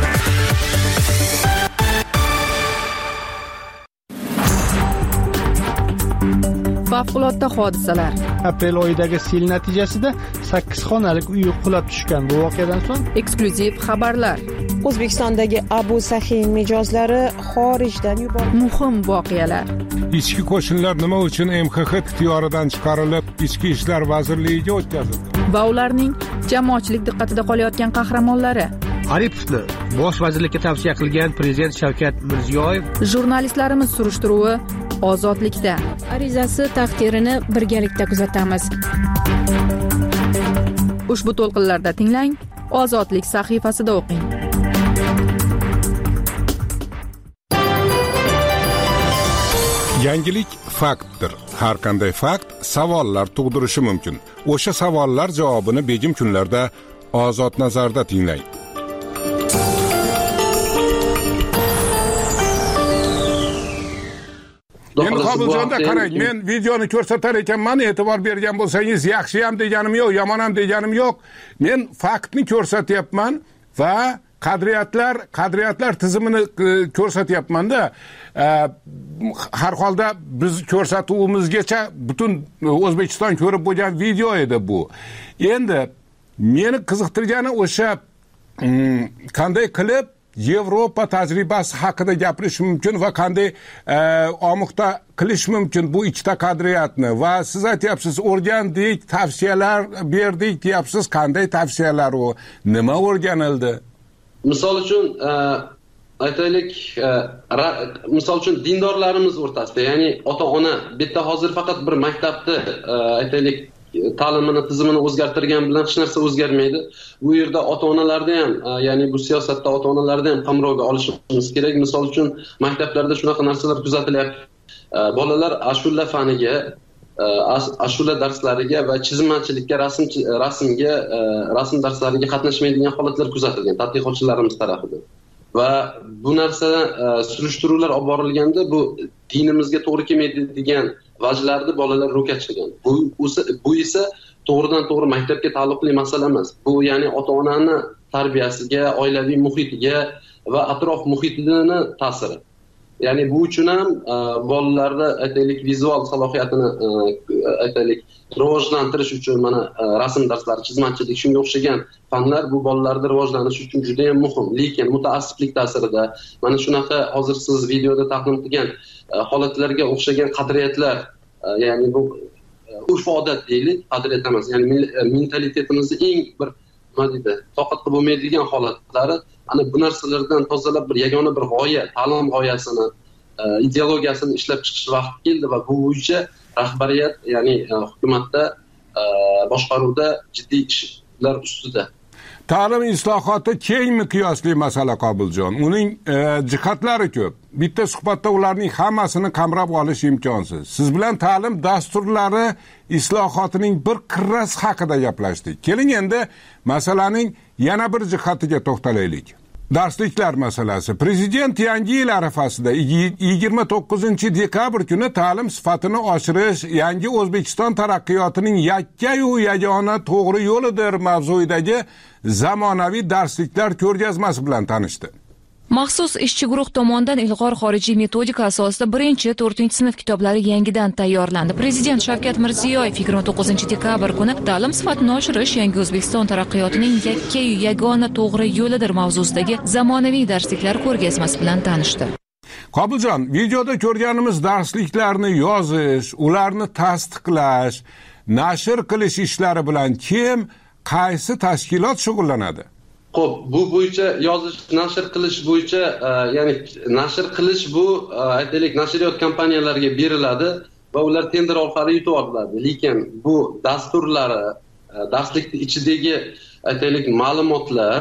Favqulodda hodisalar. Aprel oyidagi sel natijasida sakkiz xonalik uy qulab tushgan. Bu voqeadan so'ng eksklyuziv xabarlar. O'zbekistondagi Abu Saxiy mijozlari xorijdan yuborildi. Muhim voqealar. Ichki qo'shinlar nima uchun M X X ixtiyoridan chiqarilib, Ichki ishlar vazirligiga o'tkazildi? Va ularning jamoatchilik diqqatida qolayotgan qahramonlari. Aripovni bosh vazirlikka tavsiya qilgan prezident Shavkat Mirziyoyev. Jurnalistlarimiz surishtiruvi Ozodlikda. Arizasi taqdirini birgalikda kuzatamiz. Ushbu to'lqinlarda tinglang, Ozodlik sahifasida o'qing. Yangilik faktdir. Har qanday fakt savollar tug'dirishi mumkin. O'sha savollar javobini begim kunlarda Ozod nazarda tinglang. Men Qobiljonda qarang, men videoni ko'rsatar ekanman, e'tibor bergan bo'lsangiz, yaxshi ham deganim yo'q, yomon ham deganim yo'q. Men faktni ko'rsatyapman va qadriyatlar, qadriyatlar tizimini ko'rsatyapman-da. Har holda biz ko'rsatuvimizgacha butun O'zbekiston ko'rib bo'lgan video edi bu. Endi meni qiziqtirgani o'sha qanday qilib Yevropa tajribasi haqida gapirish mumkin va qanday omuqda qilish mumkin bu ikkita qadriyatni. Va siz aytyapsiz, o'rgandik, tavsiyalar berdik deyapsiz. Qanday tavsiyalar u? Nima o'rganildi? Misol uchun aytaylik, misol uchun dindorlarimiz o'rtasida, ya'ni ota-ona bitta hozir faqat bir maktabda aytaylik ta'limini tizimini o'zgartirgan bilan hech narsa o'zgarmaydi. Bu yerda ota-onalarni ham, ya'ni bu siyosatda ota-onalarni ham qamrovga olishimiz kerak. Misol uchun maktablarda shunaqa narsalar kuzatilyapti. Bolalar ashula faniga, ashula darslariga va chizmachilikka, rasm rasmga, rasm darslariga qatnashmaydigan holatlar kuzatilgan tadqiqotchilarimiz tomonidan. Va bu narsa surishtiruvlar olib borilganda bu dinimizga to'g'ri kelmaydi degan vajlarni bolalar ro'kachlagan. Bu bu esa to'g'ridan to'g'ri maktabga taalluqli masala emas. Bu ya'ni ota-onani tarbiyasiga, oilaviy muhitiga va atrof muhitini ta'siri. Ya'ni bu uchun ham bolalarda aytaylik vizual salohiyatini aytaylik rivojlantirish uchun mana rasm darslari, chizmachilik shunga o'xshagan fanlar bu bolalarda rivojlanish uchun juda ham muhim. Lekin mutaassiblik ta'sirida mana shunaqa hozir siz videoda taqdim qilgan holatlarga o'xshagan qadriyatlar, ya'ni bu urf odat deylik, qadriyat emas, ya'ni mentalitetimizning eng bir nima deydi, toqat qilib bo'lmaydigan holatlari ana bu narsalardan tozalab bir yagona bir g'oya, ta'lim g'oyasini, ideologiyasini ishlab chiqish vaqti keldi va bu bo'yicha rahbariyat, ya'ni hukumatda, boshqaruvda jiddiy ishlar ustida. Ta'lim islohoti keng miqyosli masala Qobiljon. Uning e, jihatlari ko'p. Bitta suhbatda ularning hammasini qamrab olish imkonsiz. Siz bilan ta'lim dasturlari islohotining bir qirrasi haqida gaplashdik. Keling endi masalaning yana bir jihatiga to'xtalaylik. Darsliklar masalasi. Prezident yangi yil arafasida yigirma to'qqizinchi dekabr kuni ta'lim sifatini oshirish yangi O'zbekiston taraqqiyotining yakka-yu yagona to'g'ri yo'lidir mavzuidagi zamonaviy darsliklar ko'rgazmasi bilan tanishdi. Maxsus ishchi guruh tomonidan ilg'or xorijiy metodika asosida birinchi to'rtinchi sinf kitoblari yangidan tayyorlandi. Prezident Shavkat Mirziyoyev yigirma to'qqizinchi dekabr kuni ta'lim sifatini oshirish yangi O'zbekiston taraqqiyotining yakka-yu yagona to'g'ri yo'lidir mavzusidagi zamonaviy darsliklar ko'rgazmasi bilan tanishdi. Qobiljon, videoda ko'rganimiz darsliklarni yozish, ularni tasdiqlash, nashr qilish ishlari bilan kim, qaysi tashkilot shug'ullanadi? Xo'p, bu bo'yicha yozish, nashr qilish bo'yicha, ya'ni nashr qilish bu aytaylik nashriyot kompaniyalariga beriladi va ular tender orqali yutib oladi. Lekin bu dasturlari, darslikning ichidagi aytaylik ma'lumotlar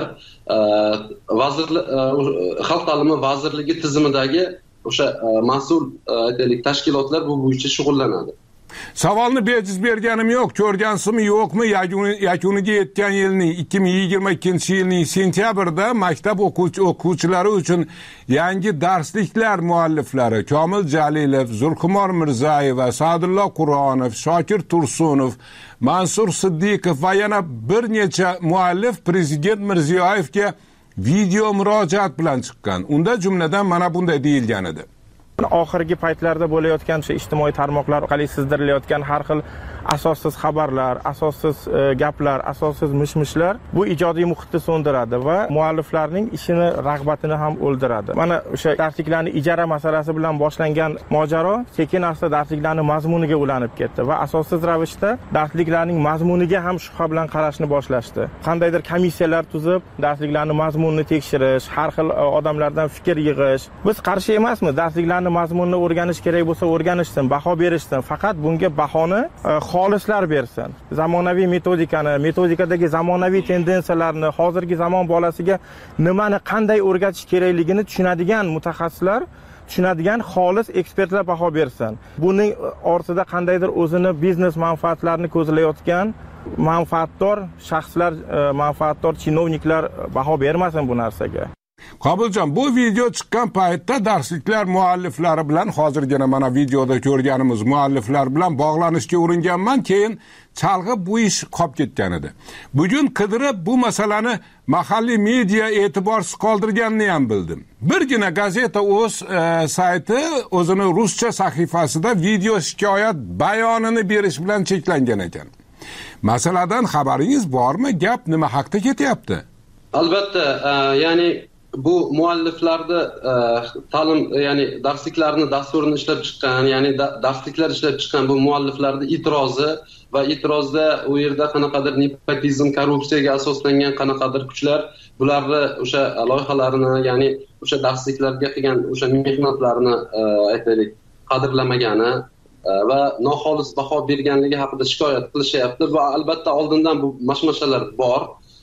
vazirlik, xalq ta'limi vazirligi tizimidagi o'sha mas'ul aytaylik tashkilotlar bu bo'yicha shug'ullanadi. Savolni bejiz berganim yo'q, ko'rgansizmi yo'qmi, yakuniga yetgan yilning ikki ming yigirma ikkinchi yilning sentyabrda maktab o'quvchilari uchun yangi darsliklar mualliflari Komil Jalilov, Zulqumor Mirzayeva, Sa'dulloh Qur'onov, Shokir Tursunov, Mansur Siddiqov va yana bir necha muallif Prezident Mirziyoyevga video murojaat bilan chiqqan. Unda jumladan mana bunday deyilgan edi. Oxirgi paytlarda bo'layotgan shu ijtimoiy tarmoqlar orqali sizdirilayotgan har xil asossiz xabarlar, asossiz e, gaplar, asossiz mishmishlar bu ijodiy muhitni so'ndiradi va mualliflarning ishini, rag'batini ham o'ldiradi. Mana o'sha darsliklarni ijara masalasi bilan boshlangan mojaro sekin-asta darsliklarning mazmuniga ulanib ketdi va asossiz ravishda darsliklarning mazmuniga ham shubha bilan qarashni boshlashdi. Qandaydir komissiyalar tuzib, darsliklarning mazmunini tekshirish, har xil odamlardan fikr yig'ish. Biz qarshi emasmiz, darsliklarning mazmunini o'rganish kerak bo'lsa o'rganishsin, baho berishsin. Faqat bunga bahoni e, xolislar bersin. Zamonaviy metodikani, metodikadagi zamonaviy tendensiyalarni, hozirgi zamon bolasiga nimani qanday o'rgatish kerakligini tushunadigan mutaxassislar, tushunadigan xolis ekspertlar baho bersin. Buning ortida qandaydir o'zini biznes manfaatlarini ko'zlayotgan manfaatdor shaxslar, manfaatdor chinovniklar baho bermasin bu narsaga. Qobiljon, bu video chiqqan paytda darsliklar mualliflari bilan hozirgina mana videoda ko'rganimiz mualliflar bilan bog'lanishga uringanman, keyin chalg'ib bu ish qolib ketgan edi. Bugun qidirib bu masalani mahalliy media e'tiborsiz qoldirganini ham bildim. Birgina gazeta o'z e, sayti o'zini ruscha sahifasida video shikoyat bayonini berish bilan cheklangan ekan. Masaladan xabaringiz bormi? Gap nima haqida ketyapti? Albatta, e, ya'ni bu mualliflarda e, ta'lim, ya'ni darsliklarni, dasturini ishlab chiqqan, ya'ni da, darsliklar ishlab chiqqan bu mualliflarda e'tirozi va e'tirozda u yerda qanaqadir nepotizm, korrupsiyaga asoslangan qanaqadir kuchlar bularni o'sha loyihalarini, ya'ni o'sha darsliklarga qilgan o'sha mehnatlarini e, aytaylik qadrlamagani e, va noxolis baho berganligi haqida shikoyat qilishyapti va albatta oldindan bu mashmashalar bor.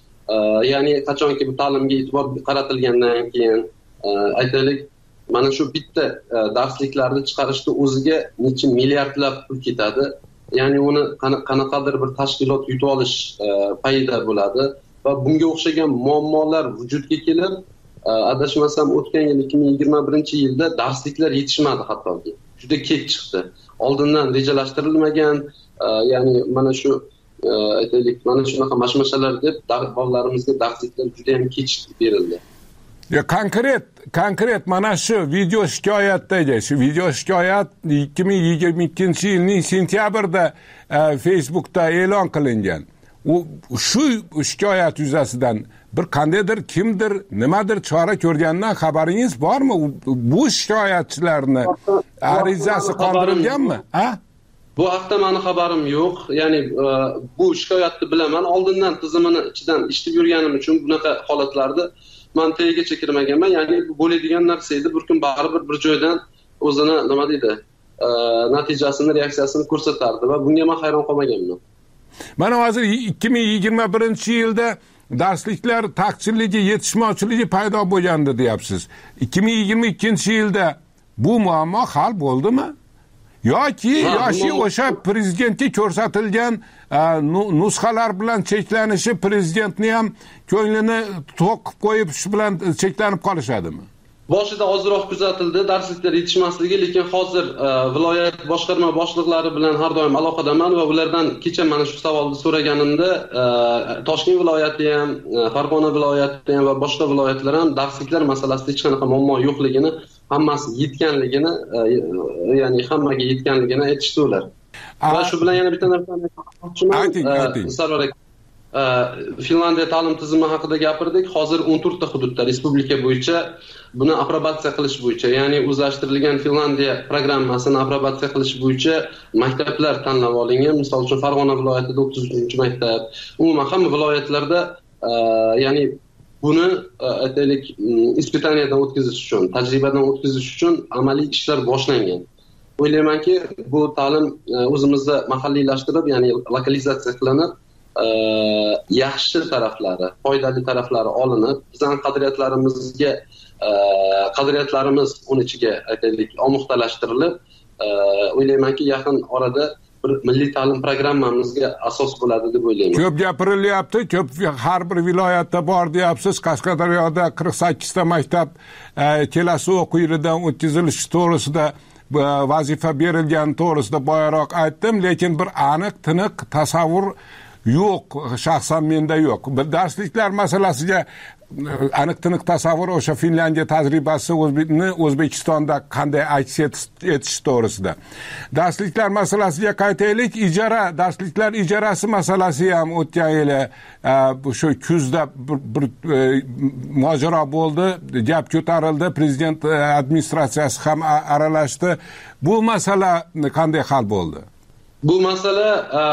Ya'ni qachonki bu ta'limga e'tibor qaratilgandan keyin aytaylik mana shu bitta darsliklarni chiqarishda o'ziga necha milliardlab pul ketadi. Ya'ni uni qanaqadir bir tashkilot yutib olish payida bo'ladi va bunga o'xshagan muammolar vujudga kelib, adashmasam o'tgan yil ikki ming yigirma birinchi yilda darsliklar yetishmadi hattoki. Juda kech chiqdi. Oldindan rejalashtirilmagan, ya'ni mana shu aytaylik mana shunaqa mashmashalar deb bolalarimizga darsliklar juda ham kech berildi. Ya konkret konkret mana shu video shikoyatdagi shu video shikoyat ikki ming yigirma ikkinchi yilning sentyabrida e, Facebookda e'lon qilingan. U shu shikoyat yuzasidan bir qandaydir kimdir nimadir chora ko'rganidan xabaringiz bormi? Bu shikoyatchilarni arizasi qondirilganmi? Ha? Bu haqda meni xabarim yo'q. Ya'ni e, bu shikoyatni bilaman. Oldindan tizimini ichidan eshitib yurganim uchun bunaqa holatlarda men tagigacha kirmaganman. Ya'ni bu bo'ladigan narsa edi. Bir kun baribir bir joydan o'zini nima deydi, e, natijasini, reaksiyasini ko'rsatardi va bunga men hayron qolmaganman. Mana hozir ikki ming yigirma birinchi yilda darsliklar taqchilligi, yetishmovchiligi paydo bo'lgandi deyapsiz. ikki ming yigirma ikkinchi yilda bu muammo hal bo'ldimi? Yoki yoshi o'sha prezidentga ko'rsatilgan nusxalar bilan cheklanishi prezidentni ham ko'nglini to'q qilib qo'yib shu bilan cheklanib qolishadimi? Boshida ozroq kuzatildi darsliklar yetishmasligi, lekin hozir viloyat boshqarma boshliqlari bilan har doim aloqadaman va ulardan kecha mana shu savolni so'raganimda Toshkent viloyati ham, Farg'ona viloyati ham va boshqa viloyatlar ham darsliklar masalasida hech qanaqa muammo yo'qligini, hammasi yetganligini, ya'ni hammaga yetganligini aytishdi ular. Va shu bilan yana bitta narsani aytmoqchiman. Sarvar aka, Finlandiya ta'lim tizimi haqida gapirdik. Hozir o'n to'rtta hududda respublika bo'yicha buni aprobatsiya qilish bo'yicha, ya'ni o'zlashtirilgan Finlandiya programmasini aprobatsiya qilish bo'yicha maktablar tanlab olingan. Misol uchun Farg'ona viloyatida o'ttiz uchinchi maktab, umuman hamma viloyatlarda ya'ni buni aytaylik ispitaniyadan o'tkazish uchun, tajribadan o'tkazish uchun amaliy ishlar boshlangan. O'ylaymanki, bu ta'lim o'zimizda mahalliylashtirib, ya'ni lokalizatsiya qilinib, yaxshi taraflari, foydali taraflari olinib, bizning qadriyatlarimizga qadriyatlarimiz uning ichiga aytaylik omuxtalashtirilib, o'ylaymanki, yaqin orada bir milliy ta'lim programmamizga asos bo'ladi deb o'ylayman. Ko'p gapirilyapti, ko'p har bir viloyatda bor deyapsiz. Qashqadaryoda qirq sakkizta maktab kelasi o'quv yilidan o'tkazilishi to'g'risida vazifa berilgani to'g'risida boyaroq aytdim, lekin bir aniq, tiniq tasavvur yo'q, shaxsan menda yo'q. Darsliklar masalasiga aniq tiniq tasavvur o'sha Finlandiya tajribasi O'zbekistonda qanday aks etish to'g'risida. Darsliklar masalasiga qaytaylik. Ijara, darsliklar ijarasi masalasi ham o'tgan yili shu kuzda bir, bir mojaro bo'ldi, gap ko'tarildi, prezident administratsiyasi ham aralashdi. Bu masala qanday hal bo'ldi? Bu masala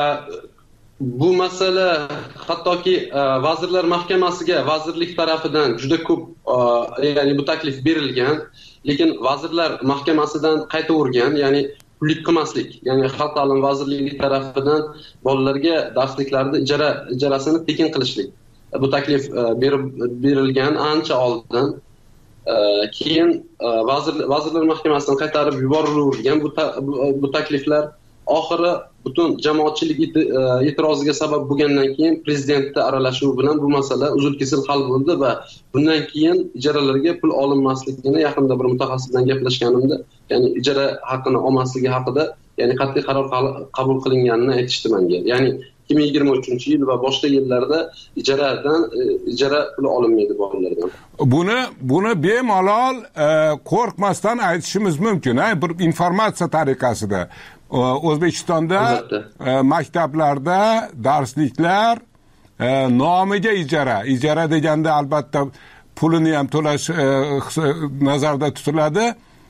Bu masala hattoki Vazirlar Mahkamasiga vazirlik tarafidan juda ko'p, ya'ni bu taklif berilgan, lekin Vazirlar Mahkamasidan qaytavergan, ya'ni pullik qilmaslik, ya'ni Xalq ta'limi vazirligi tarafidan bolalarga darsliklarni ijara ijarasini tekin qilishlik. Bu taklif berib berilgan ancha oldin. Keyin Vazir Vazirlar Mahkamasidan qaytarib yuborilgan bu bu takliflar oxiri butun jamoatchilik e'tiroziga sabab bo'lgandan keyin prezidentning aralashuvi bilan bu masala uzil-kesil hal bo'ldi va bundan keyin ijaralarga pul olinmasligini yaqinda bir mutaxassis bilan gaplashganimda, ya'ni ijara haqini olmasligi haqida, ya'ni qat'iy qaror qabul qilinganini aytishdi menga. Ya'ni ikki ming yigirma uchinchi yil va boshqa yillarda ijaradan ijara puli olinmaydi bolalardan. Buni buni bemalol qo'rqmasdan aytishimiz mumkin, bir informatsiya tariqasida. O'zbekistonda maktablarda darsliklar nomiga ijara, ijara deganda albatta pulini ham to'lash nazarda tutiladi.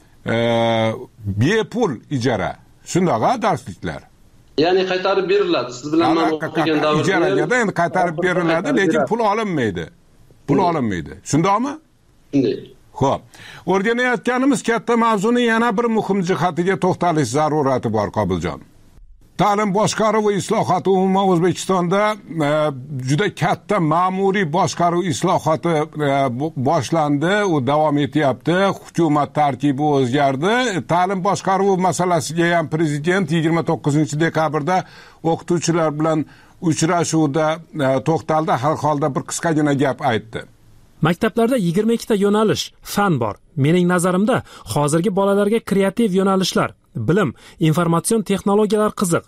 Bepul ijara. Shundaqa darsliklar. Ya'ni qaytarib beriladi. Siz bilan men o'qigan davrda ijaraga endi qaytarib beriladi, lekin pul olinmaydi. Pul olinmaydi. Shundaqmi? Shunday. Xo'p, o'rganayotganimiz katta mavzuning yana bir muhim jihatiga to'xtalish zarurati bor, Qobiljon. Ta'lim boshqaruvi islohoti umuman O'zbekistonda juda katta ma'muriy boshqaruv islohoti boshlandi, u davom etyapti, hukumat tarkibi o'zgardi. Ta'lim boshqaruvi masalasiga ham prezident yigirma to'qqizinchi dekabrda o'qituvchilar bilan uchrashuvda to'xtaldi, har holda bir qisqagina gap aytdi. Maktablarda yigirma ikkita yo'nalish, fan bor. Mening nazarimda, hozirgi bolalarga kreativ yo'nalishlar, bilim, informatsion texnologiyalar qiziq.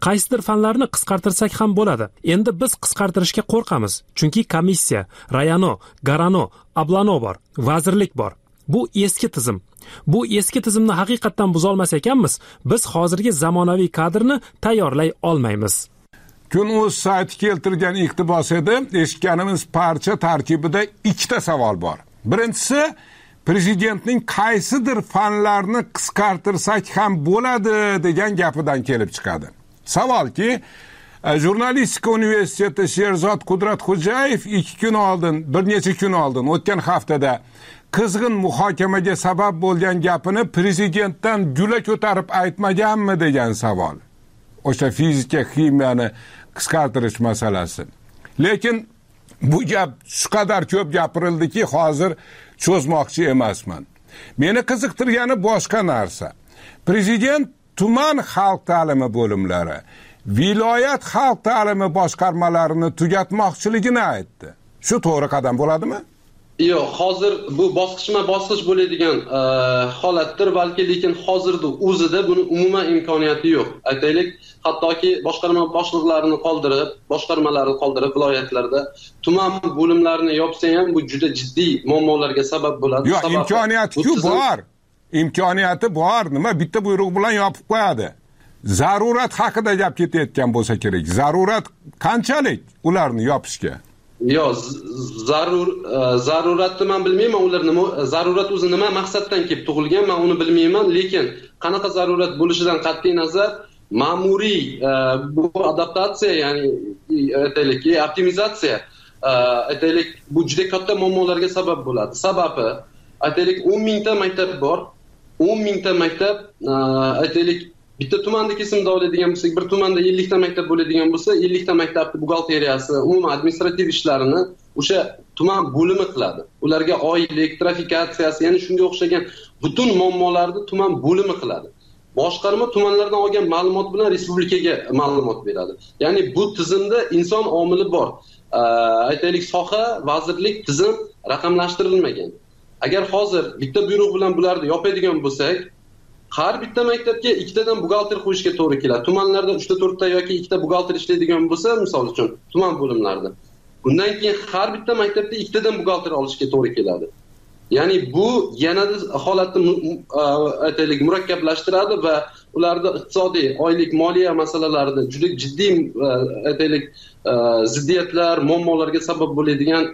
qaysidir fanlarni qisqartirsak ham bo'ladi. Endi biz qisqartirishga qo'rqamiz, chunki komissiya, Rayano, Garano, Ablano bor, vazirlik bor. Bu eski tizim. Bu eski tizimni haqiqatdan buzolmas ekanmiz, biz hozirgi zamonaviy kadrni tayyorlay olmaymiz. Kun.uz sayti keltirgan iqtibos edi. Eshitganimiz parcha tarkibida ikkita savol bor. Birinchisi, prezidentning qaysidir fanlarni qisqartirsak ham bo'ladi degan gapidan kelib chiqadi. Savolki, Jurnalistika universiteti Sherzod Qudratxo'jayev ikki kun oldin, bir necha kun oldin, o'tgan haftada qizg'in muhokamaga sabab bo'lgan gapini prezidentdan gula ko'tarib aytmaganmi degan savol. O'sha fizika, ximiyani qisqartirish masalasi. Lekin bu gap shu qadar ko'p gapirildiki, hozir cho'zmoqchi emasman. Meni qiziqtirgani boshqa narsa. Prezident tuman xalq ta'limi bo'limlari, viloyat xalq ta'limi boshqarmalarini tugatmoqchiligini aytdi. Shu to'g'ri qadam bo'ladimi? Yo'q, hozir bu bosqichma-bosqich bo'ladigan e, holatdir, balki lekin hozirda o'zida buni umuman imkoniyati yo'q. Aytaylik, hattoki boshqarma boshliqlarini qoldirib, boshqarmalarni qoldirib viloyatlarda tuman bo'limlarini yopsa ham bu juda jiddiy muammolarga sabab bo'ladi. Yo'q, imkoniyati-ku bor. Imkoniyati bor. Nima bitta buyruq bilan yopib qo'yadi. Zarurat haqida gap ketayotgan bo'lsa kerak. Zarurat qanchalik ularni yopishga? Yo'q, zarur zaruratni men bilmayman, ular nima zarurat o'zi nima maqsaddan kelib tug'ilgan, men uni bilmayman, lekin qanaqa zarurat bo'lishidan qat'iy nazar ma'muriy bu adaptatsiya, ya'ni aytaylik, optimizatsiya, aytaylik, bu juda katta muammolarga sabab bo'ladi. Sababi, aytaylik, o'n mingta maktab bor. o'n mingta maktab, aytaylik, bitta tumanda kesimda oladigan bo'lsak, bir tumanda ellik ta maktab bo'ladigan bo'lsa, ellik ta maktabning buxgalteriyasi, umuman administrativ ishlarini o'sha tuman bo'limi qiladi. Ularga oylik, trafikatsiyasi, ya'ni shunga o'xshagan butun muammolarni tuman bo'limi qiladi. Boshqarma tumanlardan olgan ma'lumot bilan respublikaga ma'lumot beradi. Ya'ni bu tizimda inson omili bor. Aytaylik, soha, vazirlik, tizim raqamlashtirilmagan. Agar hozir bitta buyruq bilan bularni yopadigan bo'lsak, har bitta maktabga ikkitadan buxgalter qo'yishga to'g'ri keladi. Tumanlarda uchta to'rtta yoki ikkita buxgalter ishlaydigan bo'lsa, misol uchun, tuman bo'limlarida. Bundan keyin har bitta maktabda ikkitadan buxgalter olishga to'g'ri keladi. Ya'ni bu yanada holatni aytaylik murakkablashtiradi va ularda iqtisodiy, oylik, moliya masalalarida juda jiddiy aytaylik ziddiyatlar, muammolarga sabab bo'ladigan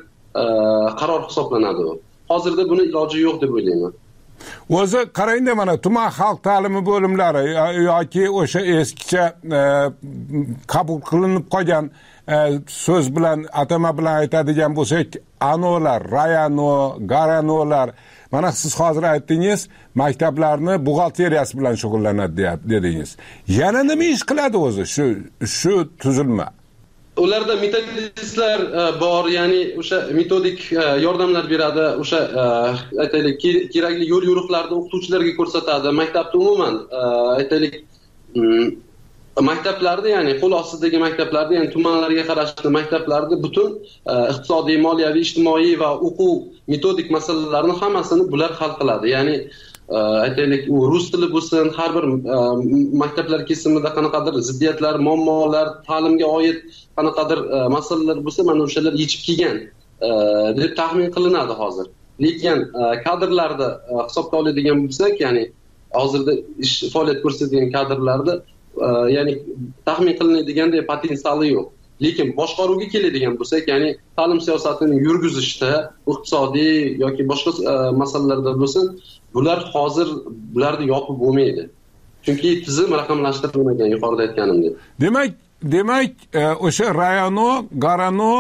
qaror hisoblanadi u. Hozirda buni iloji yo'q deb o'ylayman. O'zi qarangda, mana tuman xalq ta'limi bo'limlari yoki o'sha eskicha qabul qilinib qolgan so'z bilan, atama bilan aytadigan bo'lsak, anolar, rayano, garanolar, mana siz hozir aytdingiz, maktablarni buxgalteriyasi bilan shug'ullanadi dedingiz. Yana nima ish qiladi o'zi shu shu tuzilma? Ularda metodistlar bor, ya'ni o'sha metodik yordamlar beradi, o'sha aytaylik, kerakli yo'l yo'riqlarni o'qituvchilarga ko'rsatadi. Maktabda umuman aytaylik maktablarda, ya'ni qo'l ostidagi maktablarda, ya'ni tumanlarga qarashli maktablarda butun iqtisodiy, moliyaviy, ijtimoiy va o'quv metodik masalalarni hammasini bular hal qiladi. Ya'ni aytaylik, u rus tili bo'lsin, har bir maktablar kesimida qanaqadir ziddiyatlar, muammolar, ta'limga oid qanaqadir masalalar bo'lsa, mana o'shalar yechib kelgan deb taxmin qilinadi hozir. Lekin kadrlarda hisobga oladigan bo'lsak, ya'ni hozirda ish faoliyat ko'rsatadigan kadrlarda ya'ni taxmin qilinadiganday potensiali yo'q. Lekin boshqaruvga keladigan bo'lsak, ya'ni ta'lim siyosatini yurgizishda, iqtisodiy yoki boshqa masalalarda bo'lsin, bular hozir bularni yopib bo'lmaydi. Chunki tizim raqamlashtirilmagan, yuqorida aytganimdek. Demak, demak, o'sha rayano, garano,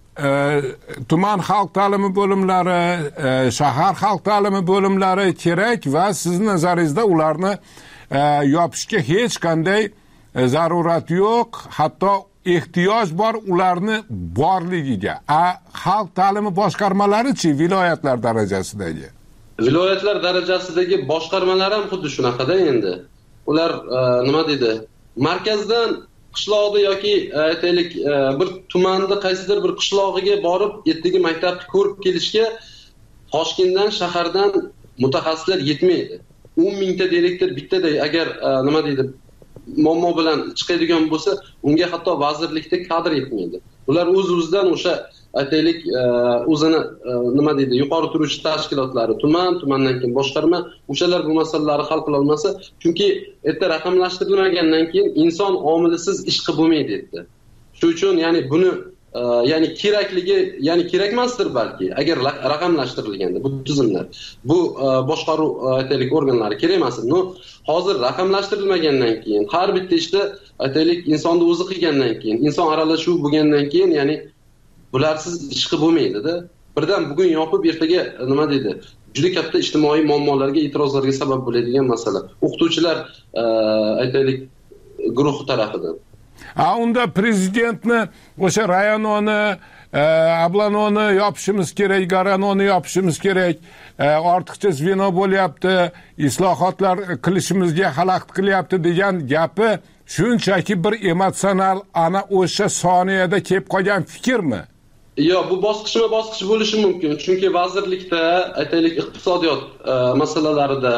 tuman xalq ta'limi bo'limlari, shahar xalq ta'limi bo'limlari kerak va sizning nazaringizda ularni yopishga hech qanday zarurat yo'q, hatto ehtiyoj bor ularni borligiga. A xalq ta'limi boshqarmalari-chi, viloyatlar darajasidagi? Viloyatlar darajasidagi boshqarmalar ham xuddi shunaqada endi. Ular nima deydi? Markazdan qishloqda yoki aytaylik bir tumanda qaysidir bir qishlog'iga borib, yerdagi maktabni ko'rib kelishga Toshkentdan, shahardan mutaxassislar yetmaydi. o'n mingta direktor bittada agar nima deydi, muammo bilan chiqadigan bo'lsa, unga hatto vazirlikda kadr yetmaydi. Ular o'z-o'zidan o'sha aytaylik o'zini nima deydi, yuqori turuvchi tashkilotlari, tuman, tumandan keyin boshqarma, o'shalar bu masalalarni hal qila olmasa, chunki erta raqamlashtirilmagandan keyin inson omilisiz ish qilib bo'lmaydi dedi. Shuning uchun ya'ni buni ya'ni kerakligi, ya'ni kerak emasdir balki, agar raqamlashtirilganda bu tizimlar, bu boshqaruv aytaylik organlari kerak emas. No, hozir raqamlashtirilmagandan keyin, har bitta ishda aytaylik insonni o'zi qilgandan keyin, inson aralashuv bo'lgandan keyin, ya'ni bularsiz ish qilib bo'lmaydi-da. Birdan bugun yopib, ertaga nima deydi? Juda katta ijtimoiy muammolarga, e'tirozlarga sabab bo'ladigan masala. O'qituvchilar aytaylik guruhi tarafidan. A unda prezidentni o'sha rayononi, ablanoni yopishimiz kerak, garanoni yopishimiz kerak, ortiqcha zveno bo'lyapti, islohotlar qilishimizga xalaqit qilyapti degan gapi shunchaki bir emotsional ana o'sha soniyada kelib qolgan fikrmi? Yo, bu bosqichma-bosqich bo'lishi mumkin. Chunki vazirlikda aytaylik iqtisodiyot masalalarida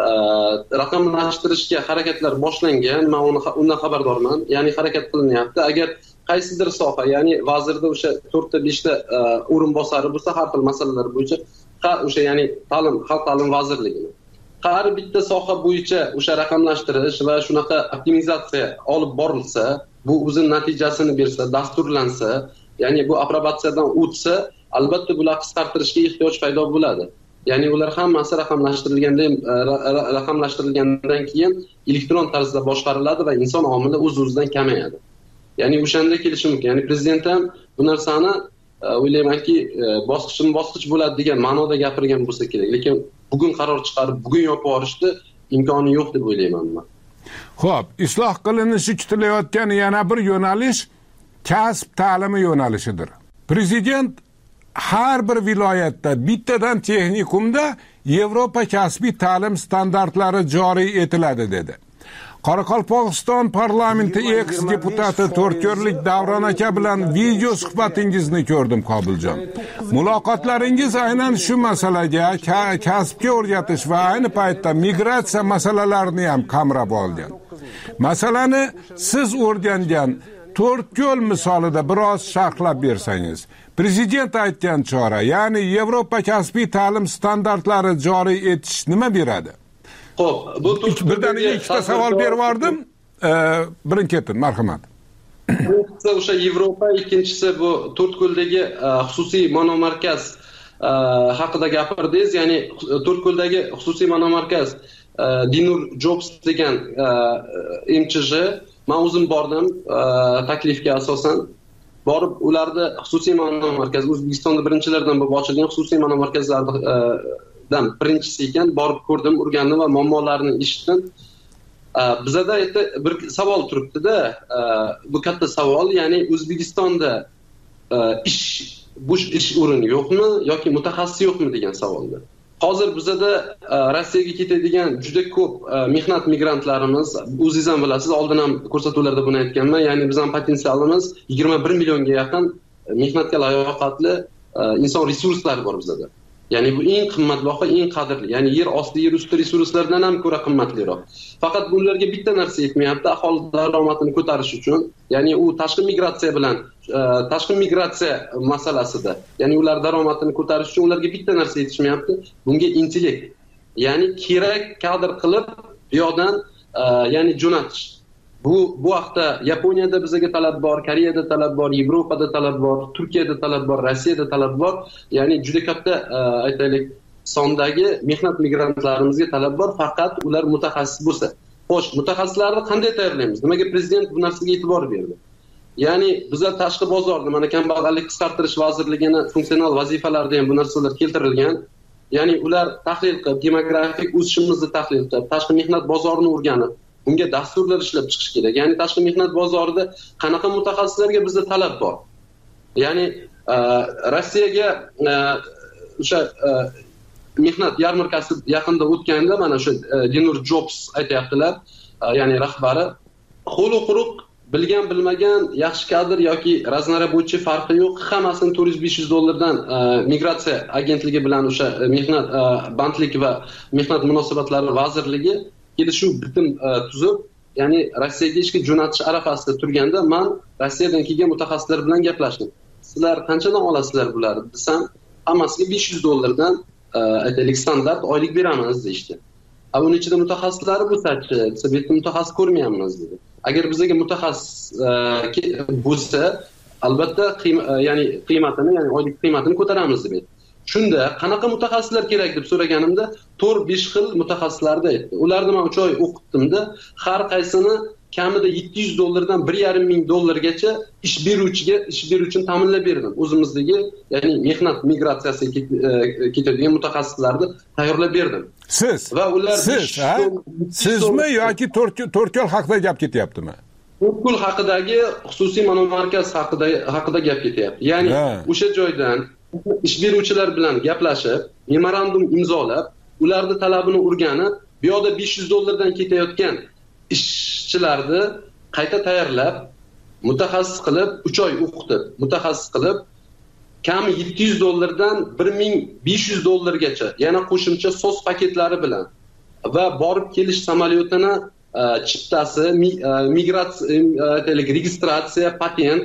raqamlashtirishga harakatlar boshlangan. Men undan xabardorman. Ya'ni harakat qilinyapti. Agar qaysidir soha, ya'ni vazirda o'sha to'rtta beshta o'rinbosari bo'lsa, har xil masalalar bo'yicha, o'sha ya'ni ta'lim, xalq ta'lim vazirligini har bitta soha bo'yicha o'sha raqamlashtirish va shunaqa optimizatsiya olib borilsa, bu o'zining natijasini bersa, dasturlansa, ya'ni bu aprobatsiyadan o'tsa, albatta bular qisqartirishga ehtiyoj paydo bo'ladi. Ya'ni ular hammasi raqamlashtirilganda raqamlashtirilgandan keyin elektron tarzda boshqariladi va inson omili o'z-o'zidan kamayadi. Ya'ni o'shanda kelishi mumkin. Ya'ni prezident ham bu narsani o'ylaymanki bosqichma-bosqich bo'ladi degan ma'noda gapirgan bo'lsa kerak. Lekin bugun qaror chiqarib, bugun yopib yuborishni imkoni yo'q deb o'ylayman men. Xo'p, isloh qilinishi kutilayotgan yana bir yo'nalish kasb ta'limi yo'nalishidir. Prezident har bir viloyatda bittadan texnikumda Yevropa kasbiy ta'lim standartlari joriy etiladi dedi. Qoraqalpog'iston parlamenti eks-deputati To'rtko'rlik Davron aka bilan video suhbatingizni ko'rdim, Qobiljon. Muloqotlaringiz aynan shu masalaga, kasbga o'rgatish va ayni paytda migratsiya masalalarini ham qamrab olgan. Masalani siz o'rgangan To'rtko'l misolida biroz sharhlab bersangiz. Prezident aytgan chora, ya'ni Yevropa kasbiy ta'lim standartlari joriy etish nima beradi? Xo'p, bu birdaniga ikkita savol berib yordim. Birin-ketin, marhamat. Birinchisi o'sha Yevropa, ikkinchisi bu To'rtko'ldagi xususiy monomarkaz haqida gapirdingiz. Ya'ni To'rtko'ldagi xususiy monomarkaz Dinur Jobs degan M Ch J, men o'zim bordim taklifga asosan. Borib ularda xususiy monomarkaz O'zbekistonda birinchilardan bo'lib ochilgan xususiy monomarkazlardan birinchisi ekan. Borib ko'rdim, o'rgandim va muammolarni eshitdim. Bizada bir savol turibdi-da, bu katta savol, ya'ni O'zbekistonda ish bo'sh ish o'rni yo'qmi yoki mutaxassis yo'qmi degan savolda. Hozir bizada Rossiyaga ketadigan juda ko'p mehnat migrantlarimiz, o'zingiz ham bilasiz, oldin ham ko'rsatuvlarda buni aytganman, ya'ni bizning potensialimiz yigirma bir millionga yaqin mehnatga layoqatli inson resurslari bor bizada. Ya'ni bu eng qimmatbaho, eng qadrli, ya'ni yer osti, yer usti resurslardan ham ko'ra qimmatliroq. Faqat bunlarga bitta narsa yetmayapti, aholi daromadini ko'tarish uchun, ya'ni u tashqi migratsiya bilan tashqi migratsiya masalasida, ya'ni ular daromadini ko'tarish uchun ularga bitta narsa yetishmayapti, bunga intellekt. Ya'ni kerak kadr qilib bu yoqdan ya'ni jo'natish. Bu bu haqda Yaponiyada bizga talab bor, Koreyada talab bor, Yevropada talab bor, Turkiyada talab bor, Rossiyada talab bor. Ya'ni juda katta aytaylik sondagi mehnat migrantlarimizga talab bor, faqat ular mutaxassis bo'lsa. Xo'sh, mutaxassislarni qanday tayyorlaymiz? Nimaga prezident bu narsaga e'tibor berdi? Ya'ni bizlar tashqi bozorda, mana Kambag'allik qisqartirish vazirligining funksional vazifalarida ham bu narsalar keltirilgan. Ya'ni ular tahlil qilib, demografik o'sishimizni tahlil qilib, tashqi mehnat bozorini o'rganib, unga dasturlar ishlab chiqish kerak. Ya'ni tashqi mehnat bozorida qanaqa mutaxassislarga bizda talab bor. Ya'ni Rossiyaga o'sha mehnat yarmarkasi yaqinda o'tganda mana o'sha Dinur Jobs aytayaptilar, ya'ni rahbari, qo'li quruq bilgan bilmagan yaxshi kadr yoki raznara bo'yicha farqi yo'q, hammasini to'rt yuz besh yuz dollardan migratsiya agentligi bilan o'sha mehnat bandlik va mehnat munosabatlari vazirligi kelishuv bitim tuzib, ya'ni Rossiyaga ishga jo'natish arafasida turganda men Rossiyadan kelgan mutaxassislar bilan gaplashdim. Sizlar qanchadan olasizlar bularni desam, hammasiga besh yuz dollardan aytaylik standart oylik beramiz deyishdi. A uning ichida mutaxassislari bo'lsa-chi, desa bu yerda mutaxassis ko'rmayapmiz dedi. Agar bizga mutaxassis bo'lsa, albatta ya'ni qiymatini, ya'ni oylik qiymatini ko'taramiz dedi. Shunda qanaqa mutaxassislar kerak deb so'raganimda to'rt besh xil mutaxassislarni aytdi. Ularni men uch oy o'qitdimda, har qaysini kamida yetti yuz dollardan bir yarim ming dollargacha ish beruvchiga ish beruvchini ta'minlab berdim. O'zimizdagi, ya'ni mehnat migratsiyasiga ketadigan mutaxassislarni tayyorlab berdim. Siz va ular siz ha? Sizmi yoki To'rtko'l haqida gap ketyaptimi? To'rtko'l haqidagi xususiy monomarkaz haqida haqida gap ketyapti. Ya'ni o'sha joydan ish beruvchilar bilan gaplashib, memorandum imzolab, ularning talabini o'rganib, bu yoqda besh yuz dollardan ketayotgan ishchilarni qayta tayyorlab, mutaxassis qilib, uch oy o'qitib, mutaxassis qilib, kami yetti yuz dollardan bir ming besh yuz dollargacha, yana qo'shimcha so'z paketlari bilan va borib kelish samolyotini chiptasi, migratsiya, registratsiya, patent,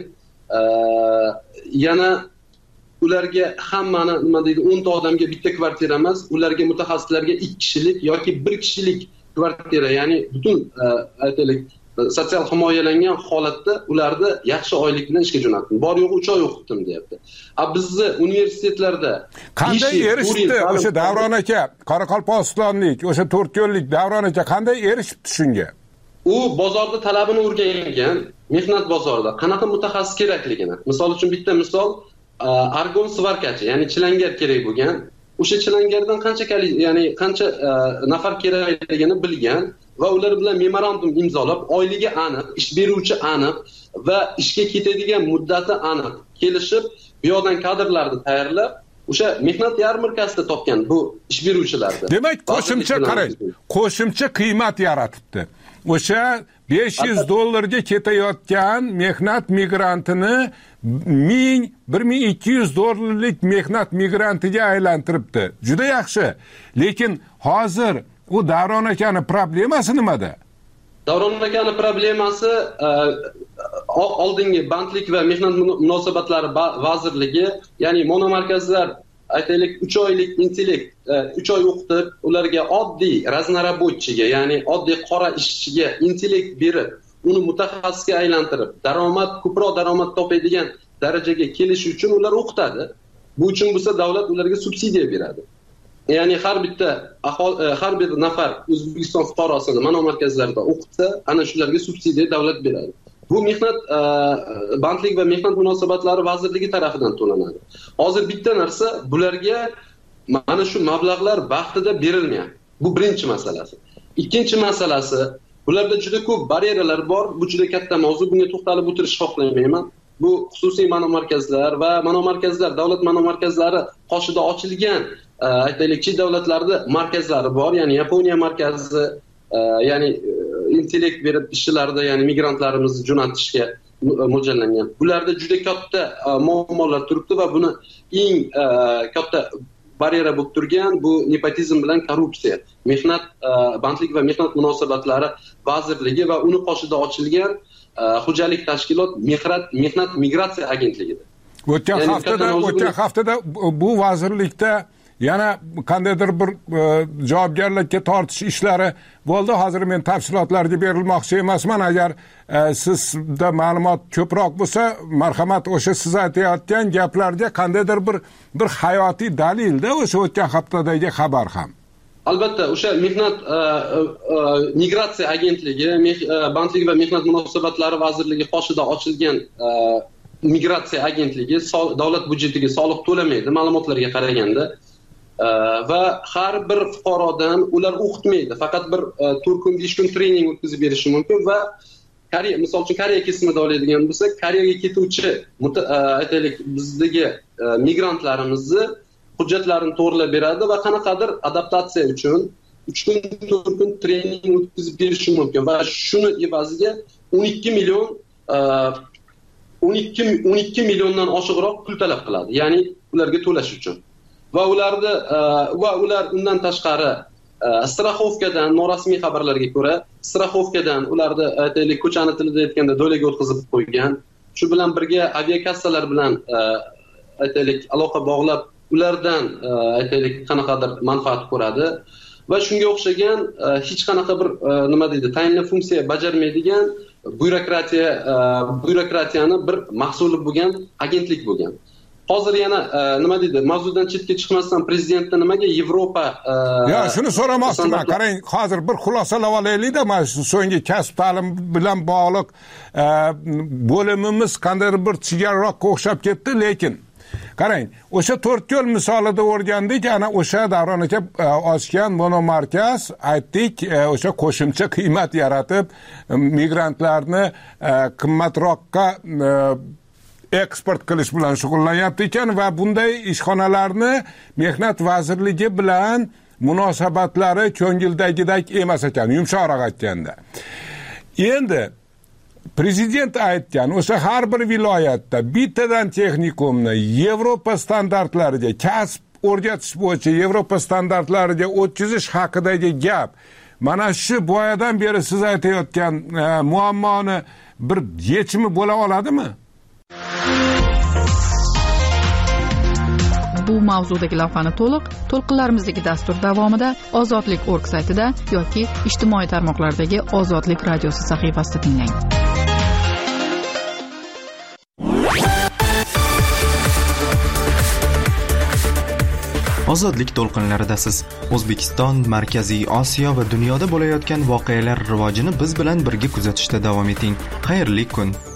yana ularga hammani nima deydi, o'n ta odamga bitta kvartira emas, ularga mutaxassislarga ikki kishilik yoki bir kishilik kvartira, ya'ni butun aytaylik sotsial himoyalangan holatda ularni yaxshi oylik bilan ishga jo'natdim. Bor yo'g'i uch oy o'qitdim deyapti. A bizni universitetlarda qanday erishdi o'sha Davron aka, Qoraqalpog'istonlik, o'sha To'rtko'llik Davron aka qanday erishibdi shunga? U bozorda talabini o'rgangan, mehnat bozorida qanaqa mutaxassis kerakligini. Misol uchun bitta misol argon svarkachi, ya'ni chilangar kerak bo'lgan. O'sha chilangardan qancha ya'ni qancha nafar kerakligini bilgan va ular bilan memorandum imzolab, oyligi aniq, ish beruvchi aniq va ishga ketadigan muddati aniq kelishib, bu yoqdan kadrlarni tayyorlab, o'sha mehnat yarmarkasida topgan bu ish beruvchilarni. Demak, qo'shimcha qarang, qo'shimcha qiymat yaratibdi. O'sha besh yuz dollarga ketayotgan mehnat migrantini ming bir ming ikki yuz dollarlik mehnat migrantiga aylantiribdi. Juda yaxshi. Lekin hozir u Davron akani problemasi nimada? Davron akani problemasi oldingi bandlik va mehnat munosabatlari vazirligi, ya'ni monomarkazlar aytaylik uch oylik intellekt, uch oy o'qitib, ularga oddiy raznarabotchiga, ya'ni oddiy qora ishchiga intellekt berib, uni mutaxassisga aylantirib, daromad, ko'proq daromad topadigan darajaga kelish uchun ular o'qitadi. Bu uchun bo'lsa davlat ularga subsidiya beradi. Ya'ni har bitta har bir nafar O'zbekiston fuqarosini monomarkazlarda o'qitsa, ana shularga subsidiya davlat beradi. Bu mehnat bandlik va mehnat munosabatlari vazirligi tomonidan to'lanadi. Hozir bitta narsa, bularga mana shu mablag'lar vaqtida berilmayapti. Bu birinchi masalasi. Ikkinchi masalasi, bularda juda ko'p baryeralar bor. Bu juda katta mavzu, bunga to'xtalib o'tirishni xohlamayman. Bu xususiy monomarkazlar va monomarkazlar, davlat monomarkazlari qoshida ochilgan aytaylik chet davlatlarda markazlari bor, ya'ni Yaponiya markazi, ya'ni intellekt berib ishchilarni, ya'ni migrantlarimizni jo'natishga mo'ljallangan. Bularda juda katta muammolar turibdi va buni eng katta baryera bo'lib turgan bu nepotizm bilan korrupsiya. Mehnat bandlik va mehnat munosabatlari vazirligi va uni qoshida ochilgan xo'jalik tashkilot mehnat mehnat migratsiya agentligidir. O'tgan haftada o'tgan haftada bu vazirlikda yana qandaydir bir javobgarlikka tortish ishlari bo'ldi. Hozir men tafsilotlarga berilmoqchi emasman. Agar sizda ma'lumot ko'proq bo'lsa, marhamat, o'sha siz aytayotgan gaplarga qandaydir bir bir hayotiy dalilda o'sha o'tgan haftadagi xabar ham. Albatta, o'sha mehnat migratsiya agentligi, bandlik va mehnat munosabatlari vazirligi qoshida ochilgan migratsiya agentligi davlat byudjetiga soliq to'lamaydi, ma'lumotlarga qaraganda. Va har bir fuqarodan ular o'qitmaydi, faqat bir to'rt kun besh kun trening o'tkazib berishi mumkin va Koreya, misol uchun Koreya kesimida oladigan bo'lsak, Koreyaga ketuvchi aytaylik bizdagi migrantlarimizni hujjatlarini to'g'rilab beradi va qanaqadir adaptatsiya uchun uch kun to'rt kun trening o'tkazib berishi mumkin va shuni evaziga o'n ikki million o'n ikki milliondan oshiqroq pul talab qiladi, ya'ni ularga to'lash uchun. Va ularni va ular undan tashqari straxovkadan, norasmiy xabarlarga ko'ra, straxovkadan ularni aytaylik ko'chani tilida aytganda do'laga o'tkazib qo'ygan. Shu bilan birga aviakassalar bilan aytaylik aloqa bog'lab, ulardan aytaylik qanaqadir manfaat ko'radi va shunga o'xshagan hech qanaqa bir nima deydi, tayinli funksiya bajarmaydigan byurokratiya byurokratiyani bir mahsuli bo'lgan agentlik bo'lgan. Hozir yana nima deydi, mavzudan chetga chiqmasdan prezidentni nimaga Yevropa yo shuni so'ramoqchiman. Qarang, hozir bir xulosalab olaylik-da, mana shu so'nggi kasb ta'lim bilan bog'liq bo'limimiz qandaydir bir chigalroqqa o'xshab ketdi, lekin qarang, o'sha to'rt yo'l misolida o'rgandik, ana o'sha Davron aka ochgan monomarkaz, aytdik, o'sha qo'shimcha qiymat yaratib migrantlarni qimmatroqqa eksport qilish bilan shug'ullanyapti ekan va bunday ishxonalarni Mehnat vazirligi bilan munosabatlari ko'ngildagidek emas ekan, yumshoqroq aytganda. Endi prezident aytgan, o'sha har bir viloyatda bittadan texnikumni Yevropa standartlariga, kasb o'rgatish bo'yicha Yevropa standartlariga o'tkazish haqidagi gap, mana shu boyadan beri siz aytayotgan muammoni bir yechimi bo'la oladimi? Bu mavzudagi lavhani to'liq to'lqinlarimizdagi dastur davomida Ozodlik nokta org saytida yoki ijtimoiy tarmoqlardagi Ozodlik radiosi sahifasida tinglang. Ozodlik to'lqinlaridasiz. O'zbekiston, Markaziy Osiyo va dunyoda bo'layotgan voqealar rivojini biz bilan birga kuzatishda davom eting. Xayrli kun.